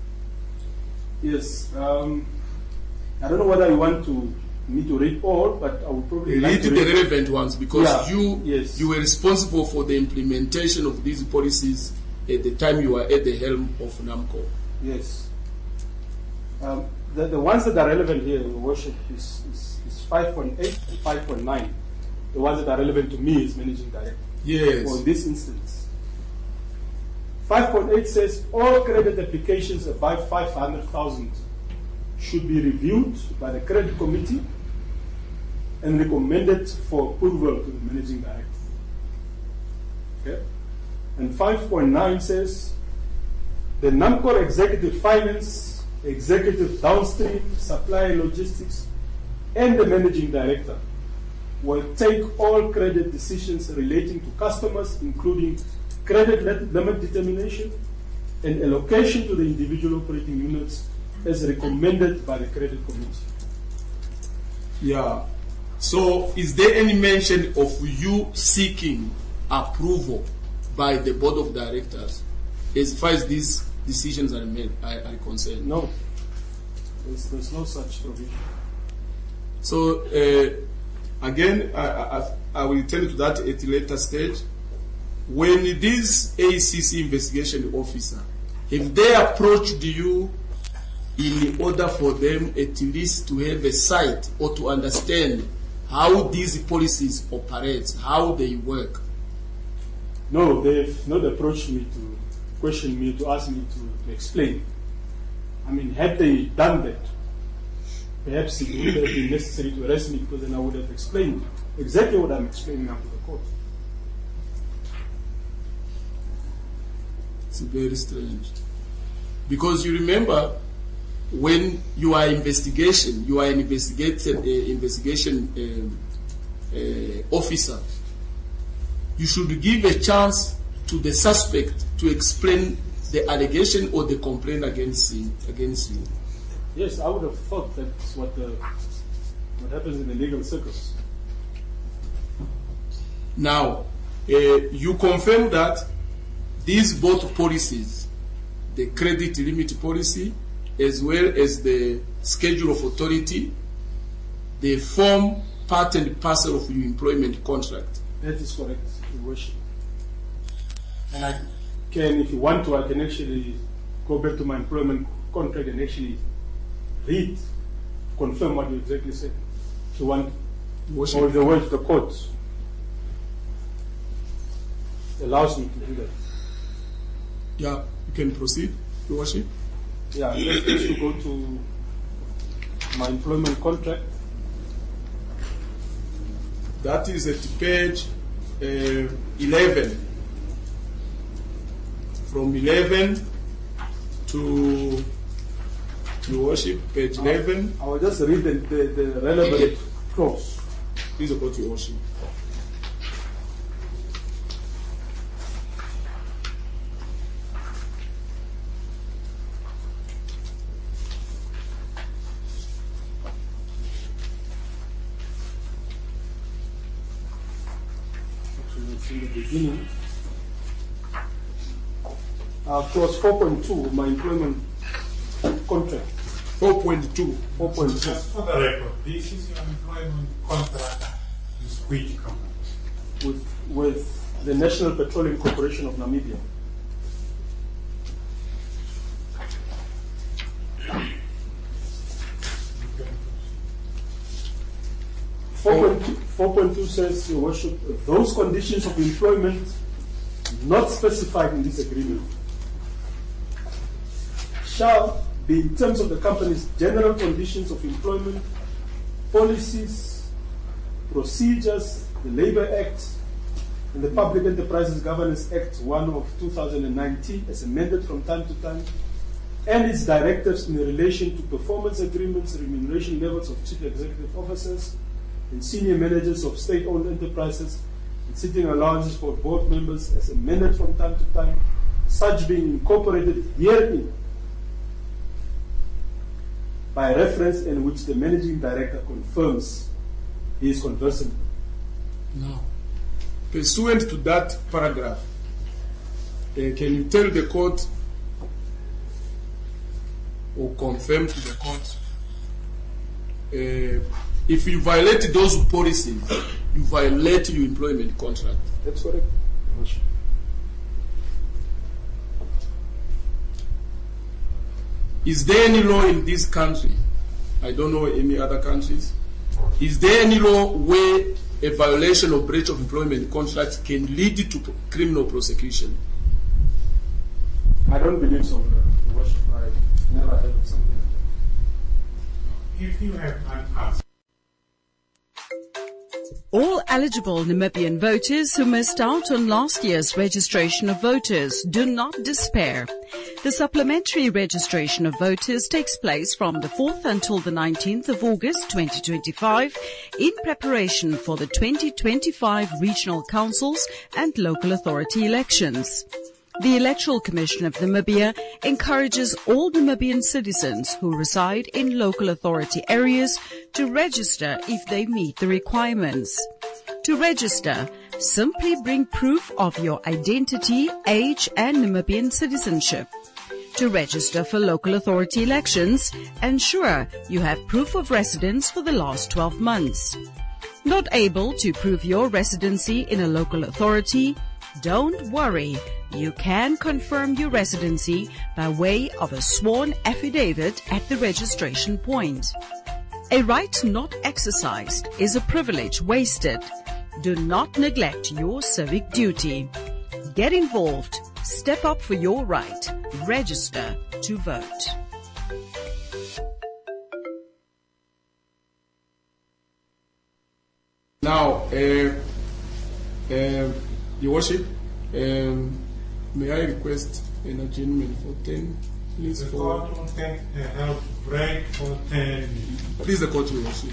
Yes. I don't know whether you want me to read all, but I will probably read the relevant ones because you were responsible for the implementation of these policies at the time you were at the helm of NAMCO. Yes. The ones that are relevant here, Your Worship, is 5.8 and 5.9. The ones that are relevant to me as Managing Director. Yes. For this instance. 5.8 says all credit applications above 500,000 should be reviewed by the credit committee and recommended for approval to the Managing Director. Okay? And 5.9 says the NAMCO Executive Finance, Executive Downstream, Supply Logistics, and the Managing Director will take all credit decisions relating to customers, including credit limit determination and allocation to the individual operating units as recommended by the credit committee. Yeah. So, is there any mention of you seeking approval by the board of directors as far as these decisions are made, are concerned? No. There's no such provision. So, again, I will return to that at a later stage. When this ACC investigation officer, if they approached you in order for them at least to have a sight or to understand how these policies operate, how they work? No, they've not approached me to question me, to ask me to explain. I mean, had they done that, perhaps it would have been necessary to arrest me, because then I would have explained exactly what I'm explaining now to the court. It's very strange. Because you remember, when you are investigation officer, you should give a chance to the suspect to explain the allegation or the complaint against you. Yes, I would have thought that's what happens in the legal circus. Now, you confirm that these both policies, the credit limit policy as well as the schedule of authority, they form part and parcel of your employment contract. That is correct, Your Worship. And I can, if you want to, I can actually go back to my employment contract and actually read, confirm what you exactly said. If you want, Worship. or the word the court allows me to do that. Yeah, you can proceed, Your Worship. Yeah, let's actually go to my employment contract. That is at page 11. From 11 to Your Worship, page 11. I will just read the relevant clause. Please report, Your Worship. In the beginning, clause 4.2 of my employment contract. 4.2. 4.2. Just for the record, this is your employment contract with which company? With the National Petroleum Corporation of Namibia. Okay. 4.2 says, Your Worship, those conditions of employment not specified in this agreement shall be in terms of the company's general conditions of employment, policies, procedures, the Labour Act, and the Public Enterprises Governance Act 1 of 2019, as amended from time to time, and its directives in relation to performance agreements, remuneration levels of chief executive officers, and senior managers of state-owned enterprises, and sitting allowances for board members as amended from time to time, such being incorporated herein by reference, in which the managing director confirms he is conversant. Now, pursuant to that paragraph, can you tell the court or confirm to the court if you violate those policies, you violate your employment contract? That's correct. Is there any law in this country, I don't know any other countries, is there any law where a violation or breach of employment contract can lead to criminal prosecution? I don't believe so, Your Worship. I've never heard of something like that. If you have an answer. All eligible Namibian voters who missed out on last year's registration of voters, do not despair. The supplementary registration of voters takes place from the 4th until the 19th of August 2025 in preparation for the 2025 regional councils and local authority elections. The Electoral Commission of Namibia encourages all Namibian citizens who reside in local authority areas to register if they meet the requirements. To register, simply bring proof of your identity, age, and Namibian citizenship. To register for local authority elections, ensure you have proof of residence for the last 12 months. Not able to prove your residency in a local authority? Don't worry. You can confirm your residency by way of a sworn affidavit at the registration point. A right not exercised is a privilege wasted. Do not neglect your civic duty. Get involved. Step up for your right. Register to vote. Now, Your Worship, may I request an adjournment for 10 minutes? The court will take a health break for 10 minutes. Please, the court, Your Worship.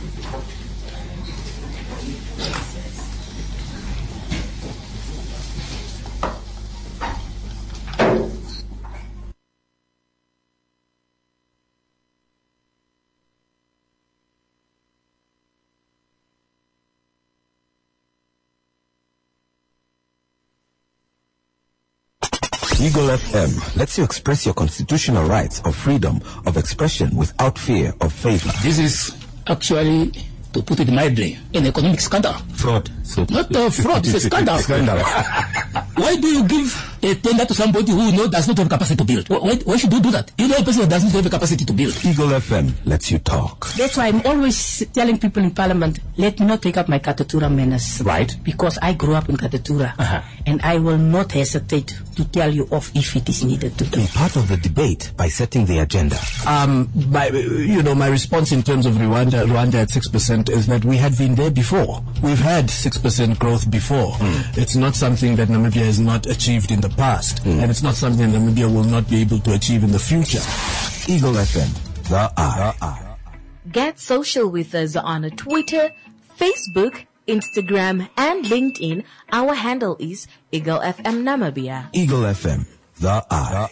Eagle FM lets you express your constitutional rights of freedom of expression without fear of favor. This is actually, to put it mildly, an economic scandal. Fraud. So not fraud, it's a scandal. Why do you give a tender to somebody who does not have capacity to build? Why should you do that? You know a person that doesn't have a capacity to build. Eagle FM lets you talk. That's why I'm always telling people in Parliament, let me not take up my Katatura menace. Right. Because I grew up in Katatura. And I will not hesitate to tell you off if it is needed to do. Be part of the debate by setting the agenda. My response in terms of Rwanda at 6% is that we had been there before. We've had 6% growth before. It's not something that Namibia has not achieved in the past, and it's not something Namibia will not be able to achieve in the future. Eagle FM, the R. Get social with us on Twitter, Facebook, Instagram, and LinkedIn. Our handle is Eagle FM Namibia. Eagle FM, the R.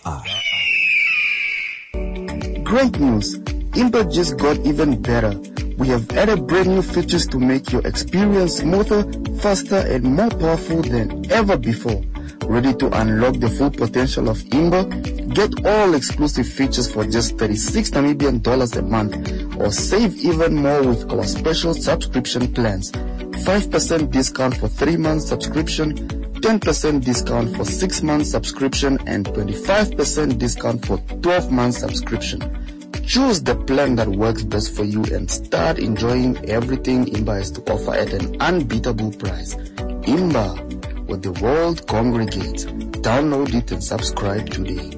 Great news! Imba just got even better. We have added brand new features to make your experience smoother, faster, and more powerful than ever before. Ready to unlock the full potential of Imba? Get all exclusive features for just 36 Namibian dollars a month, or save even more with our special subscription plans. 5% discount for 3 months subscription, 10% discount for 6 months subscription, and 25% discount for 12 months subscription. Choose the plan that works best for you and start enjoying everything Imba has to offer at an unbeatable price. Imba, where the world congregates. Download it and subscribe today.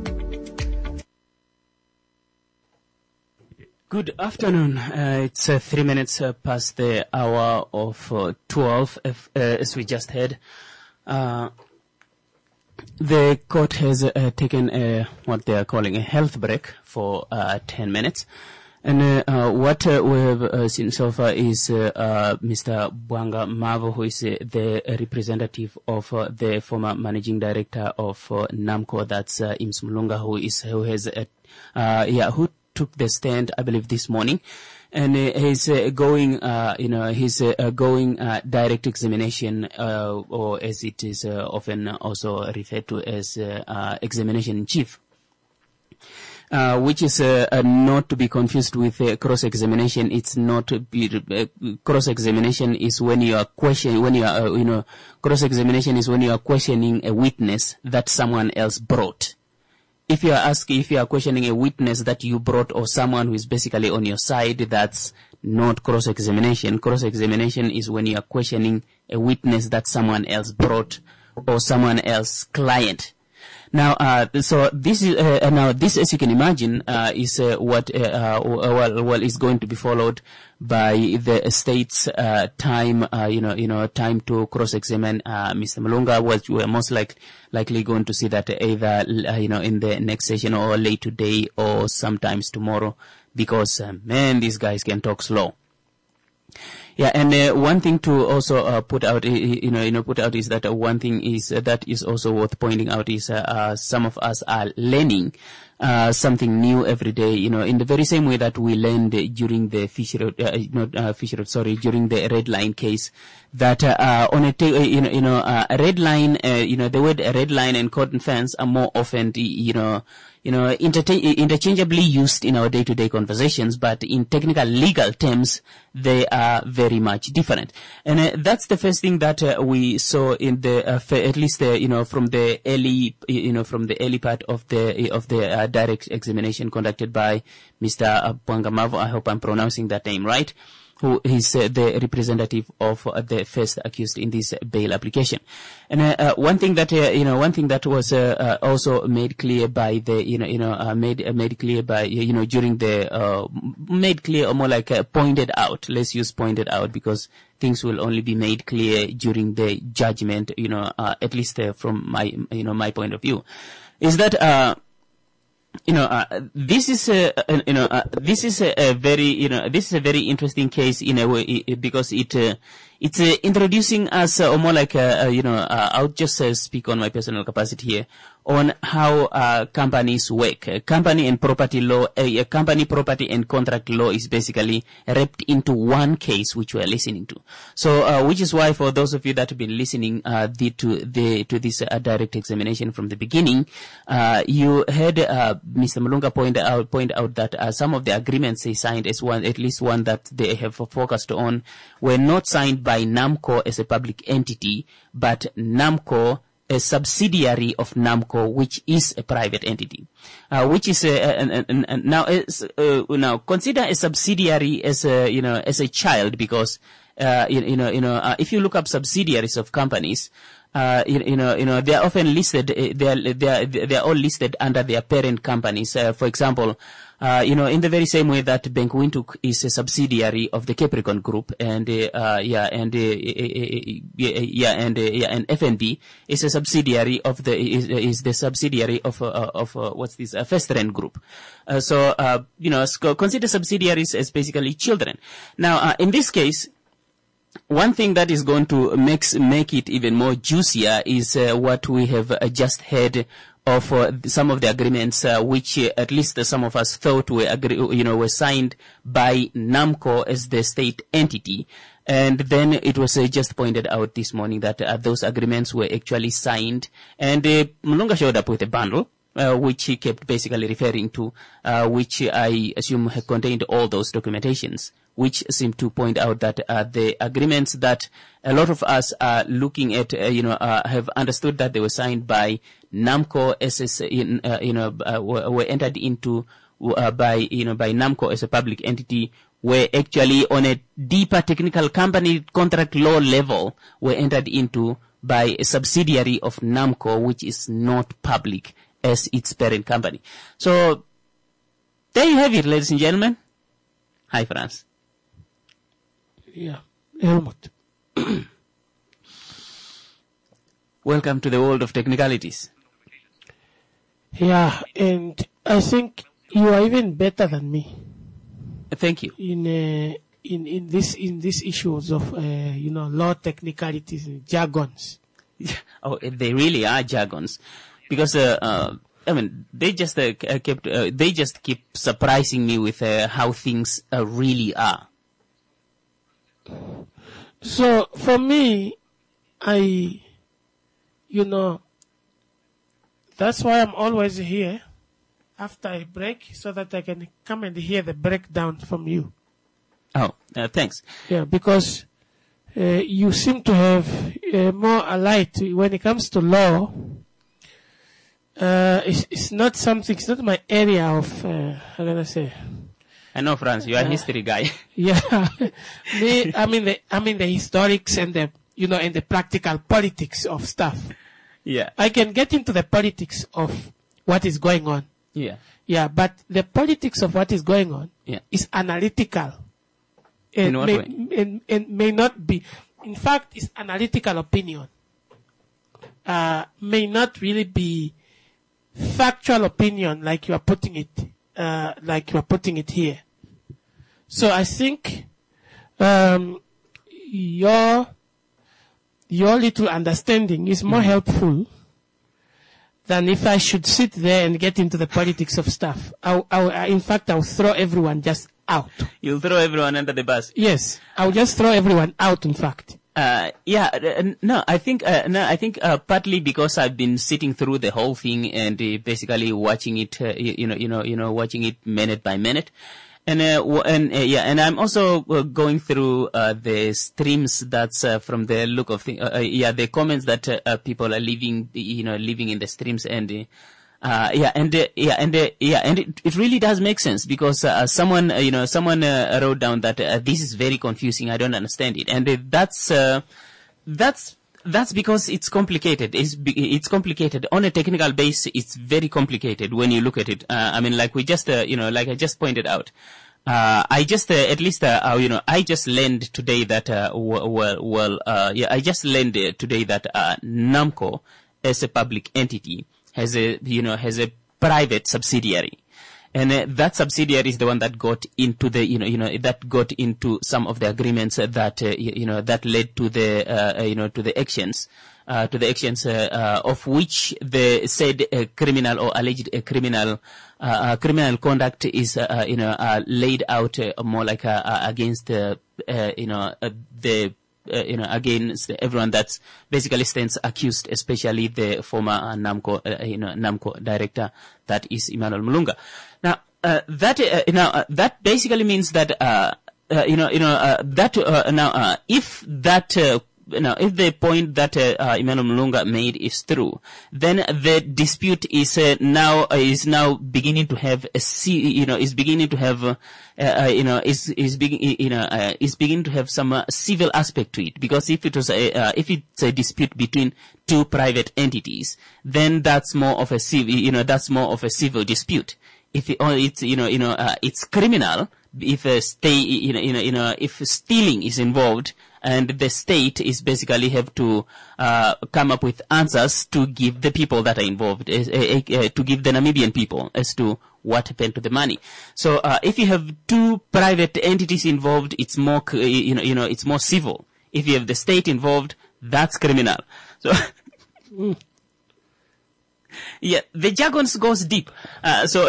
Good afternoon. It's 3 minutes past the hour of 12, as we just heard. The court has taken what they are calling a health break for 10 minutes. And what we have seen so far is Mr. Bwanga Mavo, who is the representative of the former managing director of NAMCO, that's Ims Mulunga, who took the stand, I believe, this morning. And he's going direct examination, or as it is often also referred to as examination in chief, which is not to be confused with cross-examination. It's not cross-examination is when you are questioning, cross-examination is when you are questioning a witness that someone else brought. If you are questioning a witness that you brought or someone who is basically on your side, that's not cross-examination. Cross-examination is when you are questioning a witness that someone else brought or someone else's client. Now, so this is this, as you can imagine, is what is going to be followed by the state's time, time to cross-examine Mr. Mulunga. We're most likely going to see that either in the next session or late today or sometimes tomorrow, because these guys can talk slow. Yeah, and one thing to also put out, is that one thing is that is also worth pointing out is some of us are learning something new every day. In the very same way that we learned during the during the red line case, that on a red line, the word red line and cordon fence are more often, interchangeably used in our day-to-day conversations, but in technical legal terms, they are very much different. And that's the first thing that we saw in the, at least, from the early part of the direct examination conducted by Mr. Pwangamavo. I hope I'm pronouncing that name right, who is the representative of the first accused in this bail application. And one thing that was also made clear by the made clear by during the made clear, or more like pointed out. Let's use pointed out, because things will only be made clear during the judgment. At least from my point of view, is that. This is a very interesting case in a way, because it's introducing us, or more like, I'll just speak on my personal capacity here, on how companies work. Company and property law, company property and contract law is basically wrapped into one case which we're listening to. So, which is why, for those of you that have been listening to this direct examination from the beginning, you heard Mr. Mulunga point out that some of the agreements they signed, at least one that they have focused on, were not signed by NAMCO as a public entity, but NAMCO, a subsidiary of NAMCO, which is a private entity, which is now consider a subsidiary as a child, because if you look up subsidiaries of companies, they are often listed. They are all listed under their parent companies. For example, in the very same way that Bank Windhoek is a subsidiary of the Capricorn Group, and FNB is a subsidiary of the subsidiary of Festrand Group. So consider subsidiaries as basically children. Now, in this case, one thing that is going to make it even more juicier is what we have just heard of some of the agreements which at least some of us thought were signed by NAMCO as the state entity. And then it was just pointed out this morning that those agreements were actually signed, and Mulunga showed up with a bundle which he kept basically referring to, which I assume contained all those documentations, which seem to point out that the agreements that a lot of us are looking at, have understood that they were signed by NAMCO were entered into by NAMCO as a public entity, were actually on a deeper technical company contract law level, were entered into by a subsidiary of NAMCO, which is not public as its parent company. So there you have it, ladies and gentlemen. Hi, Franz. Yeah, Helmut. Welcome to the world of technicalities. Yeah, and I think you are even better than me. Thank you. In these issues of law technicalities and jargons. Oh, they really are jargons, because they just keep surprising me with how things really are. So for me, that's why I'm always here after a break, so that I can come and hear the breakdown from you. Oh, thanks. Yeah, because you seem to have more a light when it comes to law. It's not my area of, how can I say? I know, Franz, you are a history guy. Yeah. I mean the historics and and the practical politics of stuff. Yeah. I can get into the politics of what is going on. Yeah. Yeah, but the politics of what is going on is analytical. In what way? And may not be. In fact, it's analytical opinion. May not really be factual opinion like you are putting it here. So I think your little understanding is more helpful than if I should sit there and get into the politics of stuff. In fact, I'll throw everyone just out. You'll throw everyone under the bus? Yes. I'll just throw everyone out, in fact. I think partly because I've been sitting through the whole thing and basically watching it, watching it minute by minute. And I'm also going through the streams that's from the look of things. The comments that people are leaving in the streams, and it really does make sense, because someone wrote down that this is very confusing. I don't understand it, and that's because it's complicated. It's complicated on a technical base. It's very complicated when you look at it. Like I just pointed out. I just learned today that NAMCO as a public entity has a private subsidiary. And that subsidiary is the one that got into some of the agreements that that led to the actions of which the said criminal or alleged criminal conduct is laid out more like against against everyone that's basically stands accused, especially the former NAMCO director, that is Emmanuel Mulunga. Now, that basically means that, if the point that Emmanuel Mulunga made is true, then the dispute is now beginning to have beginning to have some civil aspect to it, because if it's a dispute between two private entities, then that's more of a civil dispute. If it's criminal if if stealing is involved, and the state is basically have to come up with answers to give the people that are involved, to give the Namibian people as to what happened to the money. So if you have two private entities involved, it's more it's more civil. If you have the state involved, that's criminal. So yeah, the jargon goes deep. So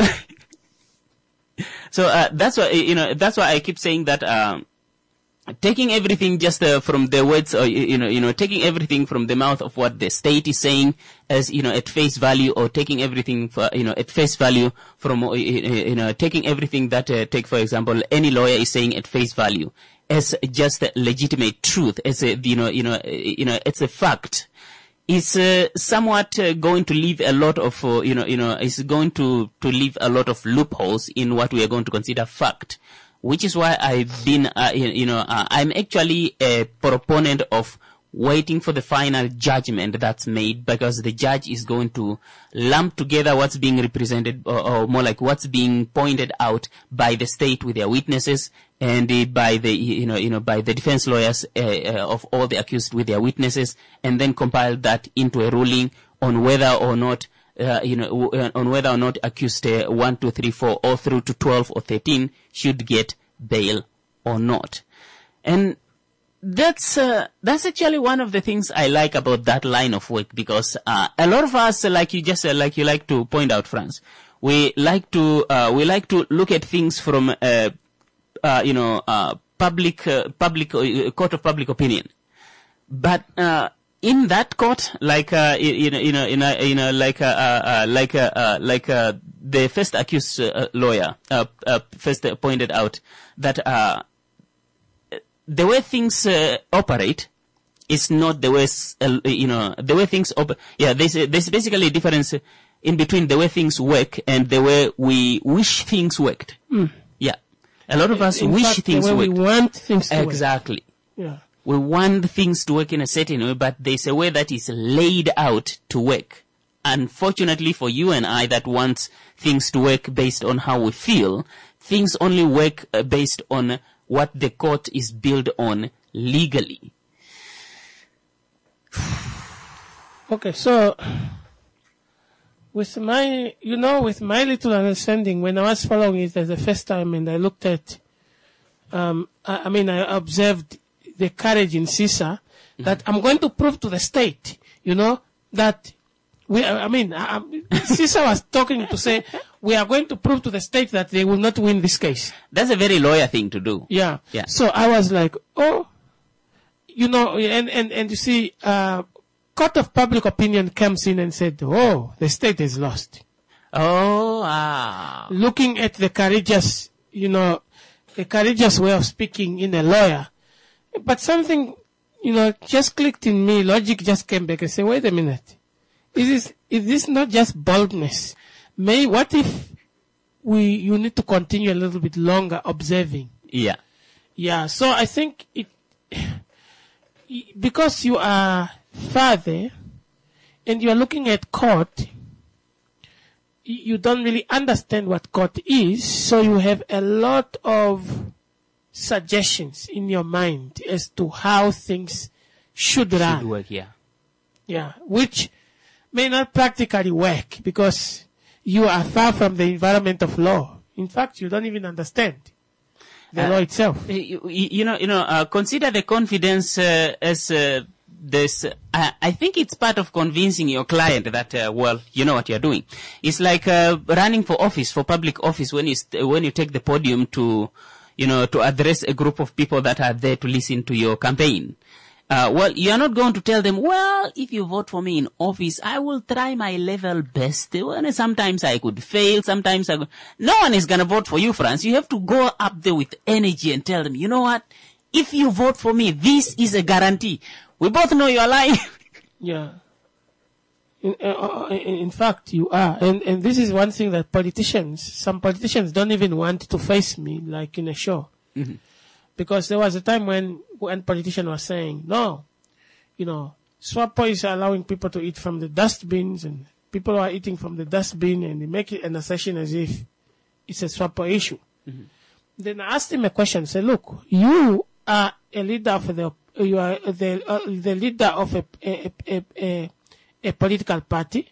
that's why that's why I keep saying that taking everything just from the words, or taking everything from the mouth of what the state is saying as at face value, or taking everything for, at face value from taking everything that take, for example, any lawyer is saying at face value as just a legitimate truth, as a it's a fact. It's somewhat going to leave a lot of it's going to leave a lot of loopholes in what we are going to consider fact, which is why I've been I'm actually a proponent of waiting for the final judgment that's made, because the judge is going to lump together what's being represented, or more like what's being pointed out by the state with their witnesses, and by the by the defense lawyers of all the accused with their witnesses, and then compile that into a ruling on whether or not on whether or not accused 1, 2, 3, 4 all through to 12 or 13 should get bail or not. And that's actually one of the things I like about that line of work, because a lot of us, like you like to point out, Franz, we like to look at things from public court of public opinion, but in that court, like the first accused lawyer first pointed out that the way things operate is not the way the way things there's basically a difference in between the way things work and the way we wish things worked. Yeah, a lot of us wish things worked. We want things to work. Exactly. Yeah. We want things to work in a certain way, but there's a way that is laid out to work. Unfortunately for you and I that wants things to work based on how we feel, things only work based on what the court is built on legally. Okay, so with my little understanding, when I was following it as the first time, and I looked at, I observed the courage in CISA that I'm going to prove to the state, that CISA was talking to say, we are going to prove to the state that they will not win this case. That's a very lawyer thing to do. Yeah. So I was like, and you see, court of public opinion comes in and said, the state is lost. Looking at the courageous, the courageous way of speaking in a lawyer. But something, just clicked in me, logic just came back and said, wait a minute. Is this not just boldness? What if you need to continue a little bit longer observing? Yeah. Yeah, so I think because you are father and you are looking at court, you don't really understand what court is, so you have a lot of suggestions in your mind as to how things should run. Should work, yeah. Yeah, which may not practically work because you are far from the environment of law. In fact, you don't even understand the law itself. Consider the confidence as this. I think it's part of convincing your client that, you know what you're doing. It's like running for office, for public office, when you take the podium to address a group of people that are there to listen to your campaign. You are not going to tell them, if you vote for me in office, I will try my level best. Sometimes I could fail, sometimes I could. No one is going to vote for you, Franz. You have to go up there with energy and tell them, you know what? If you vote for me, this is a guarantee. We both know you are lying. Yeah. In fact, you are. And this is one thing that some politicians don't even want to face me, like in a show. Mm-hmm. Because there was a time when politician was saying, no, SWAPO is allowing people to eat from the dustbins, and people are eating from the dustbin, and they make it an assertion as if it's a SWAPO issue. Mm-hmm. Then I asked him a question, say, look, you are a leader of the leader of a political party,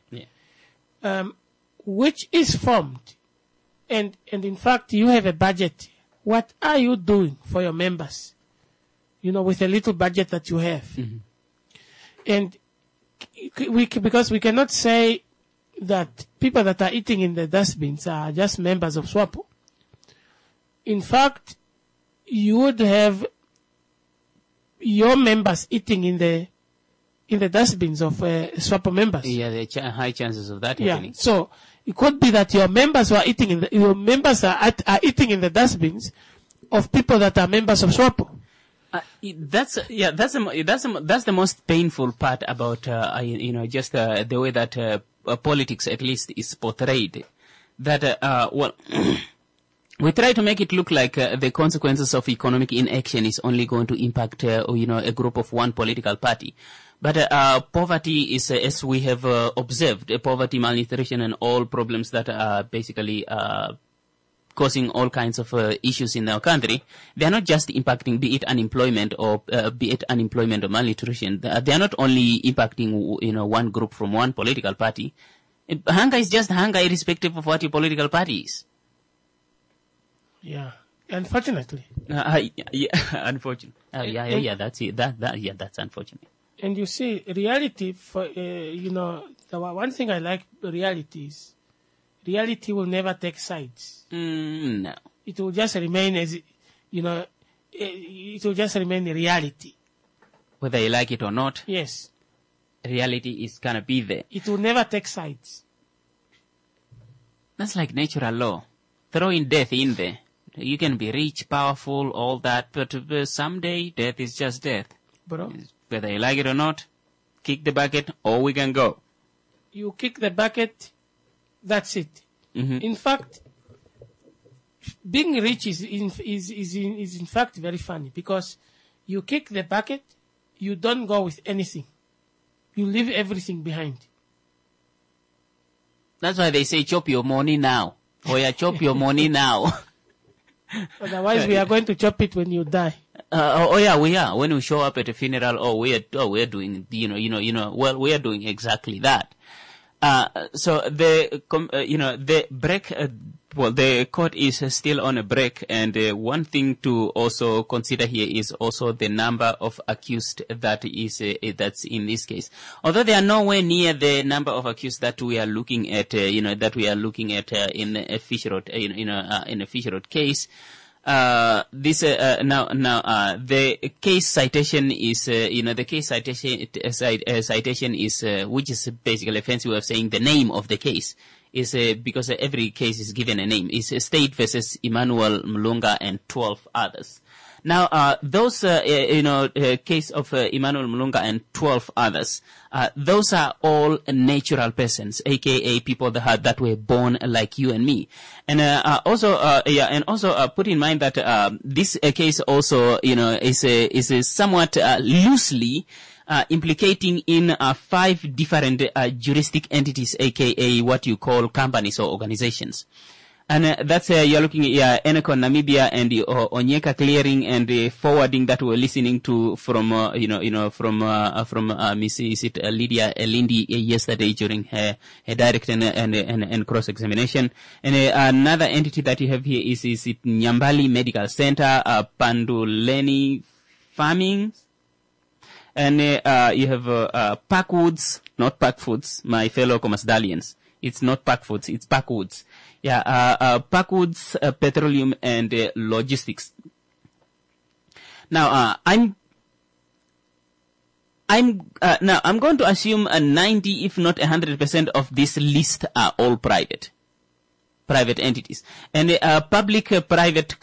which is formed, and in fact you have a budget. What are you doing for your members? With a little budget that you have. Mm-hmm. And because we cannot say that people that are eating in the dustbins are just members of SWAPO. In fact, you would have your members eating in the dustbins of SWAPO members. Yeah, there are high chances of that happening. So it could be that your members are eating in the dustbins of people that are members of SWAPO. That's the most painful part about just the way that politics at least is portrayed. That we try to make it look like the consequences of economic inaction is only going to impact a group of one political party. But poverty is, as we have observed, poverty, malnutrition, and all problems that are basically causing all kinds of issues in our country. They are not just impacting, be it unemployment or malnutrition. They are not only impacting one group from one political party. Hunger is just hunger, irrespective of what your political party is. Yeah, unfortunately. Unfortunately. That's it. That's unfortunate. And you see, reality, the one thing I like reality is, reality will never take sides. No. It will just remain it will just remain reality. Whether you like it or not. Yes. Reality is gonna be there. It will never take sides. That's like natural law. Throw in death in there. You can be rich, powerful, all that, but someday death is just death. Bro. Whether you like it or not, kick the bucket or we can go. You kick the bucket, that's it. Mm-hmm. In fact, being rich is in fact very funny because you kick the bucket, you don't go with anything. You leave everything behind. That's why they say chop your money now. Or chop your money now. Otherwise, we are going to chop it when you die. We are. When we show up at a funeral, we are doing, we are doing exactly that. So the well, the court is still on a break, and one thing to also consider here is also the number of accused that is that's in this case. Although they are nowhere near the number of accused that we are looking at, in a Fisher Road, in a Fisher Road case. The case citation is, the case citation is, which is basically a fancy way of saying the name of the case. Is because every case is given a name. It's State versus Emmanuel Mlunga and 12 others. Now, those, case of Emmanuel Mlunga and 12 others, those are all natural persons, aka people that were born like you and me. And also put in mind that this case also, is somewhat loosely implicating in 5 different juristic entities, aka what you call companies or organizations. And that's you're looking at Enecon Namibia and Onyeka Clearing and the forwarding that we're listening to from Mrs. Lydia Elindi yesterday during her direct and cross examination. And another entity that you have here is Nyambali Medical Center, Panduleni Farming. And you have Packwoods, not Packfoods, my fellow Commercialians. It's not Packfoods, it's Packwoods. Yeah, Packwoods Petroleum and Logistics. Now, I'm going to assume 90, if not 100% of this list are all private entities, and private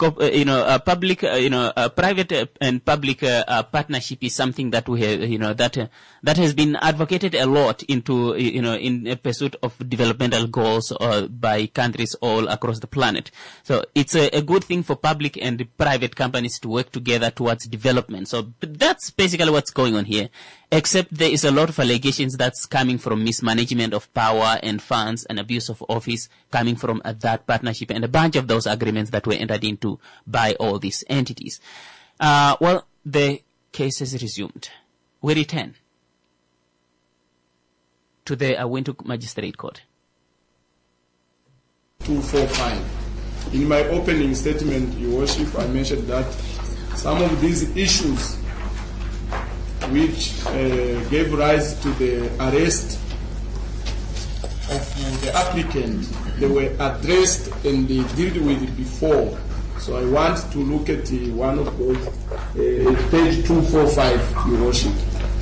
and public partnership is something that we have, that has been advocated a lot into, in a pursuit of developmental goals by countries all across the planet. So it's a good thing for public and private companies to work together towards development. So that's basically what's going on here. Except there is a lot of allegations that's coming from mismanagement of power and funds and abuse of office coming from that partnership and a bunch of those agreements that were entered into by all these entities. Well, the case is resumed. We return to the Windhoek Magistrate Court. 245. In my opening statement, Your Worship, I mentioned that some of these issues which gave rise to the arrest of the applicant, they were addressed and they dealt with before. So I want to look at one of those, page 245, Your Worship.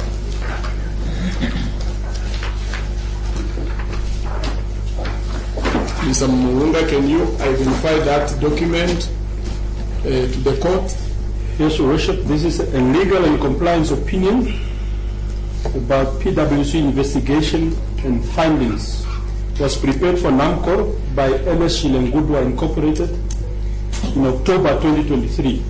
Mr. Mlunga, can you identify that document to the court? Yes, Your Worship, this is a legal and compliance opinion about PwC investigation and findings. It was prepared for NAMCOR by MS Shilengudwa Incorporated in October 2023.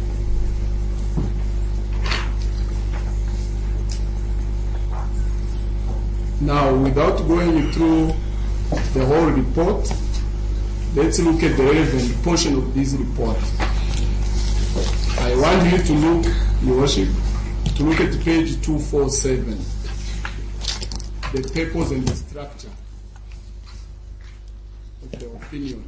Now, without going through the whole report, let's look at the relevant portion of this report. I want you to look, Your Worship, to look at page 247, the purpose and the structure of the opinion.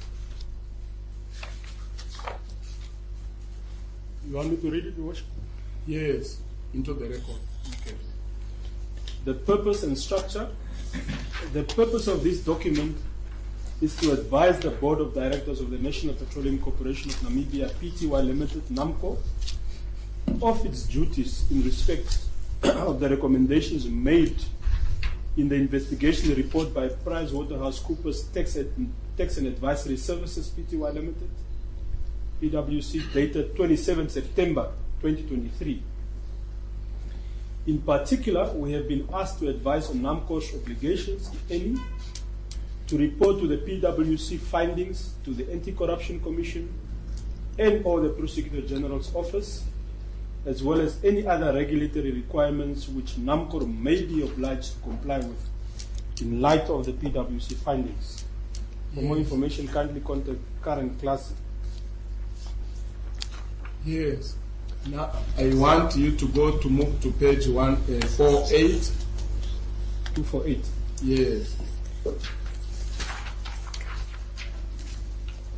You want me to read it, Your Worship? Yes, into the record. Okay. The purpose and structure. The purpose of this document is to advise the Board of Directors of the National Petroleum Corporation of Namibia, Pty Limited, NAMCO, of its duties in respect of the recommendations made in the investigation report by PricewaterhouseCoopers Tax and Advisory Services, Pty Limited, PwC, dated 27 September 2023. In particular, we have been asked to advise on NAMCO's obligations, if any, to report to the PwC findings to the Anti-Corruption Commission and or the Prosecutor General's Office, as well as any other regulatory requirements which NAMCOR may be obliged to comply with in light of the PwC findings. For more information, kindly contact Karen Class. Yes. Now, I want you to move to page 148. 248. Yes.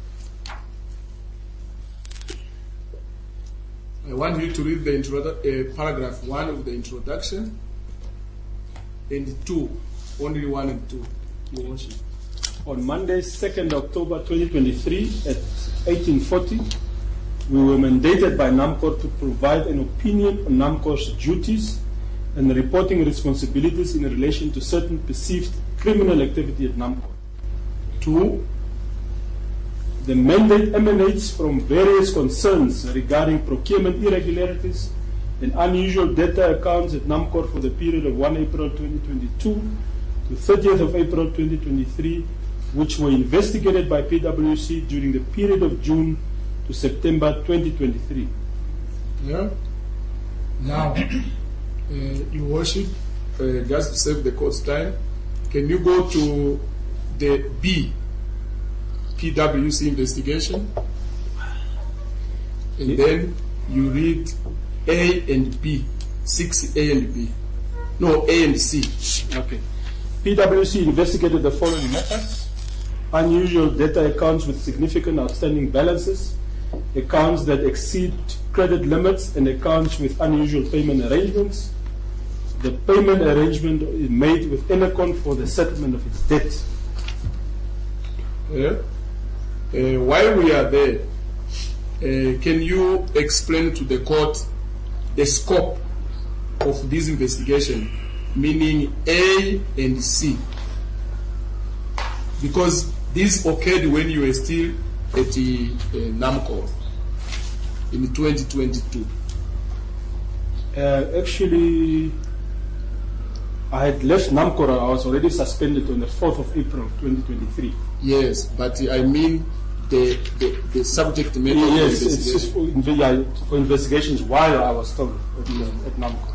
I want you to read the paragraph 1 of the introduction and 2, only 1 and 2, Your Worship. On Monday, 2nd October 2023 at 1840, we were mandated by NAMCOR to provide an opinion on NAMCOR's duties and reporting responsibilities in relation to certain perceived criminal activity at NAMCOR. 2. The mandate emanates from various concerns regarding procurement irregularities and unusual data accounts at NAMCOR for the period of 1 April 2022 to 30th of April 2023, which were investigated by PwC during the period of June to September 2023. Yeah. Now, Your Worship, just to save the court's time, can you go to the B, PwC investigation, and then you read A and B, 6A and B. No, A and C. Okay. PwC investigated the following matters: unusual data accounts with significant outstanding balances, accounts that exceed credit limits, and accounts with unusual payment arrangements. The payment arrangement is made with Enacon for the settlement of its debt. Yeah. While we are there, can you explain to the court the scope of this investigation, meaning A and C? Because this occurred when you were still at the NAMCOR in 2022. Actually, I had left NAMCOR. I was already suspended on the 4th of April 2023. Yes, but I mean the subject matter. Yes, it's just for investigations while I was still at NAMCOR.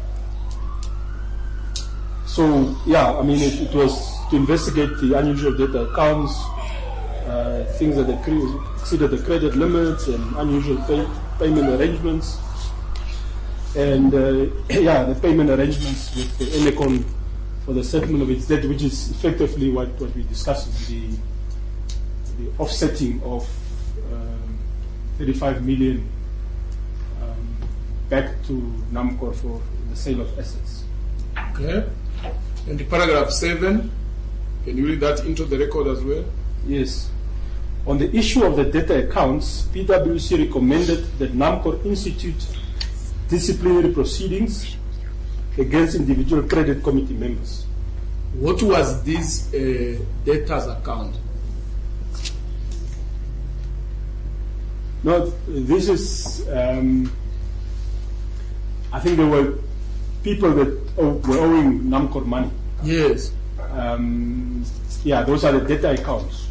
So, yeah, I mean, it was to investigate the unusual data accounts, things that exceeded the credit limits and unusual payment arrangements. And, the payment arrangements with the Enacon for the settlement of its debt, which is effectively what we discussed, the offsetting of 35 million back to NAMCOR for the sale of assets. Okay. And the paragraph 7, can you read that into the record as well? Yes. On the issue of the data accounts, PwC recommended that NAMCOR institute disciplinary proceedings against individual credit committee members. What was this debtors account? No, this is, I think there were people that were owing NAMCOR money. Yes. Those are the data accounts.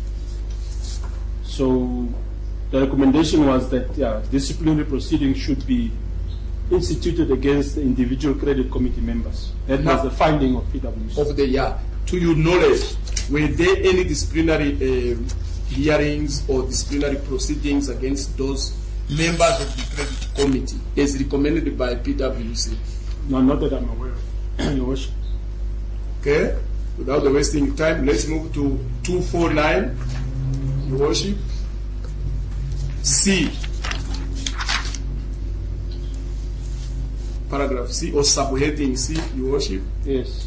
So the recommendation was that disciplinary proceedings should be instituted against the individual credit committee members. That was the finding of PwC. To your knowledge, were there any disciplinary hearings or disciplinary proceedings against those members of the credit committee as recommended by PwC? No, not that I'm aware of, Your Worship. Okay, without wasting time, let's move to 249, Your Worship. C. Paragraph C or subheading C, Your Worship. Yes.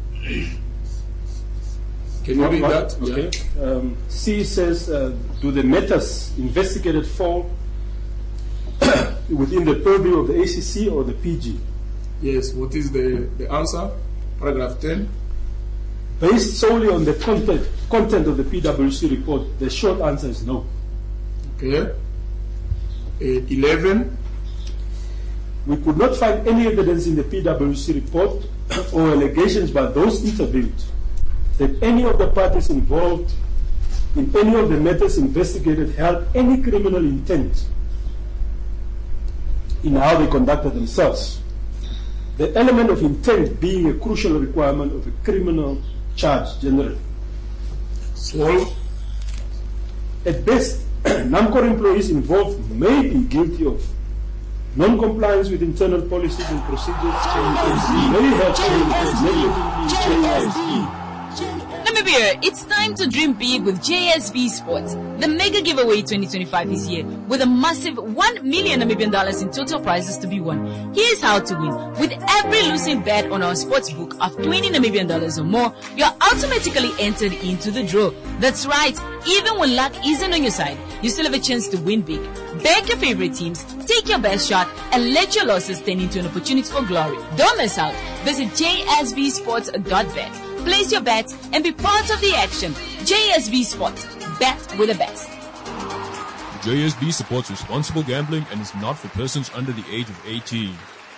Can you read that? Okay. Yeah. C says, do the matters investigated fall within the purview of the ACC or the PG? Yes. What is the answer? Paragraph 10. Based solely on the content of the PwC report, the short answer is no. Okay. 11. We could not find any evidence in the PwC report or allegations by those interviewed that any of the parties involved in any of the matters investigated held any criminal intent in how they conducted themselves. The element of intent being a crucial requirement of a criminal charge generally. So, at best, NAMCOR employees involved may be guilty of non-compliance with internal policies and procedures, may have Namibia, it's time to dream big with JSB Sports. The Mega Giveaway 2025 is here with a massive $1 million Namibian in total prizes to be won. Here's how to win. With every losing bet on our sports book of $20 Namibian or more, you're automatically entered into the draw. That's right. Even when luck isn't on your side, you still have a chance to win big. Back your favorite teams, take your best shot, and let your losses turn into an opportunity for glory. Don't miss out. Visit jsbsports.bet. Place your bets and be part of the action. JSB Sports. Bet with the best. JSB supports responsible gambling and is not for persons under the age of 18.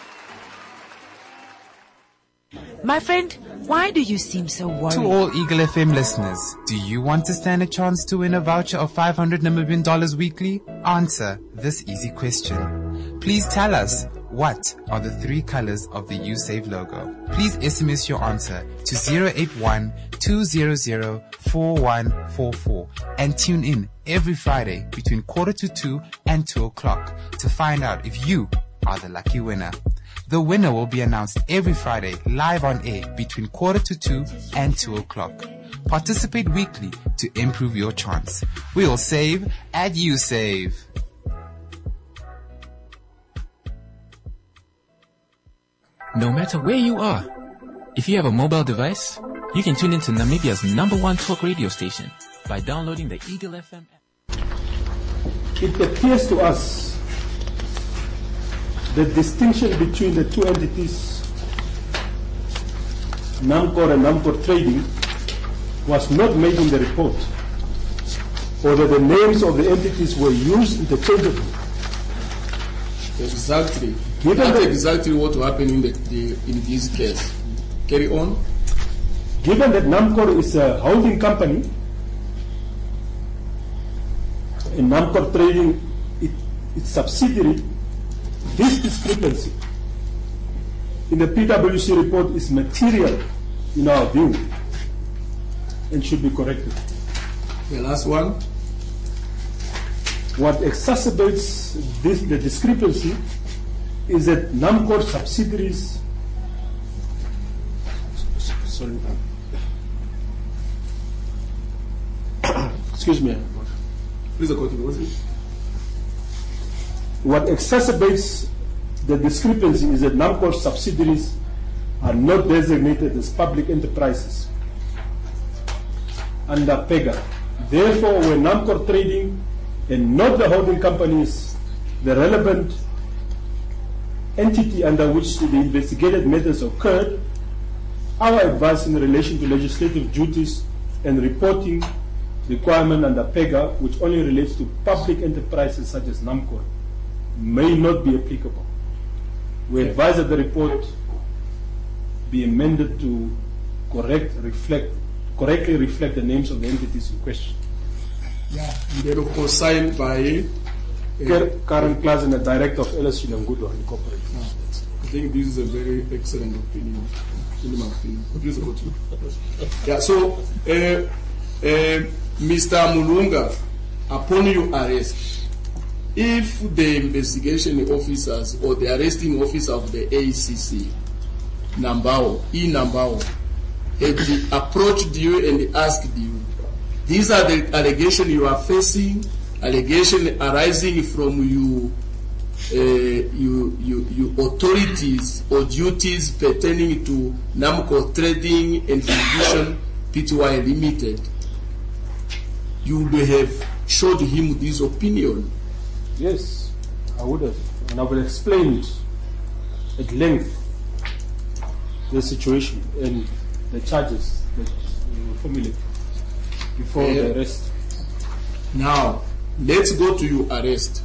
My friend, why do you seem so worried? To all Eagle FM listeners, do you want to stand a chance to win a voucher of $500 Namibian weekly? Answer this easy question. Please tell us, what are the 3 colors of the USave logo? Please SMS your answer to 081-200-4144 and tune in every Friday between 1:45 and 2 o'clock to find out if you are the lucky winner. The winner will be announced every Friday live on air between 1:45 and 2 o'clock. Participate weekly to improve your chance. We'll save and you save. No matter where you are, if you have a mobile device, you can tune into Namibia's #1 talk radio station by downloading the Eagle FM app. It appears to us the distinction between the two entities, Namcor and Namcor Trading, was not made in the report, or that the names of the entities were used interchangeably. Exactly. That's exactly what happened in this case. Carry on. Given that Namcor is a holding company and Namcor Trading its subsidiary, this discrepancy in the PwC report is material in our view and should be corrected. The last one. What exacerbates the discrepancy is that Namcor subsidiaries excuse me. Please continue. What exacerbates the discrepancy is that Namcor subsidiaries are not designated as public enterprises under PEGA. Therefore, when Namcor Trading and not the holding companies, the relevant entity under which the investigated matters occurred, our advice in relation to legislative duties and reporting requirement under PEGA, which only relates to public enterprises such as Namcor, may not be applicable. We advise that the report be amended to correctly reflect the names of the entities in question. Yeah. They were co-signed by Karen Klasen, the director of LSU Nangudo Incorporated. I think this is a very excellent opinion, in my opinion. Yeah, so, Mr. Mulunga, upon your arrest, if the investigation officers or the arresting officer of the ACC, Nambao, had approached you and asked you, these are the allegations you are facing, allegations arising from you authorities or duties pertaining to Namcor Trading and Distribution Pty Limited. You would have showed him this opinion. Yes, I would have. And I would have explained at length the situation and the charges that were formulated before the arrest. Now, let's go to your arrest.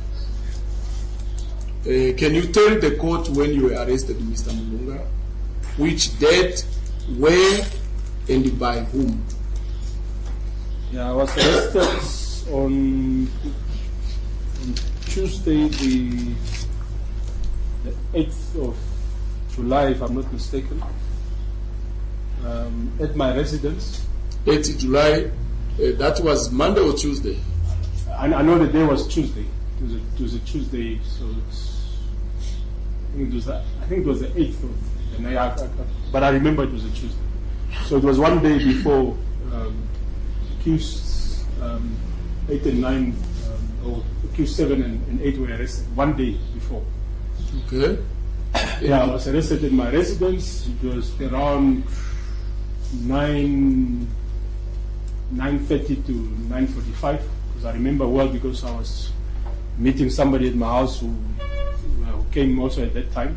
Can you tell the court when you were arrested, Mr. Mulunga? Which date, where, and by whom? Yeah, I was arrested on Tuesday, the 8th of July, if I'm not mistaken, at my residence. 8th July, that was Monday or Tuesday? I know the day was Tuesday. It was a Tuesday, so I think it was the 8th of, but I remember it was a Tuesday. So it was one day before Qs 8 and 9, or Q7 and 8 were arrested. One day before. Okay. Yeah, I was arrested in my residence. It was around 9:30 to 9:45, because I remember well, because I was meeting somebody at my house who came also at that time.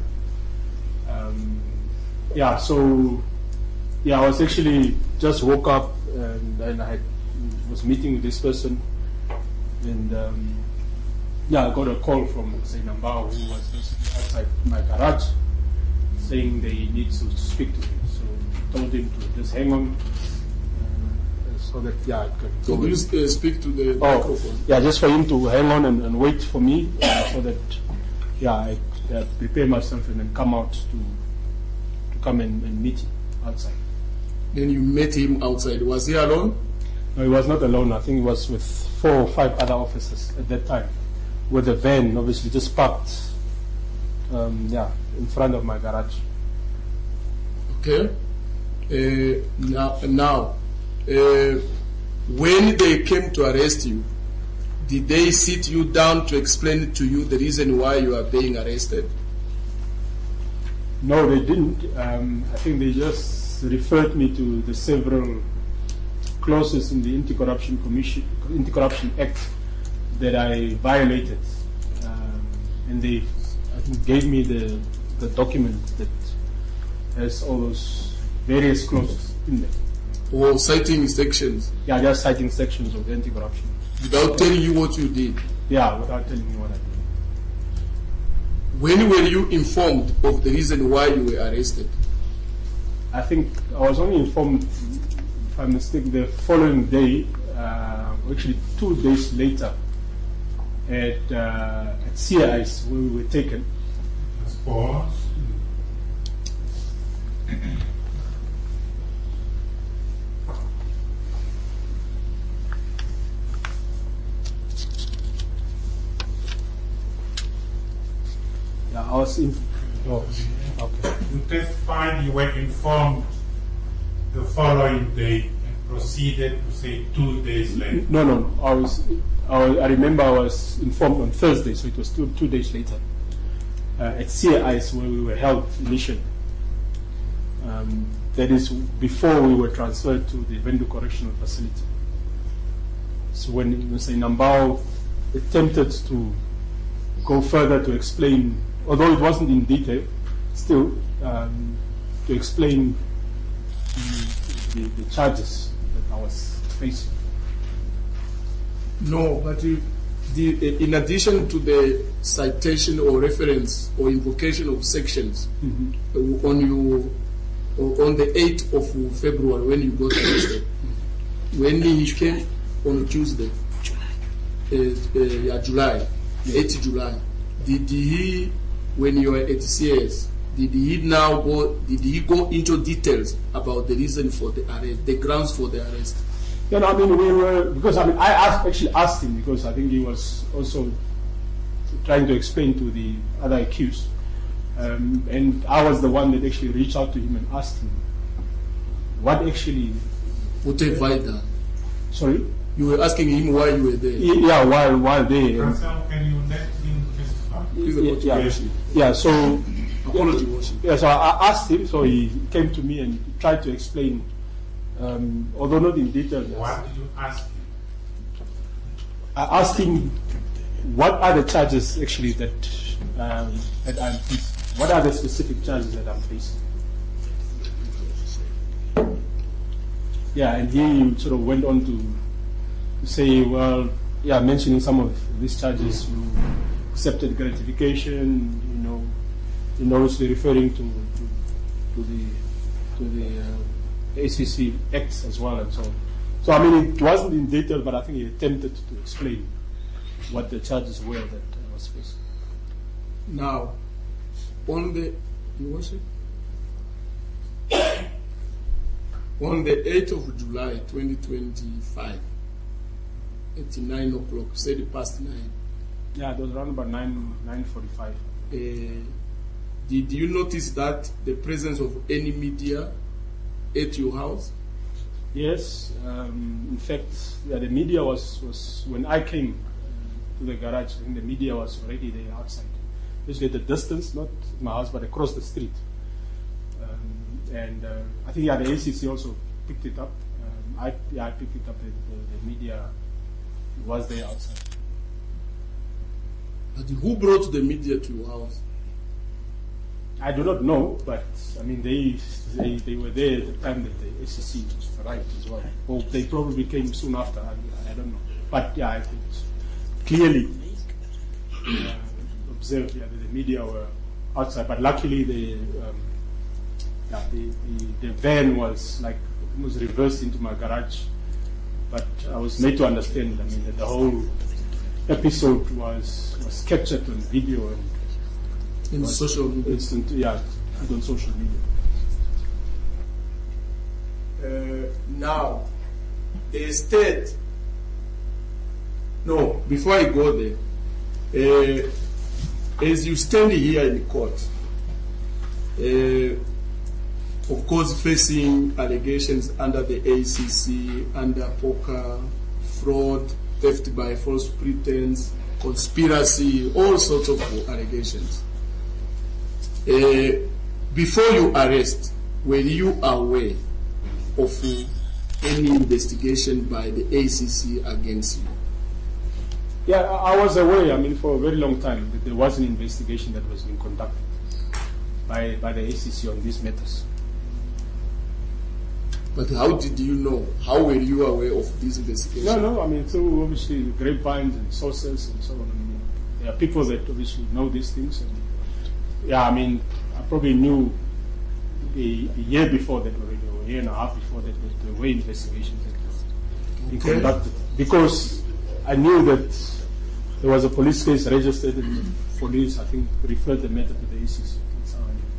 I was actually just woke up, and then I was meeting with this person, and I got a call from Nambao, who was just outside my garage, saying they need to speak to me. So I told him to just hang on, so that I could go. So you speak to the microphone? Yeah, just for him to hang on and wait for me, so that I prepare myself and then come out to come and meet him outside. Then you met him outside. Was he alone? No, he was not alone. I think he was with 4 or 5 other officers at that time, with a van obviously just parked in front of my garage. Okay. Now, when they came to arrest you, did they sit you down to explain to you the reason why you are being arrested? No, they didn't. I think they just referred me to the several clauses in the Anti-Corruption Act that I violated, and they, I think, gave me the document that has all those various clauses in there. Or citing sections? Yeah, just citing sections of the anti-corruption. Without telling you what you did? Yeah, without telling me what I did. When were you informed of the reason why you were arrested? I think I was only informed, if I'm mistaken, the following day, actually 2 days later, at CIS, where we were taken. Pause. I was in. Oh, okay. You testified you were informed the following day and proceeded to say 2 days later. No. I remember I was informed on Thursday, so it was 2 days later at CIS, where we were held initially. That is before we were transferred to the Vendu Correctional Facility. So when Nambao attempted to go further to explain, although it wasn't in detail, still to explain the charges that I was facing. No, but in addition to the citation or reference or invocation of sections, on the 8th of February when you got arrested, when he came on Tuesday, July, 8th July, did he, when you were at CS, did he go into details about the reason for the arrest, the grounds for the arrest? I actually asked him, because I think he was also trying to explain to the other accused. And I was the one that actually reached out to him and asked him what have I done? Sorry? You were asking him why you were there? Yeah, while there. Can you let him testify? So I asked him, so he came to me and he tried to explain, although not in detail. What did you ask him? I asked him, what are the charges actually that I'm facing? What are the specific charges that I'm facing? And he sort of went on to say, mentioning some of these charges, you accepted gratification, obviously referring to the ACC Acts as well and so on. So it wasn't in detail, but I think he attempted to explain what the charges were that I was facing. Now, on the 8th of July 2025, at 9 o'clock, said past 9. Yeah, it was around about 9:45. Did you notice that the presence of any media at your house? Yes. In fact, the media was when I came to the garage, I think the media was already there outside. Just at a distance, not my house, but across the street. And I think, the ACC also picked it up. I picked it up. The media was there outside. But who brought the media to your house? I do not know, but I mean they were there at the time that the ACC arrived as well. Or they probably came soon after. I don't know. But I could clearly observe that the media were outside. But luckily the van was reversed into my garage. But I was made to understand, that the whole episode was captured on video and in social media. On social media. Now, the state. No, before I go there, as you stand here in court, of course, facing allegations under the ACC, under poker, fraud, theft by false pretense, conspiracy, all sorts of allegations. Before you arrest, were you aware of any investigation by the ACC against you? Yeah, I was aware, for a very long time, that there was an investigation that was being conducted by the ACC on these matters. But how did you know? How were you aware of this investigation? No, through obviously grapevines and sources and so on. There are people that obviously know these things. And, I probably knew a year before that already, or a year and a half before that there were investigations that were being conducted. Because I knew that there was a police case registered and the police, I think, referred the matter to the ACC. That's how I knew.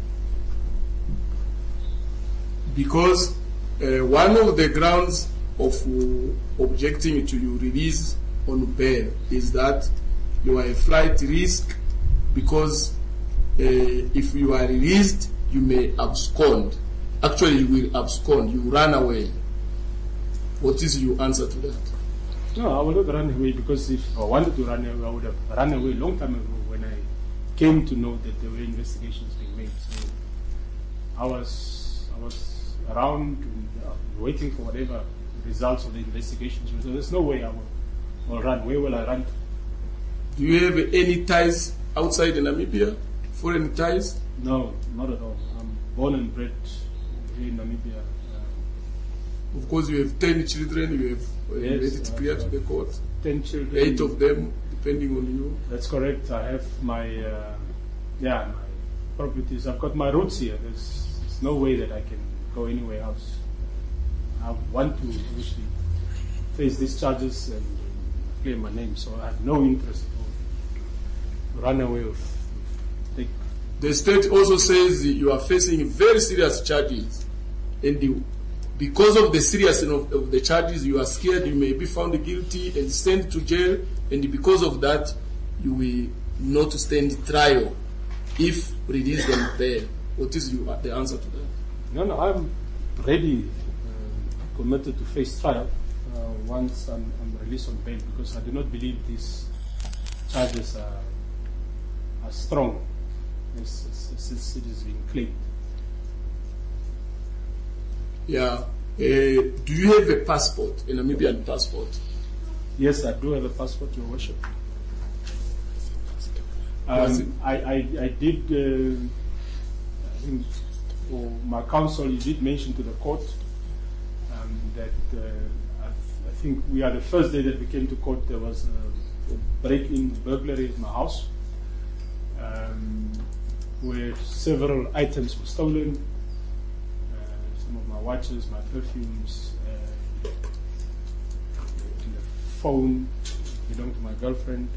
Because one of the grounds of objecting to your release on bail is that you are a flight risk, because if you are released, you may abscond. Actually, you will abscond. You run away. What is your answer to that? No, I will not run away, because if I wanted to run away, I would have run away a long time ago when I came to know that there were investigations being made. So I was around waiting for whatever results of the investigations. So there's no way I will run. Where will I run to? Do you have any ties outside Namibia? Foreign ties? No, not at all. I'm born and bred here in Namibia. Of course, you have 10 children. You have made it clear to the court. 10 children. 8 of them, depending on you. That's correct. I have my my properties. I've got my roots here. There's no way that I can go anywhere else. I want to obviously face these charges and clear my name, so I have no interest to run away with. The state also says you are facing very serious charges, and because of the seriousness of the charges, you are scared you may be found guilty and sent to jail, and because of that, you will not stand trial if released on bail. What is the answer to that? No, I'm ready, committed to face trial once I'm released on bail, because I do not believe these charges are strong as it is being claimed. Yeah. Do you have a passport, a Namibian passport? Yes, I do have a passport, Your Worship. I did, I think, my counsel, he did mention to the court that I think we are the first day that we came to court, there was a break-in burglary at my house, where several items were stolen. Some of my watches, my perfumes, and the phone belonged to my girlfriend.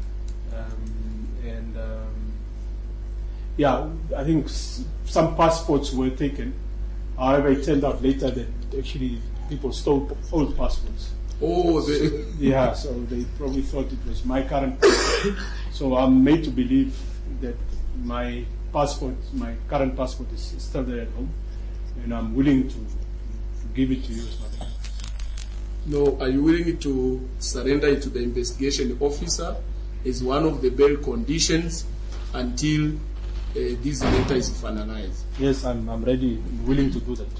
I think some passports were taken. However, it turned out later that actually people stole old passports. Oh, so they probably thought it was my current passport. So I'm made to believe that my current passport is still there at home. and I'm willing to give it to you as well. No, are you willing to surrender it to the investigation officer as one of the bail conditions until this matter is finalized? Yes, I'm ready, willing to do that.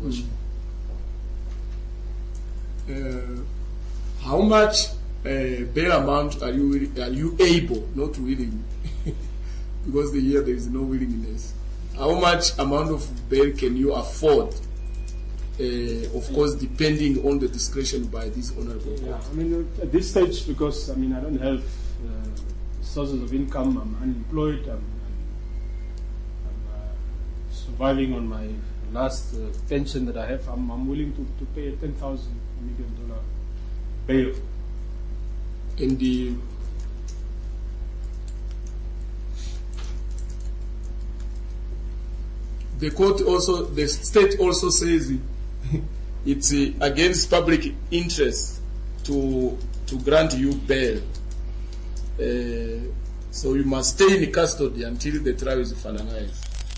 How much bail amount are you able, not willing, because here there is no willingness. How much amount of bail can you afford? Of course, depending on the discretion by this honorable court. Yeah, I mean, at this stage, because I don't have sources of income, I'm unemployed, I'm surviving on my last pension that I have, I'm willing to pay a $10,000 million bail. And the court also, the state also says it's against public interest to grant you bail. So you must stay in custody until the trial is finalized.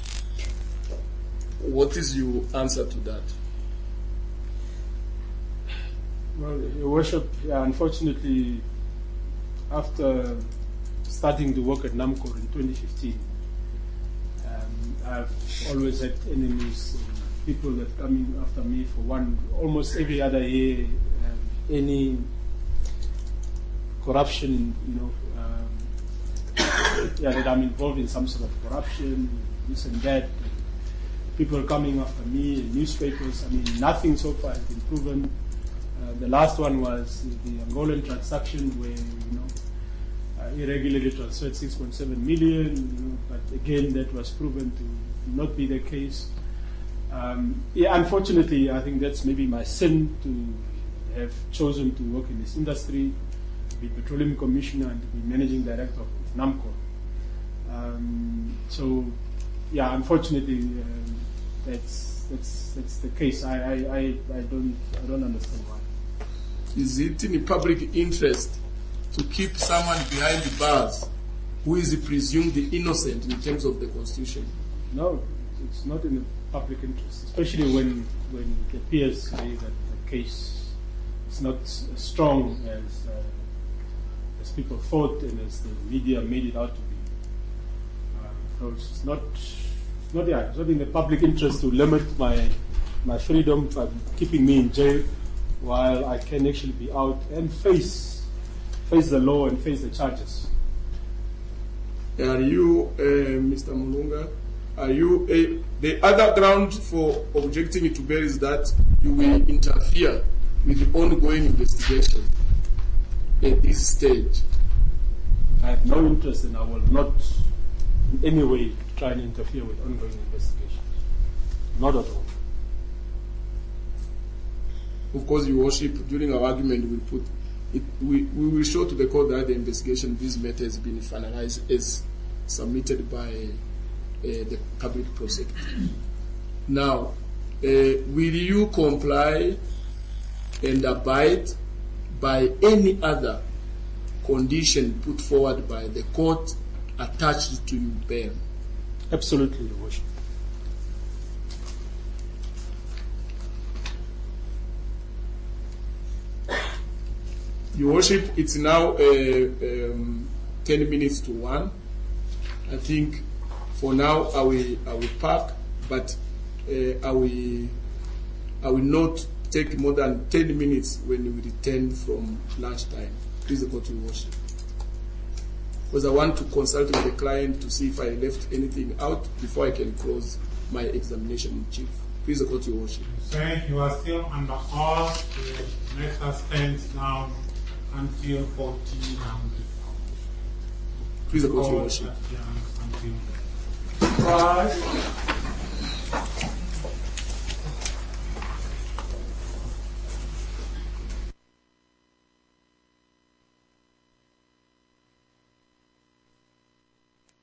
What is your answer to that? Well, Your Worship, unfortunately, after starting to work at NAMCOR in 2015, I've always had enemies, people that coming after me for almost every other year, any corruption, that I'm involved in some sort of corruption, this and that. People coming after me, newspapers. Nothing so far has been proven. The last one was the Angolan transaction where, irregularly transferred 6.7 million, but again, that was proven to not be the case. Unfortunately, I think that's maybe my sin to have chosen to work in this industry, to be petroleum commissioner and to be managing director of NAMCOR. Unfortunately, that's the case. I don't understand why. Is it in the public interest to keep someone behind the bars who is presumed innocent in terms of the Constitution? No, it's not in the public interest, especially when it appears to me that the case is not as strong as people thought and as the media made it out to be. So it's not in the public interest to limit my freedom by keeping me in jail while I can actually be out and face the law and face the charges. Are you, Mr. Mulunga, the other ground for objecting to bail is that you will interfere with the ongoing investigation at this stage? I have no interest and I will not in any way try and interfere with ongoing investigations. Not at all. Of course, Your Worship, during our argument, we will show to the court that the investigation, this matter has been finalized as submitted by the public prosecutor. Now, will you comply and abide by any other condition put forward by the court attached to your bail? Absolutely, Your Worship. Your Worship, it's now 10 minutes to 1. I think for now I will park, but I will not take more than 10 minutes when we return from lunchtime. Please go to Your Worship. Because I want to consult with the client to see if I left anything out before I can close my examination in chief. Please go to Your Worship. Sir, you are still under oath. The matter stands now until 14. Please go to Your Worship.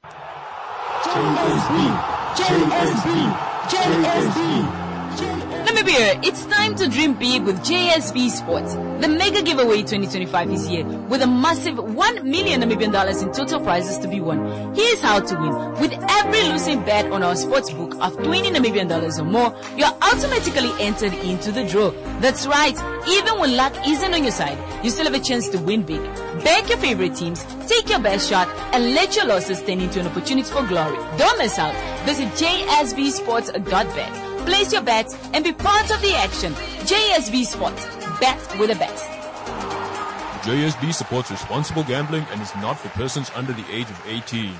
JSB. Namibia, it's time to dream big with JSB Sports. The Mega Giveaway 2025 is here with a massive $1 million Namibian in total prizes to be won. Here's how to win. With every losing bet on our sports book of $20 Namibian or more, you're automatically entered into the draw. That's right. Even when luck isn't on your side, you still have a chance to win big. Back your favorite teams, take your best shot, and let your losses turn into an opportunity for glory. Don't miss out. Visit jsbsports.bet. Place your bets and be part of the action. JSB Sports. Bet with the best. JSB supports responsible gambling and is not for persons under the age of 18.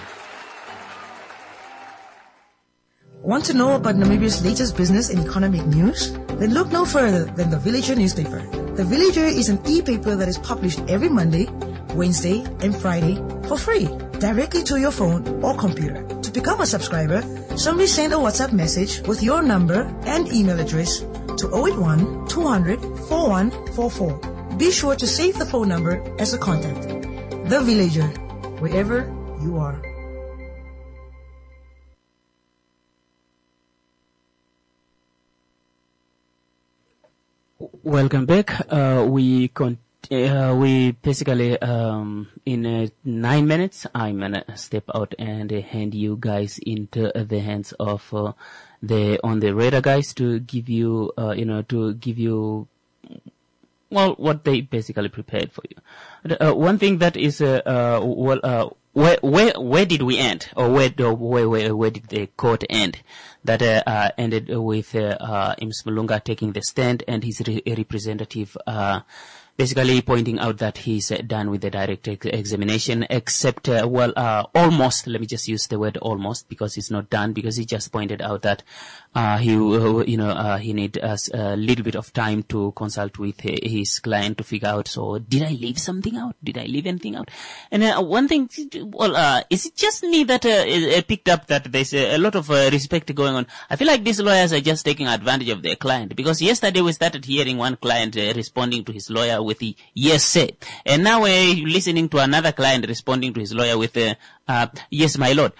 Want to know about Namibia's latest business and economic news? Then look no further than The Villager newspaper. The Villager is an e-paper that is published every Monday, Wednesday, and Friday for free, directly to your phone or computer. To become a subscriber, simply send a WhatsApp message with your number and email address to 081 200 4144. Be sure to save the phone number as a contact. The Villager, wherever you are. Welcome back. We basically in 9 minutes I'm gonna step out and hand you guys into the hands of the On the Radar guys to give you what they basically prepared for you. One thing that is where did we end, or where did the court end? That ended with Ims Malunga taking the stand and his representative basically pointing out that he's done with the direct examination, except almost. Let me just use the word almost, because it's not done, because he just pointed out that he need a little bit of time to consult with his client to figure out. So did I leave something out? Did I leave anything out? And one thing, is it just me that picked up that there's a lot of respect going on? I feel like these lawyers are just taking advantage of their client, because yesterday we started hearing one client responding to his lawyer with the yes said, and now we're listening to another client responding to his lawyer with yes my lord.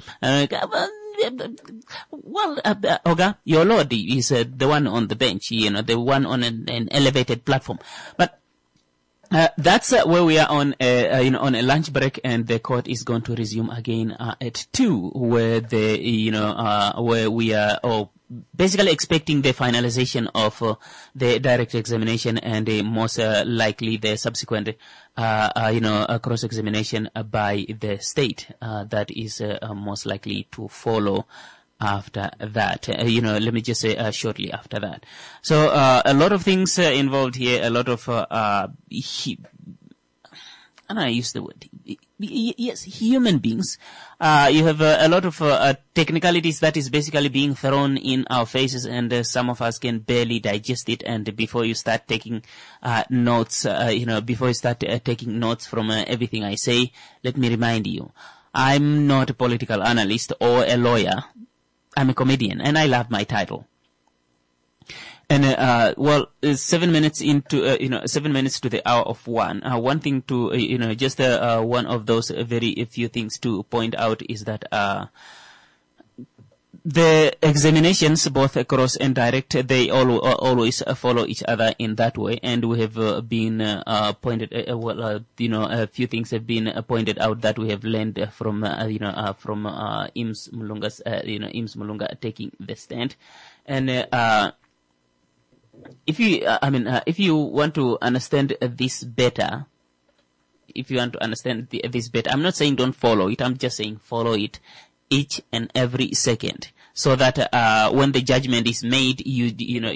Oga, your lord is the one on the bench, the one on an elevated platform. But that's where we are on a lunch break, and the court is going to resume again at 2, where where we are basically expecting the finalization of the direct examination and most likely the subsequent cross-examination by the state that is most likely to follow after that. Let me just say shortly after that. So a lot of things involved here, a lot of and I use the word, yes, human beings. You have a lot of technicalities that is basically being thrown in our faces, and some of us can barely digest it. And before you start taking notes, before you start taking notes from everything I say, let me remind you, I'm not a political analyst or a lawyer. I'm a comedian, and I love my title. And 7 minutes into 7 minutes to the hour of 1. One thing to just one of those very few things to point out is that the examinations, both cross and direct, they always follow each other in that way. And we have been pointed, a few things have been pointed out that we have learned from Ims Malunga's, Ims Malunga taking the stand. And if you want to understand this better, I'm not saying don't follow it. I'm just saying follow it each and every second, so that when the judgment is made, you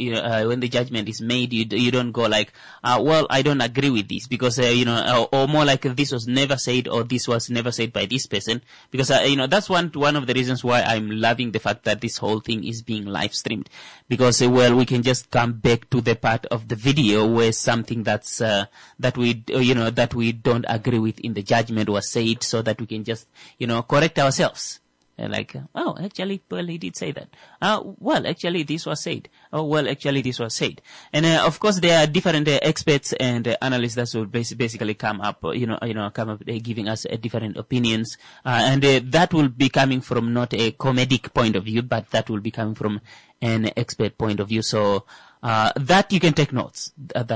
don't go like, I don't agree with this, because or more like this was never said, or this was never said by this person, because that's one of the reasons why I'm loving the fact that this whole thing is being live streamed, because we can just come back to the part of the video where something that's that we don't agree with in the judgment was said, so that we can just correct ourselves. Actually, he did say that. Actually, this was said. Actually, this was said. And, of course, there are different experts and analysts that will basically come up, giving us different opinions. And that will be coming from not a comedic point of view, but that will be coming from an expert point of view. So, That you can take notes.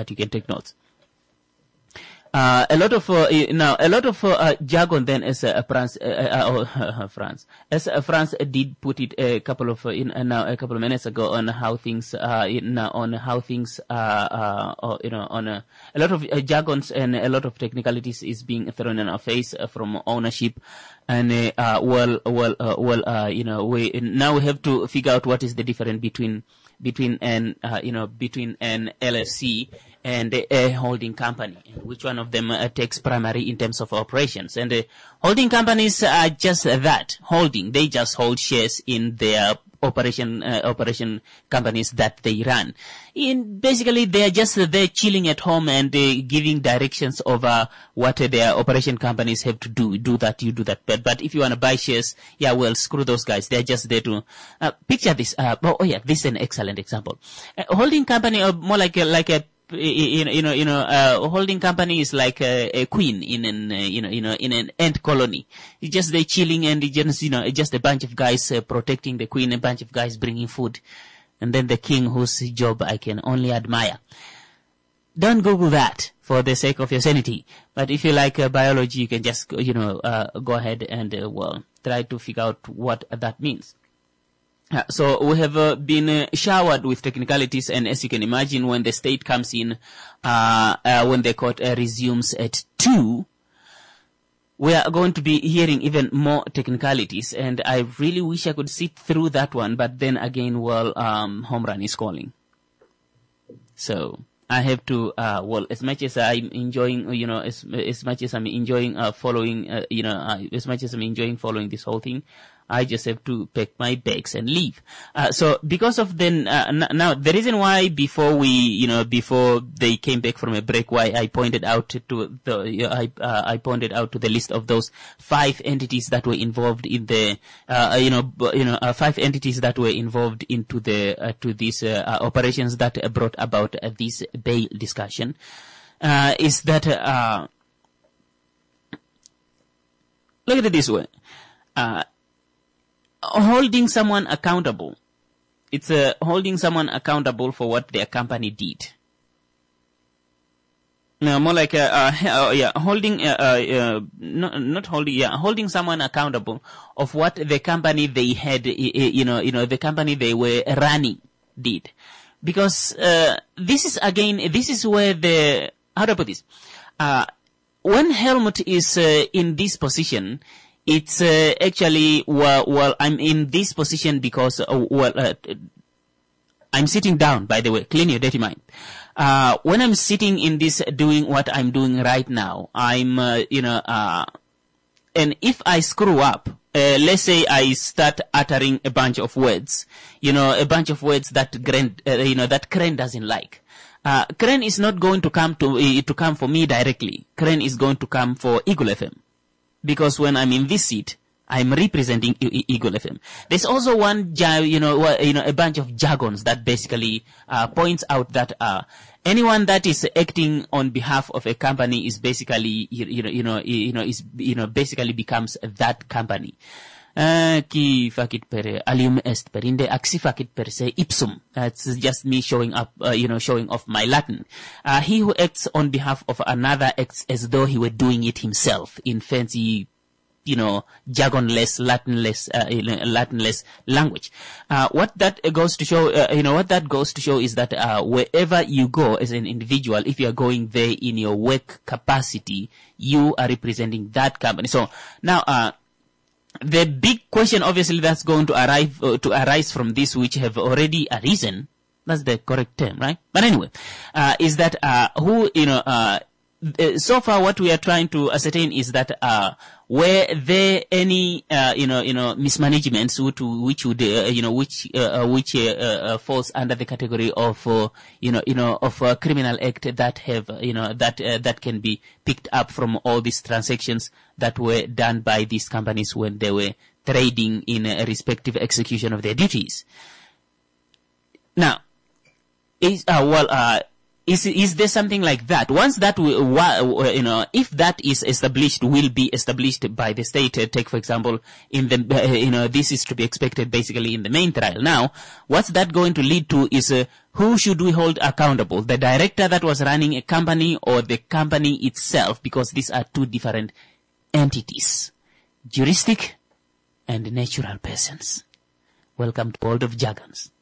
A lot of jargon then as France did put it a couple of minutes ago on how things a lot of jargons and a lot of technicalities is being thrown in our face from ownership, and we now we have to figure out what is the difference between an LLC and a holding company, which one of them takes primary in terms of operations. And holding companies are just that, holding. They just hold shares in their operation companies that they run. Basically, they are just there chilling at home and giving directions over what their operation companies have to do. Do that, you do that. But if you want to buy shares, screw those guys. They're just there to picture this. This is an excellent example. A holding company, or more like a holding company is like a queen in an ant colony. It's just they chilling, and just a bunch of guys protecting the queen, a bunch of guys bringing food, and then the king, whose job I can only admire. Don't Google that for the sake of your sanity. But if you like biology, you can just go ahead and try to figure out what that means. So we have been showered with technicalities, and as you can imagine, when the state comes in, when the court resumes at 2, we are going to be hearing even more technicalities, and I really wish I could sit through that one, but then again, home run is calling. So I have to, as much as I'm enjoying, as much as I'm enjoying following this whole thing, I just have to pack my bags and leave. So because of now the reason why before they came back from a break, why I pointed out to the list of those 5 entities that were involved in the 5 entities that were involved into to these operations that brought about this bail discussion, is that look at it this way. Holding someone accountable. It's holding someone accountable for what their company did. No, more like holding someone accountable of what the company they had, the company they were running did. Because this is where how do I put this? When Helmut is in this position, it's actually, I'm in this position because, I'm sitting down, by the way, clean your dirty mind. When I'm sitting in this, doing what I'm doing right now, I'm, and if I screw up, let's say I start uttering a bunch of words, that Crane doesn't like. Crane is not going to come for me directly. Crane is going to come for Eagle FM. Because when I'm in this seat, I'm representing Eagle FM. There's also one, a bunch of jargons that basically points out that anyone that is acting on behalf of a company is basically, basically becomes that company. Qui facit per alium est perinde axi facit per se ipsum. That's just me showing off my Latin. He who acts on behalf of another acts as though he were doing it himself in fancy, jargonless, Latinless language. What that goes to show, is that, wherever you go as an individual, if you are going there in your work capacity, you are representing that company. So now, the big question, obviously, that's going to arise from this, which have already arisen. That's the correct term, right? But anyway, is that so far what we are trying to ascertain is that were there any mismanagements which falls under the category of a criminal act that have that can be picked up from all these transactions that were done by these companies when they were trading in a respective execution of their duties. Now, is Is there something like that? Once that, if that is established, will be established by the state. Take, for example, in the, this is to be expected basically in the main trial. Now, what's that going to lead to is, who should we hold accountable? The director that was running a company or the company itself? Because these are two different entities. Juristic and natural persons. Welcome to World of Jargons.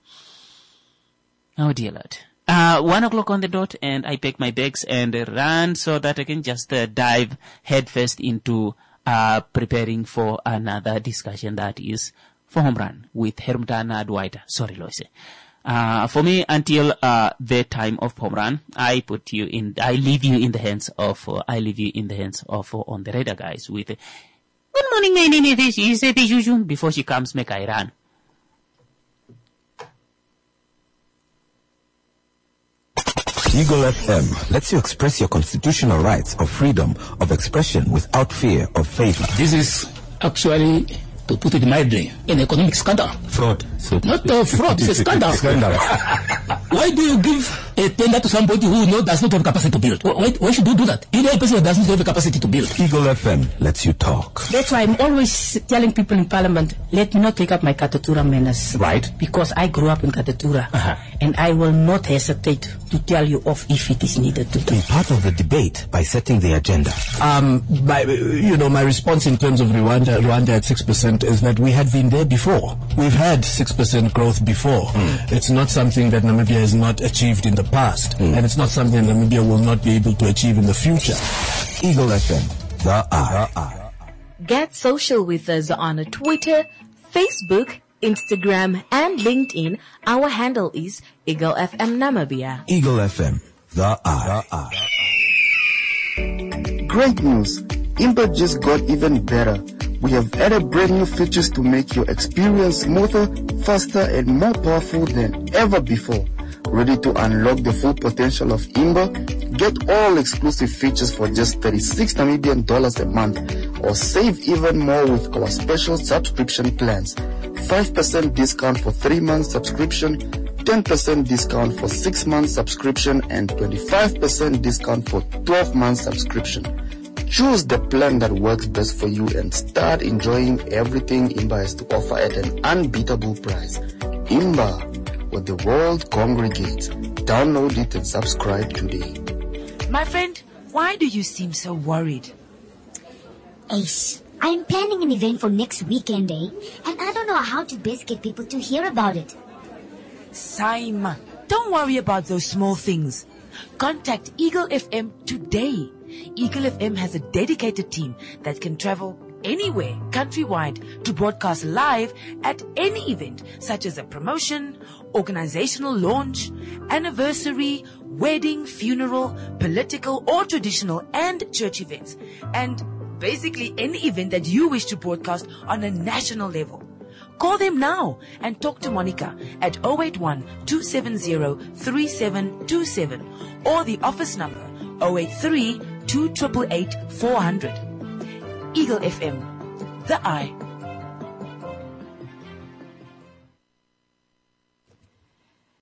Oh dear Lord. 1 o'clock on the dot, and I pack my bags and run so that I can just dive headfirst into preparing for another discussion that is for Home Run with Hermtana Dwighter. Sorry, Loise. For me, until the time of Home Run, I leave you in the hands of on the radar guys with good morning, my name is Juju. Before she comes, make I run. Eagle FM lets you express your constitutional rights of freedom of expression without fear of failure. This is actually, to put it mildly, an economic scandal. Fraud. Not fraud, it's a scandal. Why do you give a tender to somebody who does not have capacity to build? Why should you do that? You know, a person that doesn't have the capacity to build. Eagle FM lets you talk. That's why I'm always telling people in Parliament, let me not take up my Katatura manners. Right. Because I grew up in Katatura. And I will not hesitate to tell you off if it is needed to do. Be part of the debate by setting the agenda. My response in terms of Rwanda at 6% is that we had been there before. We've had 6% growth before. It's not something that Namibia has not achieved in the past. And it's not something that Namibia will not be able to achieve in the future. Eagle FM, the eye. Get social with us on Twitter, Facebook, Instagram, and LinkedIn. Our handle is Eagle FM Namibia. Eagle FM, the eye. Great news! Imba just got even better. We have added brand new features to make your experience smoother, faster, and more powerful than ever before. Ready to unlock the full potential of Imba? Get all exclusive features for just 36 Namibian dollars a month, or save even more with our special subscription plans. 5% discount for 3 months subscription, 10% discount for 6 months subscription, and 25% discount for 12 months subscription. Choose the plan that works best for you and start enjoying everything Imba has to offer at an unbeatable price. Imba, where the world congregates. Download it and subscribe today. My friend, why do you seem so worried? Ace, I'm planning an event for next weekend, and I don't know how to best get people to hear about it. Saima, don't worry about those small things. Contact Eagle FM today. Eagle FM has a dedicated team that can travel anywhere countrywide to broadcast live at any event, such as a promotion, organizational launch, anniversary, wedding, funeral, political or traditional and church events, and basically any event that you wish to broadcast on a national level. Call them now and talk to Monica at 081-270-3727 or the office number 083-288-400. Eagle FM, the eye